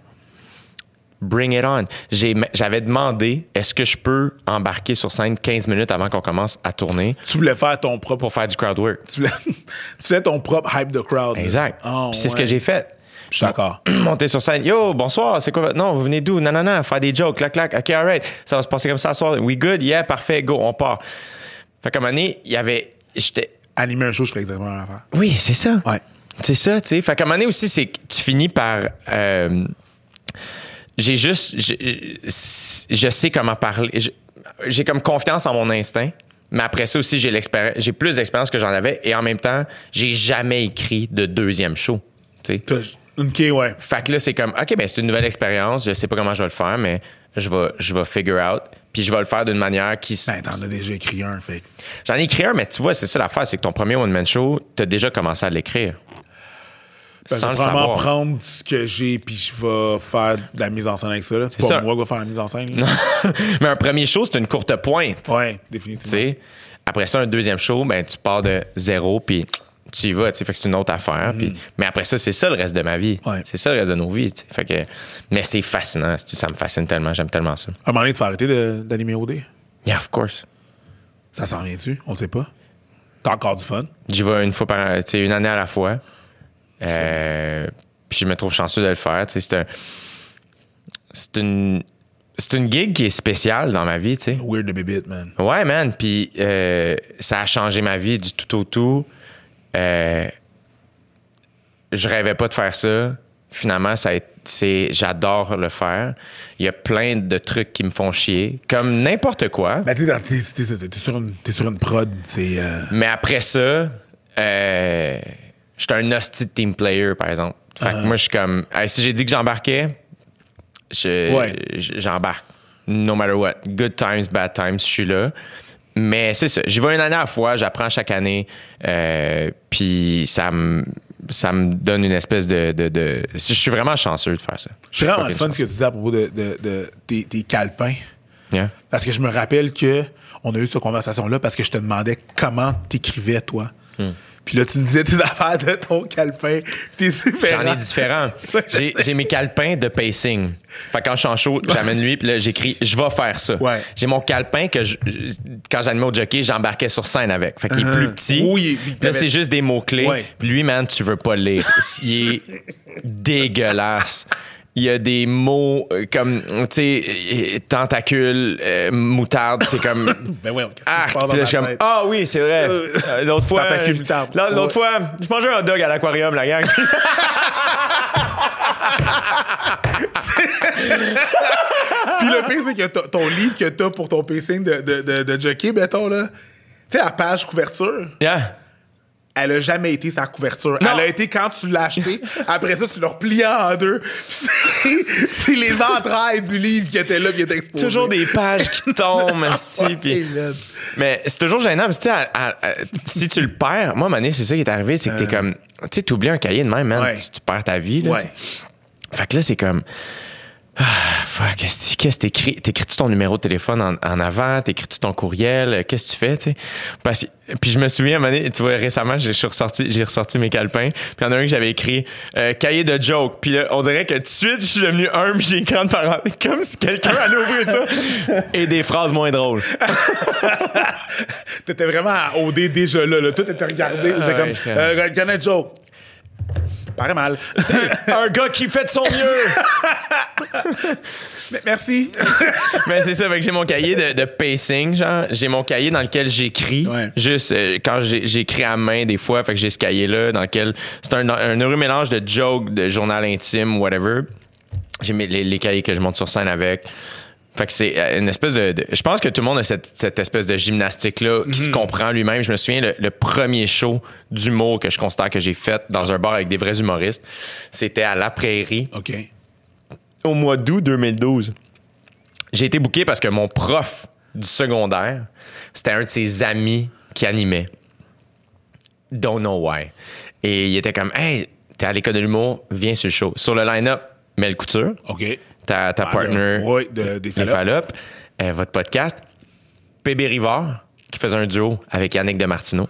Bring it on. J'ai, j'avais demandé, est-ce que je peux embarquer sur scène quinze minutes avant qu'on commence à tourner? Tu voulais faire ton propre... Pour faire du crowd work. Tu voulais, tu voulais ton propre hype de crowd. Exact. Oh, c'est ouais. ce que j'ai fait. Je suis d'accord. Monter sur scène. Yo, bonsoir, c'est quoi votre nom? Vous venez d'où? Non, non, non, faire des jokes, clac, clac. OK, all right. Ça va se passer comme ça ce soir. We good? Yeah, parfait, go, on part. Fait qu'à un moment donné, il y avait. J'étais. Animer un show, je ferais exactement la même affaire. Oui, c'est ça. Ouais. C'est ça, tu sais. Fait qu'à un moment donné aussi, c'est que tu finis par. Euh, j'ai juste. J'ai, je sais comment parler. J'ai, j'ai comme confiance en mon instinct. Mais après ça aussi, j'ai, l'expérience, j'ai plus d'expérience que j'en avais. Et en même temps, j'ai jamais écrit de deuxième show. Tu sais. OK, ouais. Fait que là, c'est comme, OK, ben c'est une nouvelle expérience. Je sais pas comment je vais le faire, mais je vais, je vais figure out. Puis je vais le faire d'une manière qui... Ben, t'en as déjà écrit un, fait. J'en ai écrit un, mais tu vois, c'est ça l'affaire, c'est que ton premier one-man show, t'as déjà commencé à l'écrire. Ben, sans je vais le vraiment savoir. Prendre ce que j'ai, puis je vais faire de la mise en scène avec ça. Là. C'est pas ça. Moi qui vais faire la mise en scène. Mais un premier show, c'est une courte pointe. Ouais, définitivement. T'sais? Après ça, un deuxième show, ben tu pars de zéro, puis... tu y vas, tu sais, fait que c'est une autre affaire. Mm. Pis, mais après ça, c'est ça le reste de ma vie. Ouais. C'est ça le reste de nos vies. T'sais. Fait que, mais c'est fascinant. Ça me fascine tellement. J'aime tellement ça. À un moment donné, tu vas arrêter de, d'animer O D? Yeah, of course. Ça s'en vient-tu? On le sait pas. T'as encore du fun? J'y vais une fois par... Tu sais, une année à la fois. Euh, puis je me trouve chanceux de le faire. Tu sais, c'est un... C'est une... C'est une gig qui est spéciale dans ma vie, tu sais. Weird the bit, man. Ouais, man. Puis euh, ça a changé ma vie du tout au tout. Euh, je rêvais pas de faire ça. Finalement, ça a été, c'est, j'adore le faire. Il y a plein de trucs qui me font chier, comme n'importe quoi. Ben, t'es, t'es, t'es, t'es, sur une, t'es sur une prod, c'est... Euh... Mais après ça, euh, j'étais un hostie de team player, par exemple. Fait uh-huh. que moi, je suis comme... Hey, si j'ai dit que j'embarquais, je, ouais. j'embarque. No matter what. Good times, bad times, je suis là. Mais c'est ça. J'y vais une année à la fois, j'apprends chaque année. Euh, puis ça me ça me donne une espèce de, de, de... Je suis vraiment chanceux de faire ça. Je suis vraiment fun ce que tu disais à propos de, de, de, de tes calepins. Yeah. Parce que je me rappelle que on a eu cette conversation-là parce que je te demandais comment t'écrivais, toi. Hmm. Puis là, tu me disais tes affaires de ton calepin. T'es différent. J'en ai différents. J'ai, j'ai mes calepins de pacing. Fait que quand je suis en show, j'amène lui, puis là, j'écris « Je vais faire ça Ouais. ». J'ai mon calepin que, je, je- quand j'animais au jockey, j'embarquais sur scène avec. Fait qu'il est plus petit. Oui, il- Là, c'est juste des mots-clés. Ouais. Puis lui, man, tu veux pas le lire. Il est dégueulasse. Il y a des mots euh, comme, tu sais, euh, tentacule, euh, moutarde, c'est comme... Ben ouais, qu'est-ce qui Ah, se passe dans puis là, ta je suis comme, tête? ah oui, c'est vrai. Euh, L'autre fois, Tentacule, euh, moutarde. là, l'autre Ouais. fois, je mangeais un hot dog à l'aquarium, la gang. Puis le pire, c'est que t'as- ton livre que t'as pour ton pacing de, de, de, de jockey, mettons, là, tu sais, la page couverture, Yeah. elle a jamais été sa couverture. Non. Elle a été quand tu l'as acheté. Après ça, tu l'as replié en deux. C'est, c'est les entrailles du livre qui étaient là, qui étaient exposées. Toujours des pages qui tombent, esti, Ouais, puis- man. Mais c'est toujours gênant, parce que tu sais, à- à- à- si tu le perds, moi, à un moment donné, c'est ça qui est arrivé, c'est que t'es comme, tu sais, t'oublies un cahier de même, man, Ouais. tu, tu perds ta vie, là. Ouais. tu sais. Fait que là, c'est comme, ah, fuck, qu'est-ce que qu'est-ce que t'écris? T'écris-tu ton numéro de téléphone en, en avant? T'écris-tu ton courriel? Qu'est-ce que tu fais, tu sais? Parce que, puis je me souviens, à un moment donné, tu vois, récemment, j'ai je suis ressorti, j'ai ressorti mes calepins, puis il y en a un que j'avais écrit, euh, cahier de joke. Puis là, on dirait que tout de suite, je suis devenu humble, j'ai écrit en parenthèse, comme si quelqu'un allait ouvrir ça. Et des phrases moins drôles. T'étais vraiment à O D déjà là, là. Tout était regardé. C'était ouais, comme, c'est- euh, Janet Joe. Paraît mal. Un gars qui fait de son mieux! Mais merci. Mais c'est ça, fait que j'ai mon cahier de, de pacing, genre. J'ai mon cahier dans lequel j'écris. Ouais. Juste euh, quand j'ai- j'écris à main des fois, fait que j'ai ce cahier-là dans lequel c'est un, un heureux mélange de jokes, de journal intime, whatever. J'ai mes, les, les cahiers que je monte sur scène avec. Fait que c'est euh, une espèce de, de- je pense que tout le monde a cette, cette espèce de gymnastique-là qui se comprend lui-même. Je me souviens, le, le premier show d'humour que je considère que j'ai fait dans un bar avec des vrais humoristes, c'était à La Prairie OK. au mois d'août deux mille douze. J'ai été booké parce que mon prof du secondaire, c'était un de ses amis qui animait. Don't know why. Et il était comme, hey, t'es à l'école de l'humour, viens sur le show. Sur le line-up, Mel Couture, OK. ta, ta Ah, partner, de- ouais, de- des Les Fallops. Fallops, euh, votre podcast, P B Rivard, qui faisait un duo avec Yannick Demartino.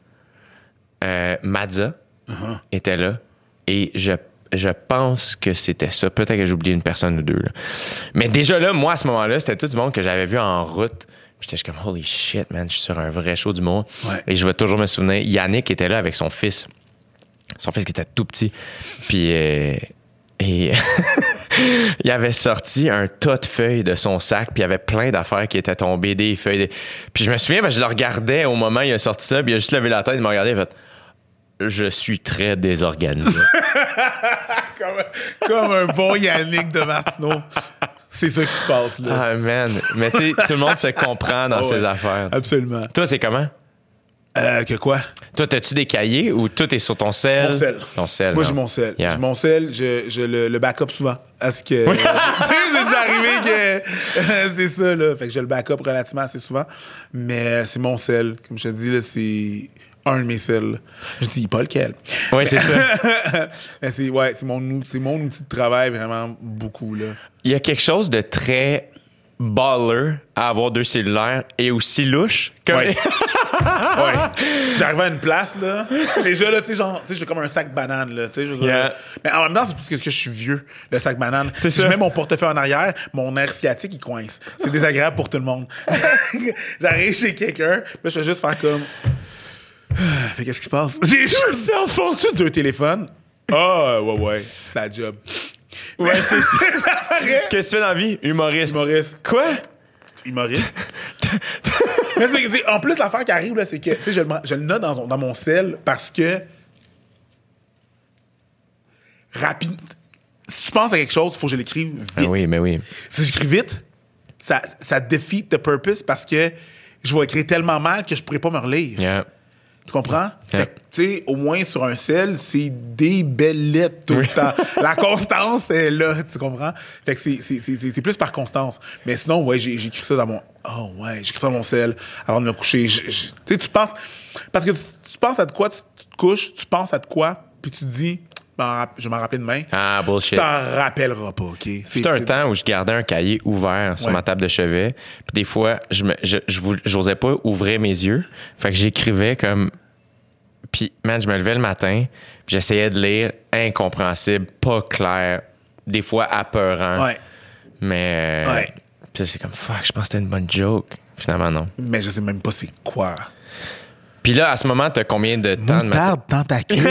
Euh, Madza Uh-huh. était là. Et je, je pense que c'était ça. Peut-être que j'ai oublié une personne ou deux. Là. Mais déjà là, moi, à ce moment-là, c'était tout du monde que j'avais vu en route. Puis j'étais comme, holy shit, man, je suis sur un vrai show du monde. Ouais. Et je vais toujours me souvenir, Yannick était là avec son fils. Son fils qui était tout petit. Puis... euh, et il avait sorti un tas de feuilles de son sac, puis il y avait plein d'affaires qui étaient tombées, des feuilles. Des... Puis je me souviens, ben, je le regardais au moment où il a sorti ça, puis il a juste levé la tête, il m'a regardé, il a fait « Je suis très désorganisé. comme, comme un bon Yannick de Martineau. C'est ça qui se passe, » là. Ah, man. Mais tu sais, tout le monde se comprend dans Ah ses ouais. affaires. tu sais. Absolument. Toi, c'est comment? Euh, que quoi? Toi, t'as-tu des cahiers ou tout est sur ton sel? Mon sel. Ton sel. Moi, non. j'ai mon sel. Yeah. J'ai mon sel, je, je le, le backup souvent. Est-ce que. Tu sais, c'est déjà arrivé que. c'est ça, là. Fait que je le backup relativement assez souvent. Mais c'est mon sel. Comme je te dis, là, c'est un de mes sels. Je dis pas lequel. Oui, c'est ça. Mais c'est, ouais, c'est mon, ou- c'est mon outil de travail vraiment beaucoup, là. Il y a quelque chose de très baller à avoir deux cellulaires et aussi louche. Comme... Ouais. Ouais. J'arrivais à une place, là. Déjà, là, tu sais, genre, tu sais, j'ai comme un sac banane, là. Tu sais, je veux dire. Yeah. Mais en même temps, c'est parce que je suis vieux, le sac banane. C'est si ça. je mets mon portefeuille en arrière, mon nerf sciatique, il coince. C'est désagréable pour tout le monde. J'arrive chez quelqu'un, là, je fais juste faire comme. Mais qu'est-ce qui se passe? J'ai juste cell phone. juste deux téléphones. Ah, ouais, ouais. C'est la job. Ouais, c'est ça. Qu'est-ce que tu fais dans la vie? Humoriste. Humoriste. Quoi? Humoriste. Mais c'est- c'est- en plus, l'affaire qui arrive, là, c'est que tu sais, je, le- je le note dans, dans mon sel parce que rapide. Si tu penses à quelque chose, il faut que je l'écrive vite. Ah oui, mais oui. Si j'écris vite, ça, ça defeat the purpose parce que je vais écrire tellement mal que je pourrais pas me relire. Yeah. Tu comprends? Yeah. Fait que, tu sais, au moins sur un sel, c'est des belles lettres tout le temps. La constance est là, tu comprends? Fait que c'est, c'est, c'est, c'est plus par constance. Mais sinon, ouais, j'ai, j'ai écrit ça dans mon... Oh, ouais, j'ai écrit ça dans mon sel avant de me coucher. Je- je- Tu sais, tu penses... Parce que tu penses à de quoi, tu, tu te couches, tu penses à de quoi, puis tu te dis, m'en rapp- je vais m'en rappeler demain. Ah, Tu bullshit. t'en rappelleras pas, OK? C'était un temps où je gardais un cahier ouvert sur Ouais. ma table de chevet. Puis des fois, je me, je, je vou- j'osais pas ouvrir mes yeux. Fait que j'écrivais comme... Puis, man, je me levais le matin, puis j'essayais de lire, incompréhensible, pas clair, des fois apeurant. Ouais. Mais. euh, Ouais. Puis là, c'est comme, fuck, je pense que c'était une bonne joke. Finalement, non. Mais je sais même pas c'est quoi. Puis là, à ce moment, t'as combien de temps de matin? Moutarde tentacule.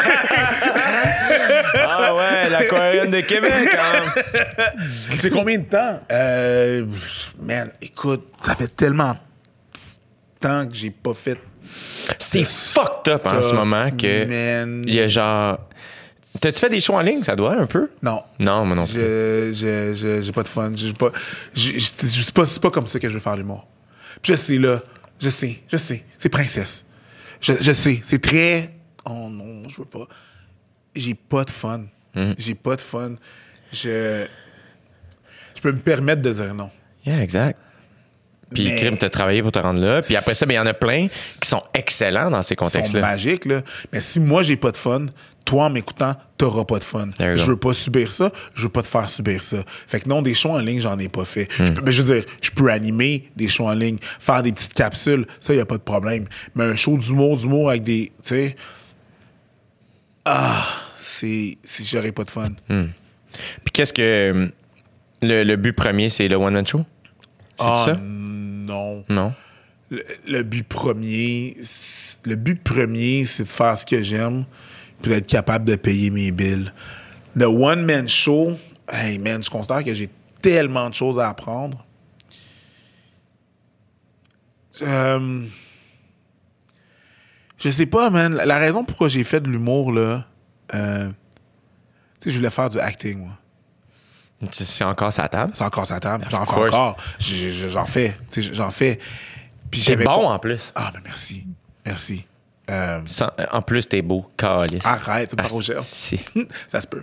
Ah ouais, l'aquarium de Québec, hein? C'est combien de temps? Euh, man, écoute, ça fait tellement de temps que j'ai pas fait. C'est fucked up en ce moment que. Man. Il y a genre. T'as-tu fait des shows en ligne? Ça doit un peu? Non. Non, moi non plus. Je, je, je, j'ai pas de fun. J'ai pas, je, je, je- c'est pas, c'est pas comme ça que je veux faire l'humour. Puis je sais, là. Je sais, je sais. C'est princesse. Je, je sais. C'est très. Oh non, je veux pas. J'ai pas de fun. Mm. J'ai pas de fun. Je. Je peux me permettre de dire non. Yeah, exact. Puis Mais- Crime, t'as travaillé pour te rendre là. Puis après ça, il y en a plein qui sont excellents dans ces Ils sont contextes-là. magiques, là. Mais si moi, j'ai pas de fun, toi, en m'écoutant, t'auras pas de fun. There you Je go. veux pas subir ça, je veux pas te faire subir ça. Fait que non, des shows en ligne, j'en ai pas fait. Hmm. Je, peux- ben, je veux dire, je peux animer des shows en ligne, faire des petites capsules, ça, y a pas de problème. Mais un show d'humour, d'humour avec des... Tu sais... Ah... C'est... c'est j'aurais pas de fun. Puis qu'est-ce que. hum, Le, le but premier, c'est le one-man show? C'est Ah, ça? non. Non. Le, le but premier... c'est- Le but premier, c'est de faire ce que j'aime puis d'être capable de payer mes bills. Le one-man show, hey man, je considère que j'ai tellement de choses à apprendre. Euh, je sais pas, man. La, la raison pourquoi j'ai fait de l'humour, là, euh, tu sais, je voulais faire du acting, moi. C'est- C'est encore sa table? C'est encore sa table. Of J'en fais course. encore. J- j- J'en fais. Tu sais, j'en fais. Puis T'es j'avais bon con- en plus. Ah, ben merci. Merci. Euh, Sans- en plus, t'es beau. Calice. arrête, tu me parles au gel. Asti. Ça se peut.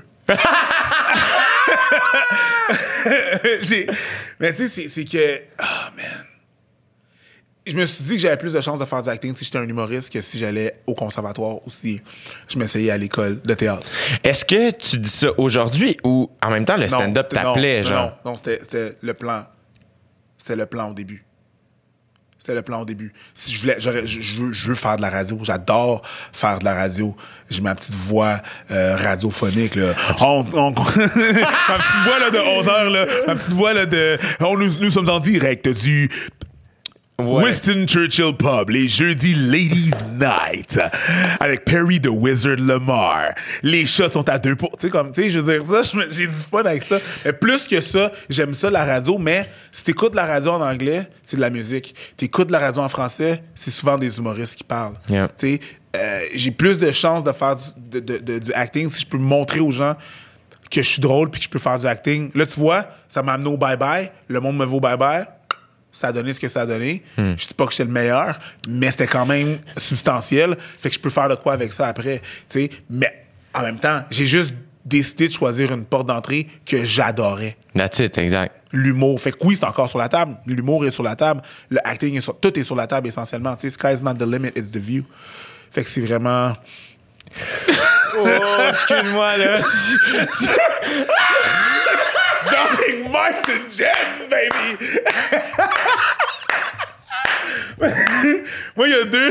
J'ai- Mais tu sais, c'est- c'est que... Ah, man. Je me suis dit que j'avais plus de chances de faire du acting si j'étais un humoriste que si j'allais au conservatoire ou si je m'essayais à l'école de théâtre. Est-ce que tu dis ça aujourd'hui ou en même temps le Non, stand-up c'était- t'appelait, non, genre? Non, non, c'était c'était le plan. C'était le plan au début. C'était le plan au début. Si je voulais, j'aurais- je, je veux, je veux faire de la radio. J'adore faire de la radio. J'ai ma petite voix euh, radiophonique. Là. On, on- ma petite voix là, de onze heures. Là, ma petite voix là, de... On, nous, nous sommes en direct du... Ouais. Winston Churchill Pub, les jeudis Ladies Night, avec Perry the Wizard Lamar. Les chats sont à deux pour... Tu sais, comme, tu sais, je veux dire ça, je me- j'ai du fun avec ça. Mais plus que ça, j'aime ça, la radio, mais si t'écoutes la radio en anglais, c'est de la musique. T'écoutes la radio en français, c'est souvent des humoristes qui parlent. Yeah. Tu sais, euh, j'ai plus de chances de faire du, de, de- de- du acting si je peux montrer aux gens que je suis drôle puis que je peux faire du acting. Là, tu vois, ça m'a amené au bye-bye. Le monde me vaut bye-bye. Ça a donné ce que ça a donné. Hmm. Je dis pas que j'étais le meilleur, mais c'était quand même substantiel. Fait que je peux faire de quoi avec ça après. Tu sais, mais en même temps, j'ai juste décidé de choisir une porte d'entrée que j'adorais. That's it, exact. L'humour. Fait que oui, c'est encore sur la table. L'humour est sur la table. Le acting est sur... Tout est sur la table essentiellement. Tu sais, sky's not the limit, it's the view. Fait que c'est vraiment... Oh, excuse-moi, là. Dropping mics and gems, baby! Moi, il y a deux...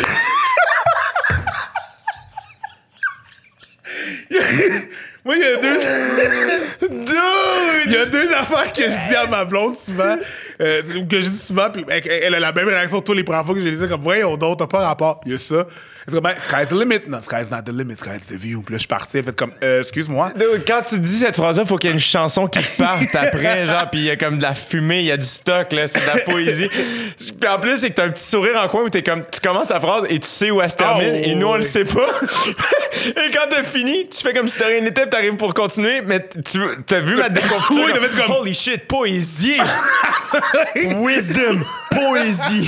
Moi, il y a deux... Dude! Il y a deux affaires que je dis à ma blonde souvent, euh, que je dis souvent, puis elle, elle a la même réaction tous les premières fois que je les dis, comme, voyons donc, t'as pas rapport. Il y a ça. Elle fait comme, ben, sky's the limit. Non, sky's not the limit, sky's the view. Puis là, je suis parti, elle fait comme, euh, excuse-moi. Dude, quand tu dis cette phrase-là, faut qu'il y ait une chanson qui parte après, genre, puis il y a comme de la fumée, il y a du stock, là, c'est de la poésie. Puis en plus, c'est que t'as un petit sourire en coin où t'es comme, tu commences la phrase et tu sais où elle se termine, Oh, et nous, on le oui. sait pas. Et quand t'as fini, tu fais comme si t'as rien été, puis t'arrives pour continuer, mais tu t'as vu ma déconfiture. Oui, t'as fait comme- Holy shit, poésie! Wisdom, poésie!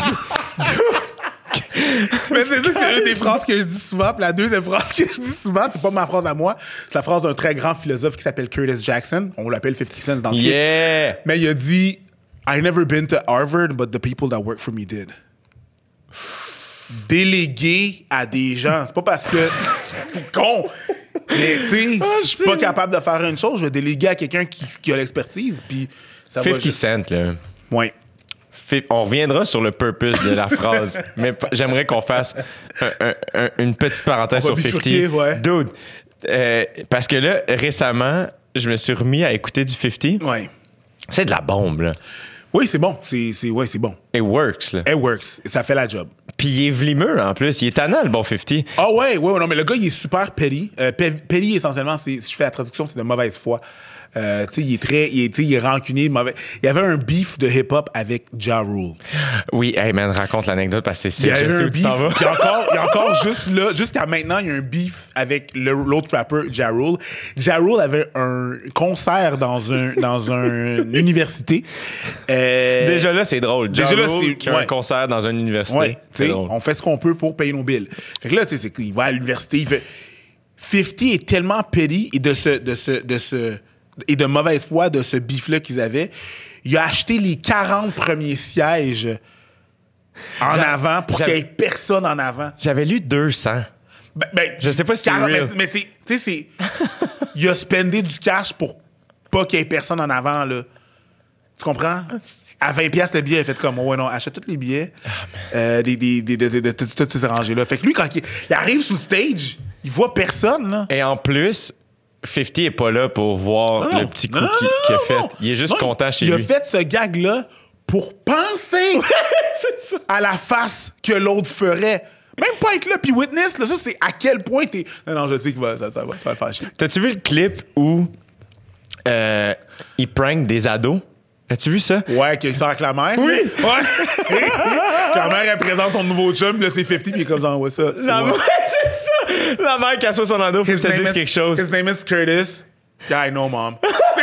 Mais c'est ça, c'est une des phrases que je dis souvent. Puis la deuxième phrase que je dis souvent, c'est pas ma phrase à moi, c'est la phrase d'un très grand philosophe qui s'appelle Curtis Jackson. On l'appelle fifty cents dans le film. Yeah! Mais il a dit I never been to Harvard, but the people that work for me did. Déléguer à des gens, c'est pas parce que c'est con. Mais tu sais, Ah, si je suis pas capable de faire une chose, je vais déléguer à quelqu'un qui, qui a l'expertise. Puis ça va fifty juste... Cent, là. Ouais. On reviendra sur le purpose de la phrase, mais p- j'aimerais qu'on fasse un, un, un, une petite parenthèse On va sur cinquante. bifurquer, ouais. Dude, euh, parce que là, récemment, je me suis remis à écouter du cinquante. Ouais. C'est de la bombe, là. Oui, c'est bon. C'est, c'est, ouais, c'est bon. It works, là. It works. Ça fait la job. Puis il est vlimeux, en plus. Il est tannant, le bon cinquante. Ah ouais, ouais, ouais, non, mais le gars, il est super petty. Euh, pe- petty, essentiellement, c'est, si je fais la traduction, c'est de mauvaise foi. Euh, tu sais, il est très, il est, tu sais, il est rancunier, mauvais. Il y avait un beef de hip-hop avec Ja Rule. Oui, hey man, raconte l'anecdote parce que c'est Il y sick. Je avait sais un où tu beef. t'en vas. Il y a encore, il y a encore juste là, jusqu'à maintenant, il y a un beef avec le, l'autre rappeur Ja Rule. Ja Rule avait un concert dans un, dans un, une université. Euh, Déjà là, c'est drôle. Déjà Ja là, Rule c'est- qui a ouais. un concert dans une université. Ouais, c'est tu sais, drôle. on fait ce qu'on peut pour payer nos billes. Fait que là, tu sais, c'est qu'il va à l'université, il fait. cinquante est tellement petty et de ce, de ce, de ce, et de mauvaise foi de ce beef-là qu'ils avaient. Il a acheté les quarante premiers sièges en J'a- avant pour j'a- qu'il n'y ait personne en avant. J'avais lu deux cents. Ben, ben, Je sais pas si c'est quarante, real. Mais, mais c'est- tu sais, c'est. Il a spendé du cash pour pas qu'il y ait personne en avant, là. Tu comprends? À vingt piastres le billet, il a fait comme, oh, ouais, non, achète tous les billets. euh, des, des, des, des- des- de toutes toutes ces rangées-là. Fait que lui, quand il, il arrive sous stage, il voit personne, là. Et en plus, cinquante est pas là pour voir Non, non. le petit coup Non, non, qu'il non, qu'il a non, fait. non. Il est juste Non, content chez il lui. Il a fait ce gag-là pour penser à la face que l'autre ferait. Même pas être là puis witness, là, ça, c'est à quel point t'es... Non, non, je sais que va, ça, ça va, ça va le faire chier. T'as-tu vu le clip où euh, il prank des ados? As-tu vu ça? Ouais, qu'il sort avec la mère. Oui. là. Ouais. Quand la mère, elle présente son nouveau chum, puis là, c'est cinquante, puis il est comme genre, ouais, ça. c'est La moi. mère, c'est ça! La mère qui assoit son ado, faut que His je te name dise is- quelque chose. His name is Curtis. Yeah, I know, mom.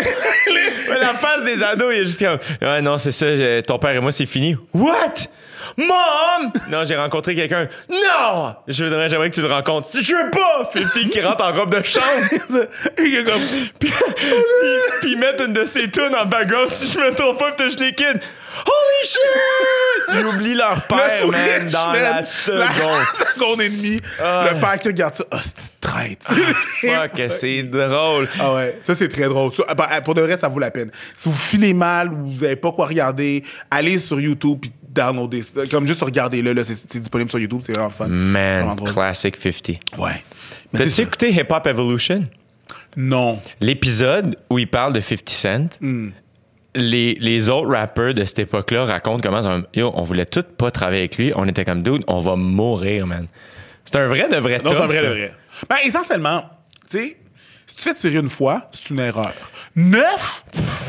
Mais la face des ados, il est juste comme ouais, non, c'est ça, j'ai- ton père et moi, c'est fini. What? Mom! Non, j'ai rencontré quelqu'un. Non! Je voudrais, j'aimerais que tu le rencontres. Si je veux pas! cinquante qui rentre en robe de chambre. Il est comme... Puis, puis, puis ils mettent une de ses tunes en background, si je me trompe pas, puis touche les kids. Holy shit! Ils oublient leur père, Le man, rich, dans man. la seconde. La seconde et demie. Ah. Le père qui regarde ça. Oh, c'est traite. Fuck, c'est drôle. Ah ouais, ça c'est très drôle. Ça, bah, pour de vrai, ça vaut la peine. Si vous filez mal ou vous avez pas quoi regarder, allez sur YouTube puis downloadez. Comme juste regardez-le, là, c'est, c'est disponible sur YouTube, c'est vraiment fun. Vraiment Man, drôle. classic cinquante. Ouais. Mais c'est T'as-tu ça. écouté Hip Hop Evolution? Non. L'épisode où il parle de cinquante Cent, Hmm. les, les autres rappeurs de cette époque-là racontent comment genre, yo, on voulait tous pas travailler avec lui. On était comme dude, on va mourir, man. C'est un vrai de vrai Non, c'est tough, un vrai, là. le vrai. Ben, essentiellement, tu sais, si tu fais tirer une fois, c'est une erreur. Neuf?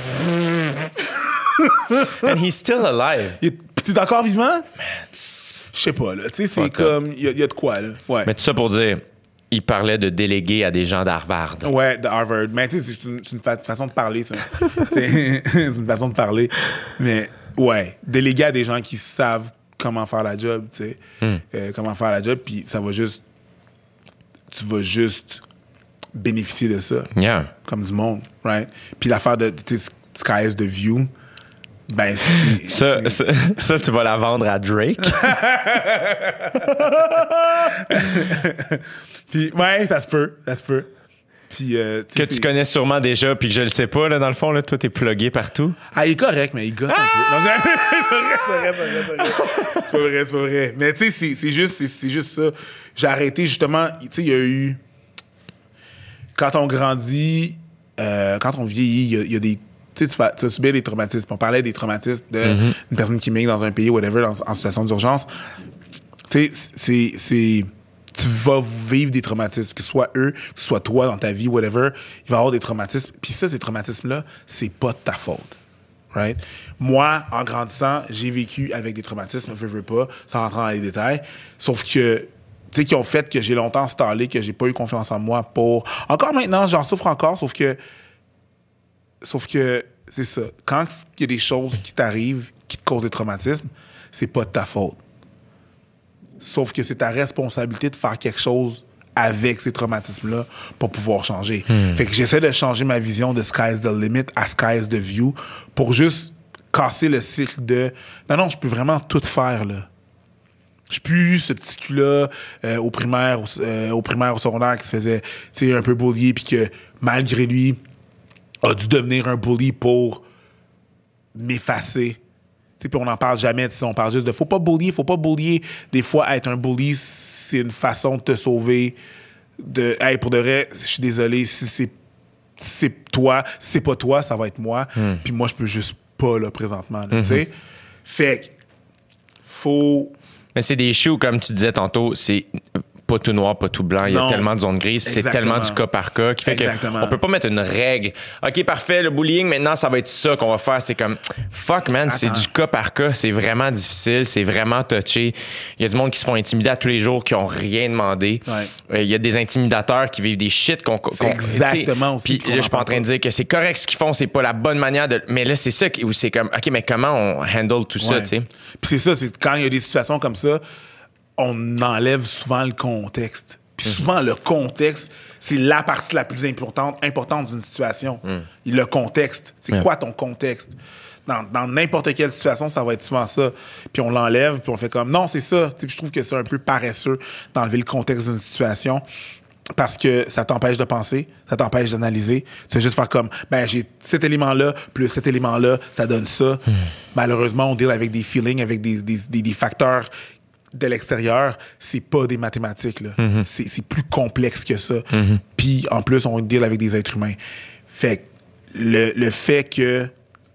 And he's still alive. Il est- Pis t'es encore vivant? Je sais pas, là. Tu sais, c'est Fuck comme. Il y, a- y a de quoi, là. Ouais. Mais tout ça pour dire, il parlait de déléguer à des gens d'Harvard. Ouais, de Harvard. Mais tu sais, c'est une, c'est une fa- façon de parler, ça. c'est c'est une façon de parler. Mais ouais, déléguer à des gens qui savent comment faire la job, tu sais. Euh, comment faire la job, puis ça va juste. Tu vas juste bénéficier de ça. Yeah. Comme du monde, right? Puis l'affaire de, tu sais, Sky is the View, ben, c'est. Ça, ça, ça, tu vas la vendre à Drake. Puis, ouais, ça se peut, ça se peut. Puis, euh, que tu connais sûrement déjà, puis que je le sais pas, là, dans le fond, là, toi, t'es plugué partout. Ah, il est correct, mais il gosse un peu. Non, c'est vrai, c'est vrai, c'est vrai, c'est vrai. C'est pas vrai, c'est pas vrai. Mais tu sais, c'est, c'est juste, c'est, c'est juste ça. J'ai arrêté justement, tu sais, il y a eu. Quand on grandit, euh, quand on vieillit, il y a, il y a des. Tu sais, tu vas, tu vas subir des traumatismes. On parlait des traumatismes d'une Mm-hmm. personne qui migre dans un pays, whatever, dans- en situation d'urgence. Tu sais, c'est, c'est. Tu vas vivre des traumatismes, que ce soit eux, que ce soit toi dans ta vie, whatever. Il va y avoir des traumatismes. Puis ça, ces traumatismes-là, c'est pas de ta faute. Right? Moi, en grandissant, j'ai vécu avec des traumatismes, je veux pas, sans rentrer dans les détails. Sauf que, tu sais, qui ont fait que j'ai longtemps stallé, que j'ai pas eu confiance en moi pour. Encore maintenant, j'en souffre encore, sauf que. Sauf que, c'est ça. Quand il y a des choses qui t'arrivent, qui te causent des traumatismes, c'est pas de ta faute. Sauf que c'est ta responsabilité de faire quelque chose avec ces traumatismes-là pour pouvoir changer. Fait que j'essaie de changer ma vision de sky's the limit à sky's the view pour juste casser le cycle de non, non, je peux vraiment tout faire, là. Je suis plus ce petit cul-là euh, au primaire, au, euh, au primaire, au secondaire qui se faisait, tu sais, un peu bullier puis que malgré lui a dû devenir un bully pour m'effacer. Tu Puis on n'en parle jamais, t'sais, on parle juste de faut pas bullier, faut pas bullier. Des fois, être un bully, c'est une façon de te sauver. De, hey, pour de vrai, je suis désolé, si c'est, si c'est toi, si c'est pas toi, ça va être moi. Mm. Puis moi, je peux juste pas, là, présentement. Là, mm-hmm. T'sais. Fait que, faut... Mais c'est des shows, comme tu disais tantôt, c'est pas tout noir, pas tout blanc. Il y a tellement de zones grises, puis c'est tellement du cas par cas qui fait qu'on peut pas mettre une règle. OK, parfait, le bullying, maintenant, ça va être ça qu'on va faire. C'est comme, fuck, man, Attends. c'est du cas par cas. C'est vraiment difficile, c'est vraiment touché. Il y a du monde qui se font intimider à tous les jours, qui ont rien demandé. Ouais. Il y a des intimidateurs qui vivent des shit qu'on... qu'on exactement. Puis là, je suis pas en train de dire que c'est correct ce qu'ils font, c'est pas la bonne manière de... Mais là, c'est ça où c'est comme, OK, mais comment on handle tout ça, ouais. tu sais? Puis c'est ça, c'est quand il y a des situations comme ça, on enlève souvent le contexte. Puis souvent, mm-hmm. le contexte, c'est la partie la plus importante, importante d'une situation. Mm. Le contexte. C'est yeah. quoi ton contexte? Dans, dans n'importe quelle situation, ça va être souvent ça. Puis on l'enlève, puis on fait comme, non, c'est ça. Puis je trouve que c'est un peu paresseux d'enlever le contexte d'une situation parce que ça t'empêche de penser, ça t'empêche d'analyser. Tu fais juste faire comme, ben j'ai cet élément-là, plus cet élément-là, ça donne ça. Mm. Malheureusement, on deal avec des feelings, avec des, des, des, des facteurs de l'extérieur, c'est pas des mathématiques. Là. Mm-hmm. C'est, c'est plus complexe que ça. Mm-hmm. Puis, en plus, on deal avec des êtres humains. Fait que le, le fait que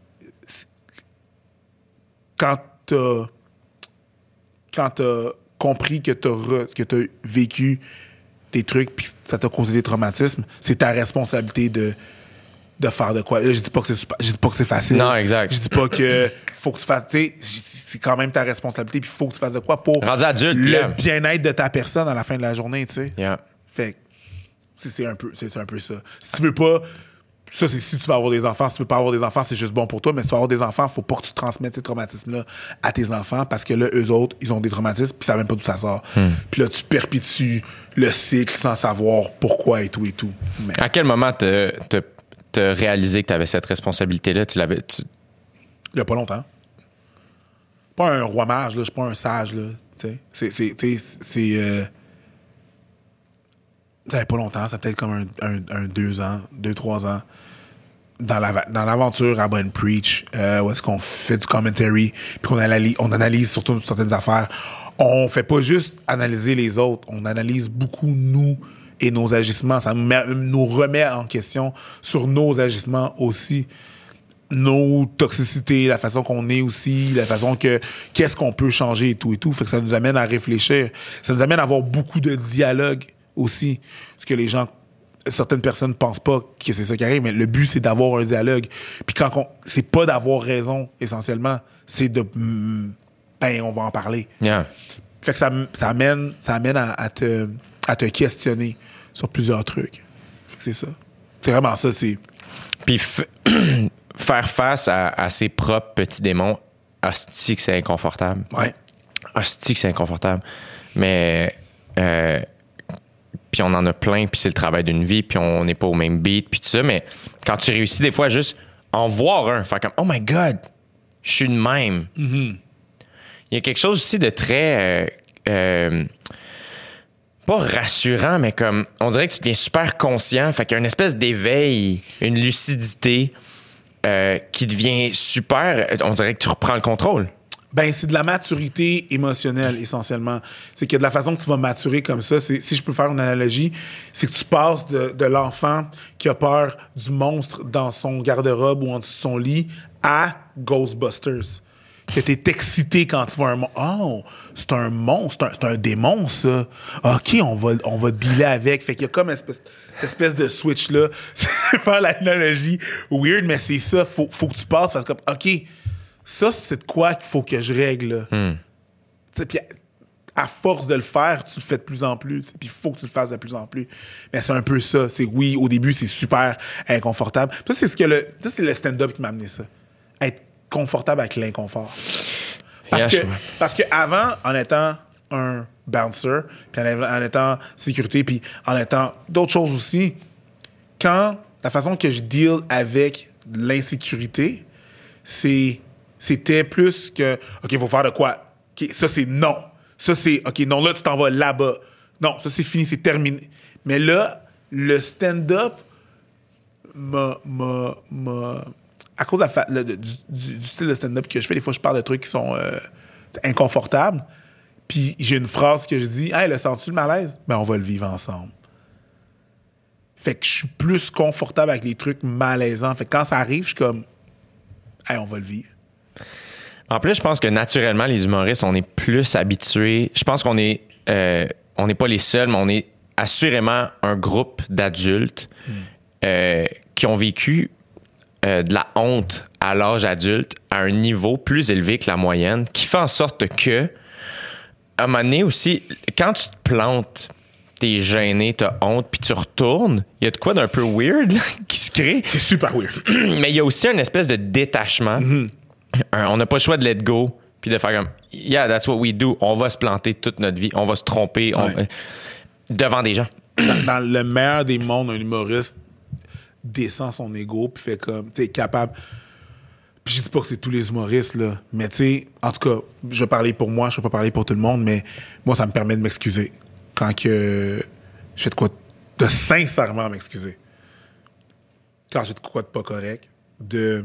quand t'as quand t'as compris que t'as, re, que t'as vécu des trucs puis ça t'a causé des traumatismes, c'est ta responsabilité de de faire de quoi. Là, je dis pas que c'est super, je dis pas que c'est facile. Non, exact. Je dis pas que faut que tu fasses, tu sais, c'est quand même ta responsabilité puis faut que tu fasses de quoi pour rendu adulte, le là. bien-être de ta personne à la fin de la journée, tu sais. Yeah. Fait que c'est, c'est un peu c'est, c'est un peu ça. Si tu veux pas ça c'est si tu veux avoir des enfants, si tu veux pas avoir des enfants, c'est juste bon pour toi, mais si tu veux avoir des enfants, faut pas que tu transmettes ces traumatismes-là à tes enfants parce que là eux autres, ils ont des traumatismes puis ils savent même pas d'où ça sort. Hmm. Puis là tu perpétues le cycle sans savoir pourquoi et tout et tout. Mais... À quel moment te te t'as réalisé que tu avais cette responsabilité-là? Tu l'avais... Tu... Il y a pas longtemps. Pas un roi mage, là. Je suis pas un sage, là. T'sais. C'est... C'est... C'est... c'est euh... Ça fait pas longtemps. Ça fait peut-être comme un, un, un deux ans, deux, trois ans. Dans, la, dans l'aventure à Bonne Preach, euh, où est-ce qu'on fait du commentary, puis qu'on analyse, on analyse surtout certaines affaires. On fait pas juste analyser les autres. On analyse beaucoup, nous, et nos agissements. Ça nous, met, nous remet en question sur nos agissements aussi. Nos toxicités, la façon qu'on est aussi, la façon que... Qu'est-ce qu'on peut changer et tout et tout. Fait que ça nous amène à réfléchir. Ça nous amène à avoir beaucoup de dialogue aussi. Parce que les gens... Certaines personnes ne pensent pas que c'est ça qui arrive, mais le but, c'est d'avoir un dialogue. Puis quand on... C'est pas d'avoir raison, essentiellement. C'est de... Ben, on va en parler. Yeah. Fait que ça, ça amène, ça amène à, à, te, à te questionner sur plusieurs trucs. C'est ça. C'est vraiment ça, c'est... Puis f- faire face à, à ses propres petits démons, hostie que c'est inconfortable. Ouais. Hostie que c'est inconfortable. Mais... Euh, puis on en a plein, puis c'est le travail d'une vie, puis on n'est pas au même beat, puis tout ça. Mais quand tu réussis des fois juste en voir un, faire comme « Oh my God, je suis de même. Mm-hmm. » Il y a quelque chose aussi de très... Euh, euh, pas rassurant, mais comme on dirait que tu deviens super conscient. Fait qu'il y a une espèce d'éveil, une lucidité euh, qui devient super. On dirait que tu reprends le contrôle. Ben, c'est de la maturité émotionnelle, essentiellement. C'est que de la façon que tu vas maturer comme ça, c'est, si je peux faire une analogie, c'est que tu passes de, de l'enfant qui a peur du monstre dans son garde-robe ou en dessous de son lit à Ghostbusters. Que t'es excité quand tu vois un monstre. Oh, c'est un monstre, c'est un, c'est un démon, ça. OK, on va, on va dealer avec. Fait qu'il y a comme une espèce, cette espèce de switch-là. C'est faire l'analogie weird, mais c'est ça. Faut, faut que tu passes parce que, OK, ça, c'est de quoi qu'il faut que je règle, là. Mm. Puis à force de le faire, tu le fais de plus en plus. Puis il faut que tu le fasses de plus en plus. Mais c'est un peu ça. C'est oui, au début, c'est super inconfortable. Ça, c'est ce que le, ça, c'est le stand-up qui m'a amené ça. Être confortable avec l'inconfort. Parce yeah, que parce que avant, en étant un bouncer, puis en, en étant sécurité, puis en étant d'autres choses aussi, quand la façon que je deal avec l'insécurité, c'est c'était plus que OK, il faut faire de quoi? OK, ça c'est non. Ça c'est OK, non, là tu t'en vas là-bas. Non, ça c'est fini, c'est terminé. Mais là, le stand-up m'a m'a m'a à cause de la fa- le- du, du, du style de stand-up que je fais, des fois, je parle de trucs qui sont euh, inconfortables. Puis j'ai une phrase que je dis, « Hey, le sens-tu le malaise? » Ben, on va le vivre ensemble. Fait que je suis plus confortable avec les trucs malaisants. Fait que quand ça arrive, je suis comme, « Hey, on va le vivre. » En plus, je pense que naturellement, les humoristes, on est plus habitués. Je pense qu'on est, euh, on n'est pas les seuls, mais on est assurément un groupe d'adultes mm. euh, qui ont vécu euh, de la honte à l'âge adulte à un niveau plus élevé que la moyenne, qui fait en sorte que, à un moment donné aussi, quand tu te plantes, t'es gêné, t'as honte, puis tu retournes, il y a de quoi d'un peu weird là, qui se crée. C'est super weird. Mais il y a aussi une espèce de détachement. Mm-hmm. Un, on n'a pas le choix de let go, puis de faire comme, yeah, that's what we do. On va se planter toute notre vie, on va se tromper on, ouais. devant des gens. Dans, dans le meilleur des mondes, un humoriste descend son ego, puis fait comme, tu sais, capable. Puis je dis pas que c'est tous les humoristes, là, mais tu sais, en tout cas, je vais parler pour moi, je vais pas parler pour tout le monde, mais moi, ça me permet de m'excuser. Quand que je fais de quoi de sincèrement m'excuser. Quand je fais de quoi de pas correct, de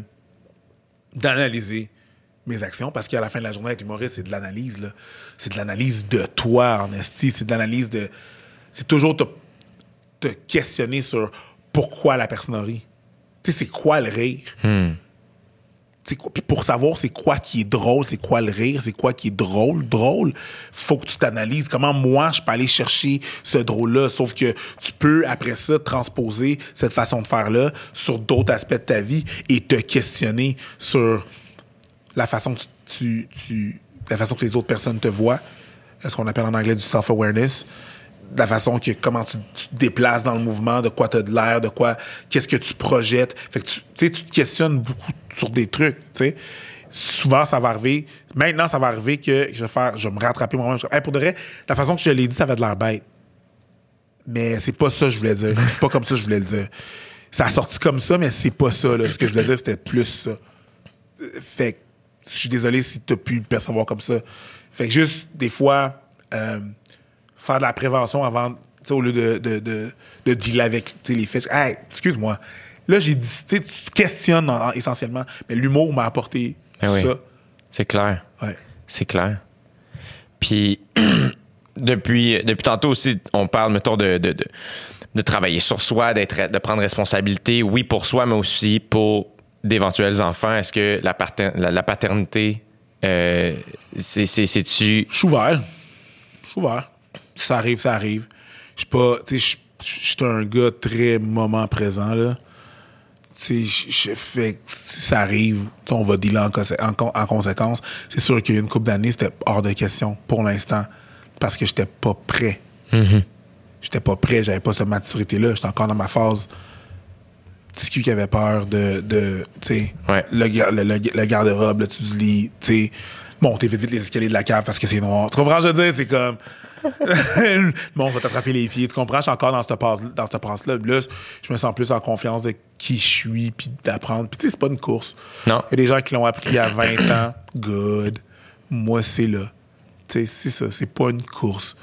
d'analyser mes actions, parce qu'à la fin de la journée, être humoriste, c'est de l'analyse, là. C'est de l'analyse de toi, en esti. C'est de l'analyse de... C'est toujours te, te questionner sur pourquoi la personne rit. Tu sais, c'est quoi le rire? Hmm. C'est quoi? Puis pour savoir c'est quoi qui est drôle, c'est quoi le rire, c'est quoi qui est drôle, drôle, faut que tu t'analyses. Comment moi, je peux aller chercher ce drôle-là? Sauf que tu peux, après ça, transposer cette façon de faire-là sur d'autres aspects de ta vie et te questionner sur la façon que tu, tu, la façon que les autres personnes te voient, ce qu'on appelle en anglais du self-awareness, la façon que comment tu, tu te déplaces dans le mouvement, de quoi tu as de l'air, de quoi, qu'est-ce que tu projettes. Fait que tu sais, tu te questionnes beaucoup sur des trucs, tu sais. Souvent, ça va arriver. Maintenant, ça va arriver que je vais faire, je vais me rattraper moi-même. Je vais, hey, pour de vrai, la façon que je l'ai dit, ça avait de l'air bête. Mais c'est pas ça que je voulais dire. C'est pas comme ça que je voulais le dire. Ça a sorti comme ça, mais c'est pas ça, là. Ce que je voulais dire, c'était plus ça. Fait que je suis désolé si tu as pu le percevoir comme ça. Fait que juste, des fois, euh, faire de la prévention avant, au lieu de, de, de, de dealer avec les faits. Hey, excuse-moi. Là, j'ai dit, tu te questionnes en, en, essentiellement, mais l'humour m'a apporté ben ça. Oui. C'est clair. Ouais. C'est clair. Puis, depuis, depuis tantôt aussi, on parle, mettons, de, de, de, de travailler sur soi, d'être, de prendre responsabilité, oui, pour soi, mais aussi pour d'éventuels enfants. Est-ce que la, pater, la, la paternité, euh, c'est, c'est, c'est-tu... Je suis ouvert. Je suis ouvert. Si ça arrive, ça arrive. Je suis pas... Tu sais, je suis un gars très moment présent, là. Tu sais, je fais... Si ça arrive, on va dealer en, consé- en, en conséquence. C'est sûr qu'il y a une couple d'années, c'était hors de question, pour l'instant, parce que j'étais pas prêt. Mm-hmm. J'étais pas prêt, j'avais pas cette maturité-là. J'étais encore dans ma phase... Petit cul qui avait peur de... de tu sais, ouais. le, le, le, le garde-robe, le dessus du lit, tu sais... Monter vite vite les escaliers de la cave parce que c'est noir. Tu comprends ce que je veux dire? C'est comme... bon, on va t'attraper les pieds. Tu comprends? Je suis encore dans cette passe, dans cette passe-là. Là, je me sens plus en confiance de qui je suis puis d'apprendre. Puis tu sais, c'est pas une course. Non. Il y a des gens qui l'ont appris à vingt ans. Good. Moi, c'est là. Tu sais, c'est ça. C'est pas une course.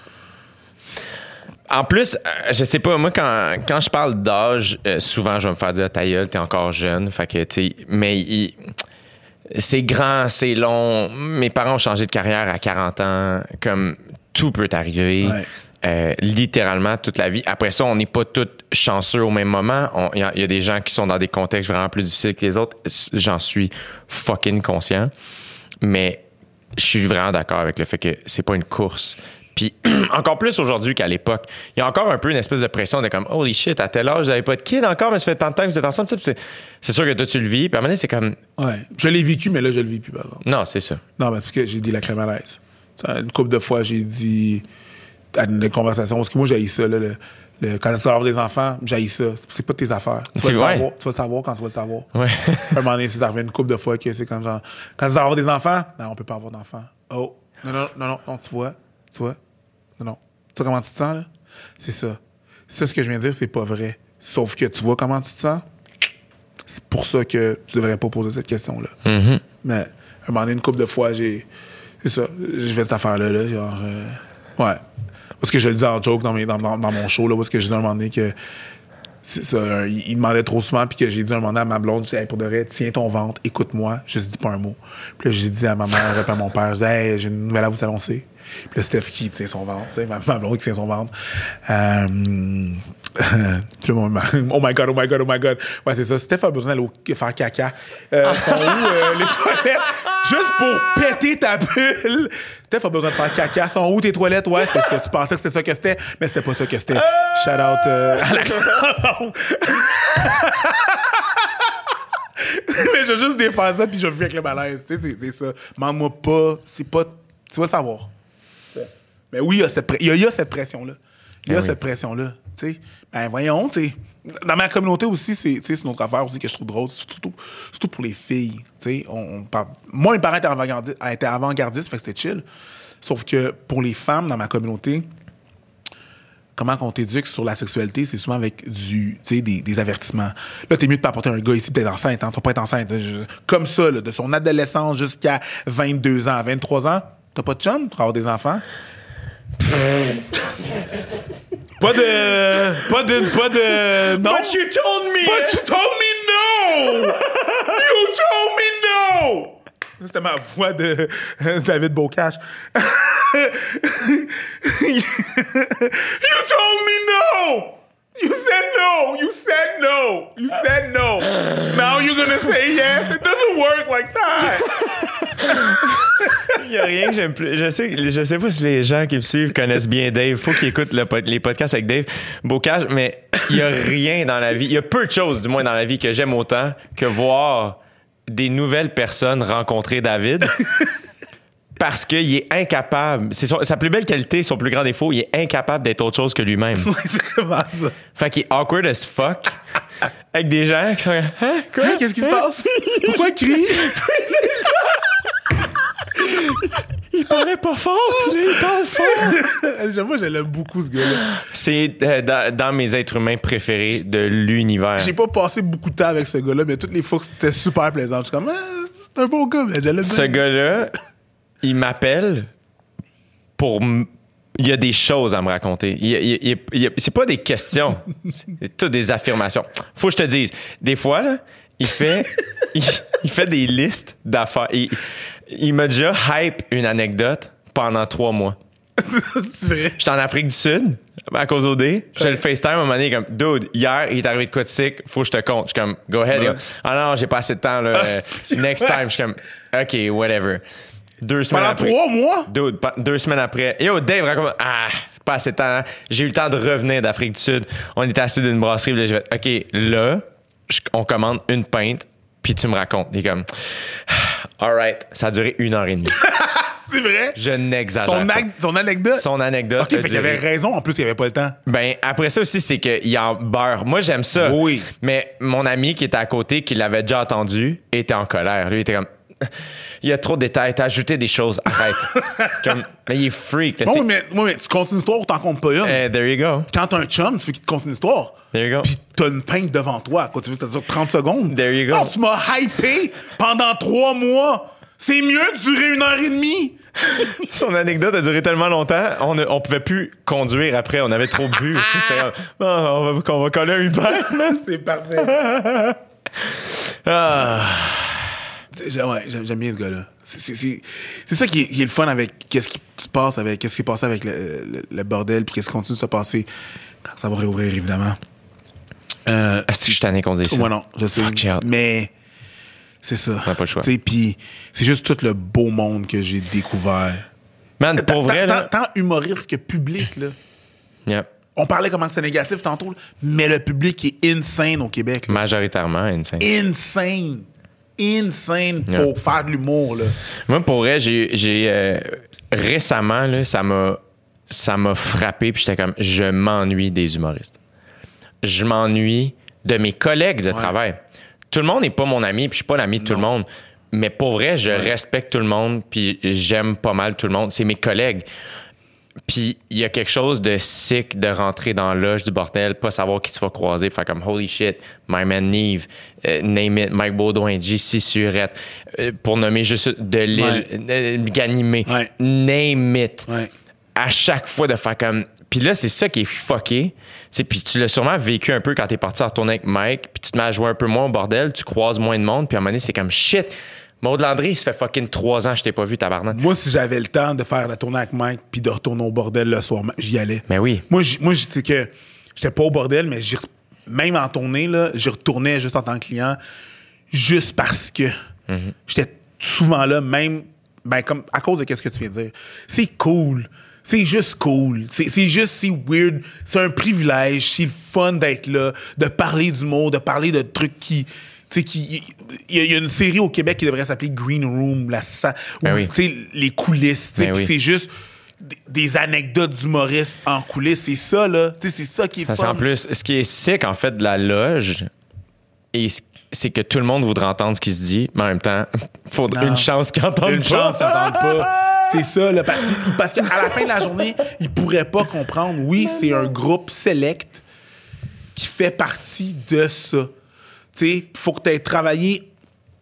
En plus, euh, je sais pas, moi, quand, quand je parle d'âge, euh, souvent, je vais me faire dire, ta gueule, t'es encore jeune. Fait que, tu sais, mais il, c'est grand, c'est long. Mes parents ont changé de carrière à quarante ans. Comme, tout peut arriver. Ouais. Euh, littéralement toute la vie. Après ça, on n'est pas tous chanceux au même moment. Il y, y a des gens qui sont dans des contextes vraiment plus difficiles que les autres. J'en suis fucking conscient. Mais je suis vraiment d'accord avec le fait que c'est pas une course. Puis encore plus aujourd'hui qu'à l'époque, il y a encore un peu une espèce de pression de comme « Holy shit, à tel âge, vous n'avez pas de kid encore, mais ça fait tant de temps que vous êtes ensemble. » C'est, c'est sûr que toi, tu le vis. Puis à un moment donné, c'est comme... Ouais. Je l'ai vécu, mais là, je le vis plus, par exemple. Non, c'est ça. Non, mais parce que j'ai dit la crème à l'aise. Une couple de fois, j'ai dit... à une conversation, parce que moi, j'haïs ça. Là, le, le, quand tu vas avoir des enfants, j'haïs ça. C'est pas tes affaires. Tu vas, le savoir, tu vas le savoir quand tu vas le savoir. Ouais. À un moment donné, c'est arrivé une couple de fois que c'est comme genre... Quand tu vas avoir des enfants, non, on peut pas avoir d'enfants. Oh, non, non, non, non, non, tu vois, tu vois, non, non. Tu vois comment tu te sens, là? C'est ça. Ça, ce que je viens de dire, c'est pas vrai. Sauf que tu vois comment tu te sens? C'est pour ça que tu devrais pas poser cette question-là. Mm-hmm. Mais à un moment donné, une couple de fois, j'ai... C'est ça. J'ai fait cette affaire-là, là, genre... Euh, ouais. Parce que je le dis en joke dans, mes, dans, dans, dans mon show, là, parce que je dis à un moment donné que c'est ça, il, il demandait trop souvent, puis que j'ai dit un moment à ma blonde, je dis, hey, pour de vrai, tiens ton ventre, écoute-moi, je dis pas un mot. Puis là, j'ai dit à ma mère et à mon père, je dis, hey, j'ai une nouvelle à vous annoncer. Puis là, Steph qui tient son ventre, tu sais, ma, ma blonde qui tient son ventre. Euh, puis là, mon, oh my God, oh my God, oh my God. Ouais, c'est ça. Steph a besoin d'aller faire caca. Euh, sont où euh, les toilettes? Juste pour péter ta bulle. Steph a besoin de faire caca. Sont où tes toilettes? Ouais, c'est ça. Tu pensais que c'était ça que c'était, mais c'était pas ça que c'était. Shout out euh, à la chanson. Mais je vais juste défaire ça, puis je vais vivre avec le malaise. Tu sais, c'est, c'est ça. Mande-moi pas. C'est pas. Tu vas savoir. Mais oui, il y a cette, pré- il y a, il y a cette pression-là. Il y a ben cette oui. pression-là. Tu sais, ben voyons, tu sais. Dans ma communauté aussi, c'est, c'est une autre affaire aussi que je trouve drôle, surtout, surtout pour les filles. Tu sais, on, on parle... Moi, mes parents étaient avant-gardistes, étaient avant-gardistes, fait que c'était chill. Sauf que pour les femmes dans ma communauté, comment on t'éduque sur la sexualité, c'est souvent avec du, tu sais, des, des avertissements. Là, t'es mieux de pas apporter un gars ici peut-être enceinte, hein, tu vas pas être enceinte. Je- comme ça, là, de son adolescence jusqu'à vingt-deux ans, vingt-trois ans, t'as pas de chum pour avoir des enfants? Pas de. Pas de. Pas de. Non. But you told me! But you told me no! You told me no! C'était ma voix de David Bocage. You told me no! You said no! You said no! You said no! Now you're gonna say yes? It doesn't work like that! Il y a rien que j'aime plus. Je sais, je sais pas si les gens qui me suivent connaissent bien Dave. Faut qu'ils écoutent le pod- les podcasts avec Dave Bocage, mais il y a rien dans la vie. Il y a peu de choses, du moins dans la vie, que j'aime autant que voir des nouvelles personnes rencontrer David. Parce qu'il est incapable. C'est son- sa plus belle qualité, son plus grand défaut, il est incapable d'être autre chose que lui-même. C'est comment ça? Fait qu'il est awkward as fuck. Avec des gens qui sont hein? Quoi? Hein, qu'est-ce qui se passe? Pourquoi il crie? Il parlait pas fort, puis là, il parle fort. Moi, je l'aime beaucoup, ce gars-là. C'est euh, dans, dans mes êtres humains préférés de l'univers. J'ai pas passé beaucoup de temps avec ce gars-là, mais toutes les fois que c'était super plaisant. Je suis comme, ah, c'est un beau gars, mais je l'aime Ce bien. gars-là, il m'appelle pour... m- Il y a des choses à me raconter. Il, il- il- il- c'est pas des questions. C'est toutes des affirmations. Faut que je te dise. Des fois, là, il fait... il, il fait des listes d'affaires. Il, il m'a déjà hype une anecdote pendant trois mois. C'est vrai. J'étais en Afrique du Sud, à cause O D. J'étais le FaceTime à un moment donné, comme, dude, hier, il est arrivé de quoi de sick, faut que je te compte. Je suis comme, go ahead. Ouais. Yo. Ah non, j'ai pas assez de temps, là. Euh, Next time. Je suis comme, OK, whatever. Deux semaines Pendant après. trois mois? Dude, pa- deux semaines après. Yo, Dave, raconte. Ah, pas assez de temps. Hein. J'ai eu le temps de revenir d'Afrique du Sud. On était assis d'une brasserie. Puis là, j'ai fait, OK, là, je- on commande une pinte, puis tu me racontes. Il est comme, all right. Ça a duré une heure et demie. C'est vrai? Je n'exagère Son, pas. ag- son anecdote? Son anecdote. OK, a fait qu'il duré- avait raison, en plus, il avait pas le temps. Ben, après ça aussi, c'est qu'il en beurre. Moi, j'aime ça. Oui. Mais mon ami qui était à côté, qui l'avait déjà entendu, était en colère. Lui, il était comme, il y a trop de détails, t'as ajouté des choses, arrête. Comme, mais il est freak. Là, Bon, tu sais. mais, moi, mais tu comptes une histoire ou t'en comptes pas une? Eh, there you go. Quand t'as un chum, tu veux qu'il te conte une histoire. There you go. Puis t'as une pinte devant toi. Quoi, tu veux que ça dure trente secondes? There you go. Non, tu m'as hypé pendant trois mois. C'est mieux de durer une heure et demie. Son anecdote a duré tellement longtemps, on, ne, on pouvait plus conduire après, on avait trop bu. Tu sais, c'était comme, Ah, on, va, on va coller un Uber. C'est parfait. Ah. J'ai- ouais, j'aime, j'aime bien ce gars-là. C'est, c'est, c'est, c'est ça qui est, qui est le fun avec qu'est-ce qui se passe avec qu'est-ce qui est passé avec le, le, le bordel puis qu'est-ce qui continue de se passer quand ça va réouvrir, évidemment. Euh, Est-ce que je suis tanné qu'on dise ça? Moi non, je sais. Fuck, j'ai hâte. Mais c'est ça. On n'a pas le choix. Tu sais, puis c'est juste tout le beau monde que j'ai découvert. Man, pour Tant- vrai, tant, là. tant humoriste que public, là. Yeah. On parlait comment c'est négatif tantôt, là, mais le public est insane au Québec. Là. Majoritairement, insane. Insane. Insane Yeah. pour faire de l'humour, là. Moi, pour vrai, j'ai, j'ai euh, récemment, là, ça m'a, ça m'a frappé, puis j'étais comme, je m'ennuie des humoristes. Je m'ennuie de mes collègues de Ouais. travail. Tout le monde n'est pas mon ami, puis je suis pas l'ami de tout le monde. Mais pour vrai, je respecte tout le monde, puis j'aime pas mal tout le monde. C'est mes collègues. Puis il y a quelque chose de sick de rentrer dans l'âge du bordel, pas savoir qui tu vas croiser, faire comme holy shit, my man Neve, euh, name it, Mike Baudouin, J C Surette, euh, pour nommer juste de l'île, Ouais. euh, Ganimé, Ouais. name it. Ouais. À chaque fois de faire comme Puis là, c'est ça qui est fucké. T'sais, puis tu l'as sûrement vécu un peu quand t'es parti en tournée avec Mike, puis tu te mets à jouer un peu moins au bordel, tu croises moins de monde, puis à un moment donné, c'est comme shit. Maud Landry, ça fait fucking trois ans que je t'ai pas vu, tabarnak. Moi, si j'avais le temps de faire la tournée avec Mike puis de retourner au bordel le soir, j'y allais. Mais oui. Moi, j- moi, c'est que j'étais pas au bordel, mais j'y re- même en tournée, là, j'y retournais juste en tant que client, juste parce que Mm-hmm. j'étais souvent là, même ben, comme à cause de ce que tu viens de dire. C'est cool. C'est juste cool. C'est, c'est juste, c'est weird. C'est un privilège. C'est le fun d'être là, de parler d'humour, de parler de trucs qui... Tu sais, qui... Il y, a- il y a une série au Québec qui devrait s'appeler Green Room, la, sa- Ben où, oui. tu sais, les coulisses. tu sais, Ben puis oui. c'est juste des, des anecdotes d'humoristes en coulisses. C'est ça, là. Tu sais, c'est ça qui est Parce fun. qu'en plus, ce qui est sick, en fait, de la loge, et c- c'est que tout le monde voudrait entendre ce qui se dit, mais en même temps, il faudrait Non. une chance qu'ils entendent Une pas. chance qu'ils n'entendent pas. C'est ça, là, parce, que- parce qu'à la fin de la journée, ils pourraient pas comprendre. Oui, c'est un groupe select qui fait partie de ça. Tu sais, il faut que tu aies travaillé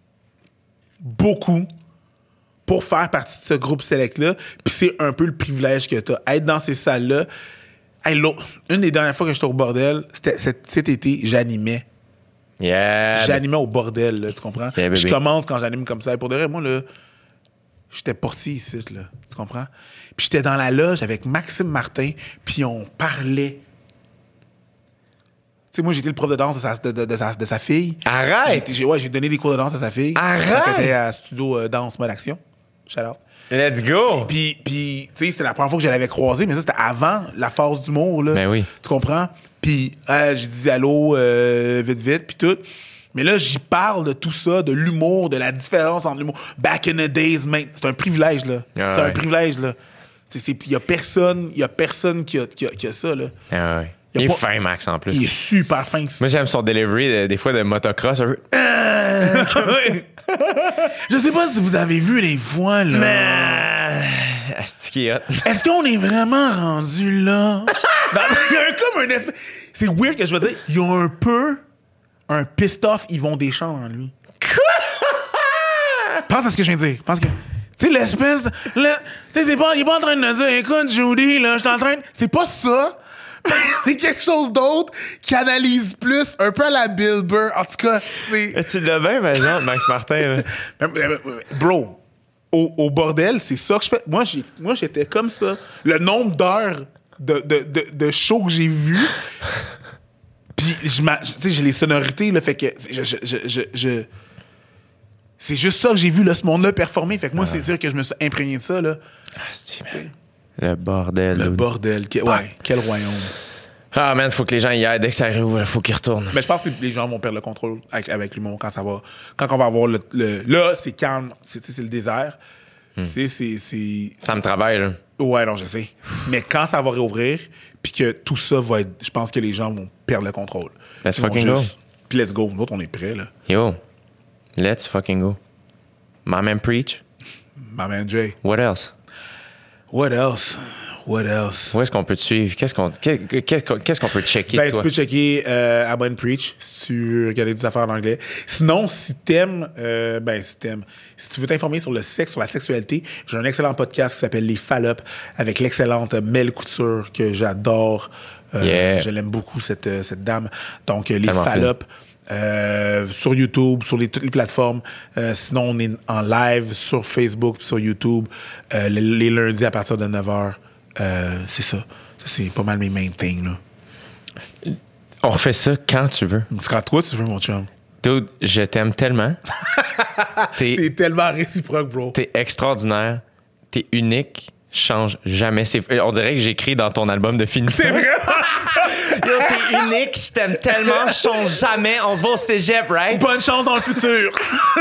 beaucoup pour faire partie de ce groupe select-là. Puis c'est un peu le privilège que tu as. Être dans ces salles-là. Hey, l'autre- une des dernières fois que j'étais au bordel, c'était cet, cet été, j'animais. Yeah. J'animais au bordel, là, tu comprends? Yeah, je baby. commence quand j'anime comme ça. Et pour de vrai, moi, là, j'étais portier ici, là, tu comprends? Puis j'étais dans la loge avec Maxime Martin, puis on parlait. Tu sais, moi, j'étais le prof de danse de sa, de, de- de sa, de sa fille. Arrête! J'ai, été- j'ai- ouais, j'ai donné des cours de danse à sa fille. Arrête! Quand elle était à Studio euh, Danse Mode Action. Shout out. Let's go! Puis, puis tu sais, c'était la première fois que je l'avais croisé, mais ça, c'était avant la phase d'humour, là. Ben oui. Tu comprends? Puis, euh, j'ai dit allô, euh, vite, vite, puis tout. Mais là, j'y parle de tout ça, de l'humour, de la différence entre l'humour. Back in the days, man. C'est un privilège, là. Ah c'est ouais. un privilège, là. Il y a personne, y a personne qui a, qui a, qui a ça, là. Ah ouais. Y a Il est pas- fin, Max, en plus. Il est super fin. Moi, j'aime son delivery, de- des fois, de motocross. Un peu. Je sais pas si vous avez vu les voix, là. Mais... Asti qui est hot. Est-ce qu'on est vraiment rendu là? Non, il y a un, comme un espèce... C'est weird que je veux dire. Il y a un peu un pissed-off Yvon Deschamps en lui. Quoi? Pense à ce que je viens de dire. Pense que... Tu sais, l'espèce... de- le- Tu sais, c'est pas... Il est pas en train de me dire, écoute, Judy, là, je suis en train... de- C'est pas ça. C'est quelque chose d'autre qui analyse plus, un peu à la Bill Burr. En tout cas, c'est... Tu l'as bien, par exemple, Max Martin. là. Bro, au, au bordel, c'est ça que je fais. Moi, j'ai, moi j'étais comme ça. Le nombre d'heures de, de, de, de shows que j'ai vus, puis je m'a- tu sais, j'ai les sonorités, là, fait que je, je, je, je, je- c'est juste ça que j'ai vu, là, ce monde-là performer. Fait que moi, c'est sûr que je me suis imprégné de ça, là. Asti, man. Le bordel. Le dude. bordel. Que- ouais, quel royaume. Ah, man, faut que les gens y aillent. Dès que ça arrive, il faut qu'ils retournent. Mais je pense que les gens vont perdre le contrôle avec, avec l'humour quand ça va. Quand on va avoir le. le- là, c'est calme. C'est, tu sais, c'est le désert. Tu sais, c'est, c'est. Ça me travaille, là. Ouais, non, je sais. Mais quand ça va réouvrir, puis que tout ça va être. Je pense que les gens vont perdre le contrôle. Let's Ils vont fucking go. Puis let's go. Nous autres, on est prêts, là. Yo, let's fucking go. My man preach. My man Jay. What else? What else? What else? Où est-ce qu'on peut te suivre? Qu'est-ce qu'on, qu'est- qu'est-ce qu'on, qu'est-ce qu'on peut checker, Ben, de tu toi? peux checker euh, Abba and Preach sur Regarder des affaires en anglais. Sinon, si t'aimes, euh, ben, si t'aimes, si tu veux t'informer sur le sexe, sur la sexualité, j'ai un excellent podcast qui s'appelle Les Fallops avec l'excellente Mel Couture que j'adore. Euh, Yeah. Je l'aime beaucoup, cette, euh, cette dame. Donc, euh, Les Tellement Fallops. Euh, sur YouTube, sur les, toutes les plateformes. Euh, sinon, on est en live sur Facebook, sur YouTube, euh, les, les lundis à partir de neuf heures. Euh, c'est ça. Ça, c'est pas mal mes main things, là. On refait ça quand tu veux. Ce sera toi, tu veux, mon chum. Dude, je t'aime tellement. T'es, C'est tellement réciproque, bro. t'es extraordinaire. T'es unique. Change jamais. C'est, on dirait que j'écris dans ton album de finition. C'est vrai? Yo, t'es unique. Je t'aime tellement. Je change jamais. On se voit au cégep, right? Bonne chance dans le futur.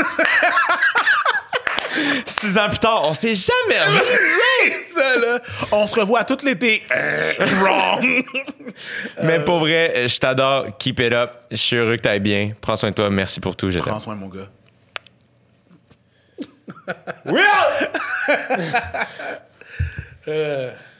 Six ans plus tard, on s'est jamais revu. C'est ça, là. On se revoit tout l'été. Euh, wrong. Mais pour vrai, je t'adore. Keep it up. Je suis heureux que t'ailles bien. Prends soin de toi. Merci pour tout. Je t'aime. Prends soin, mon gars. Oui! Euh,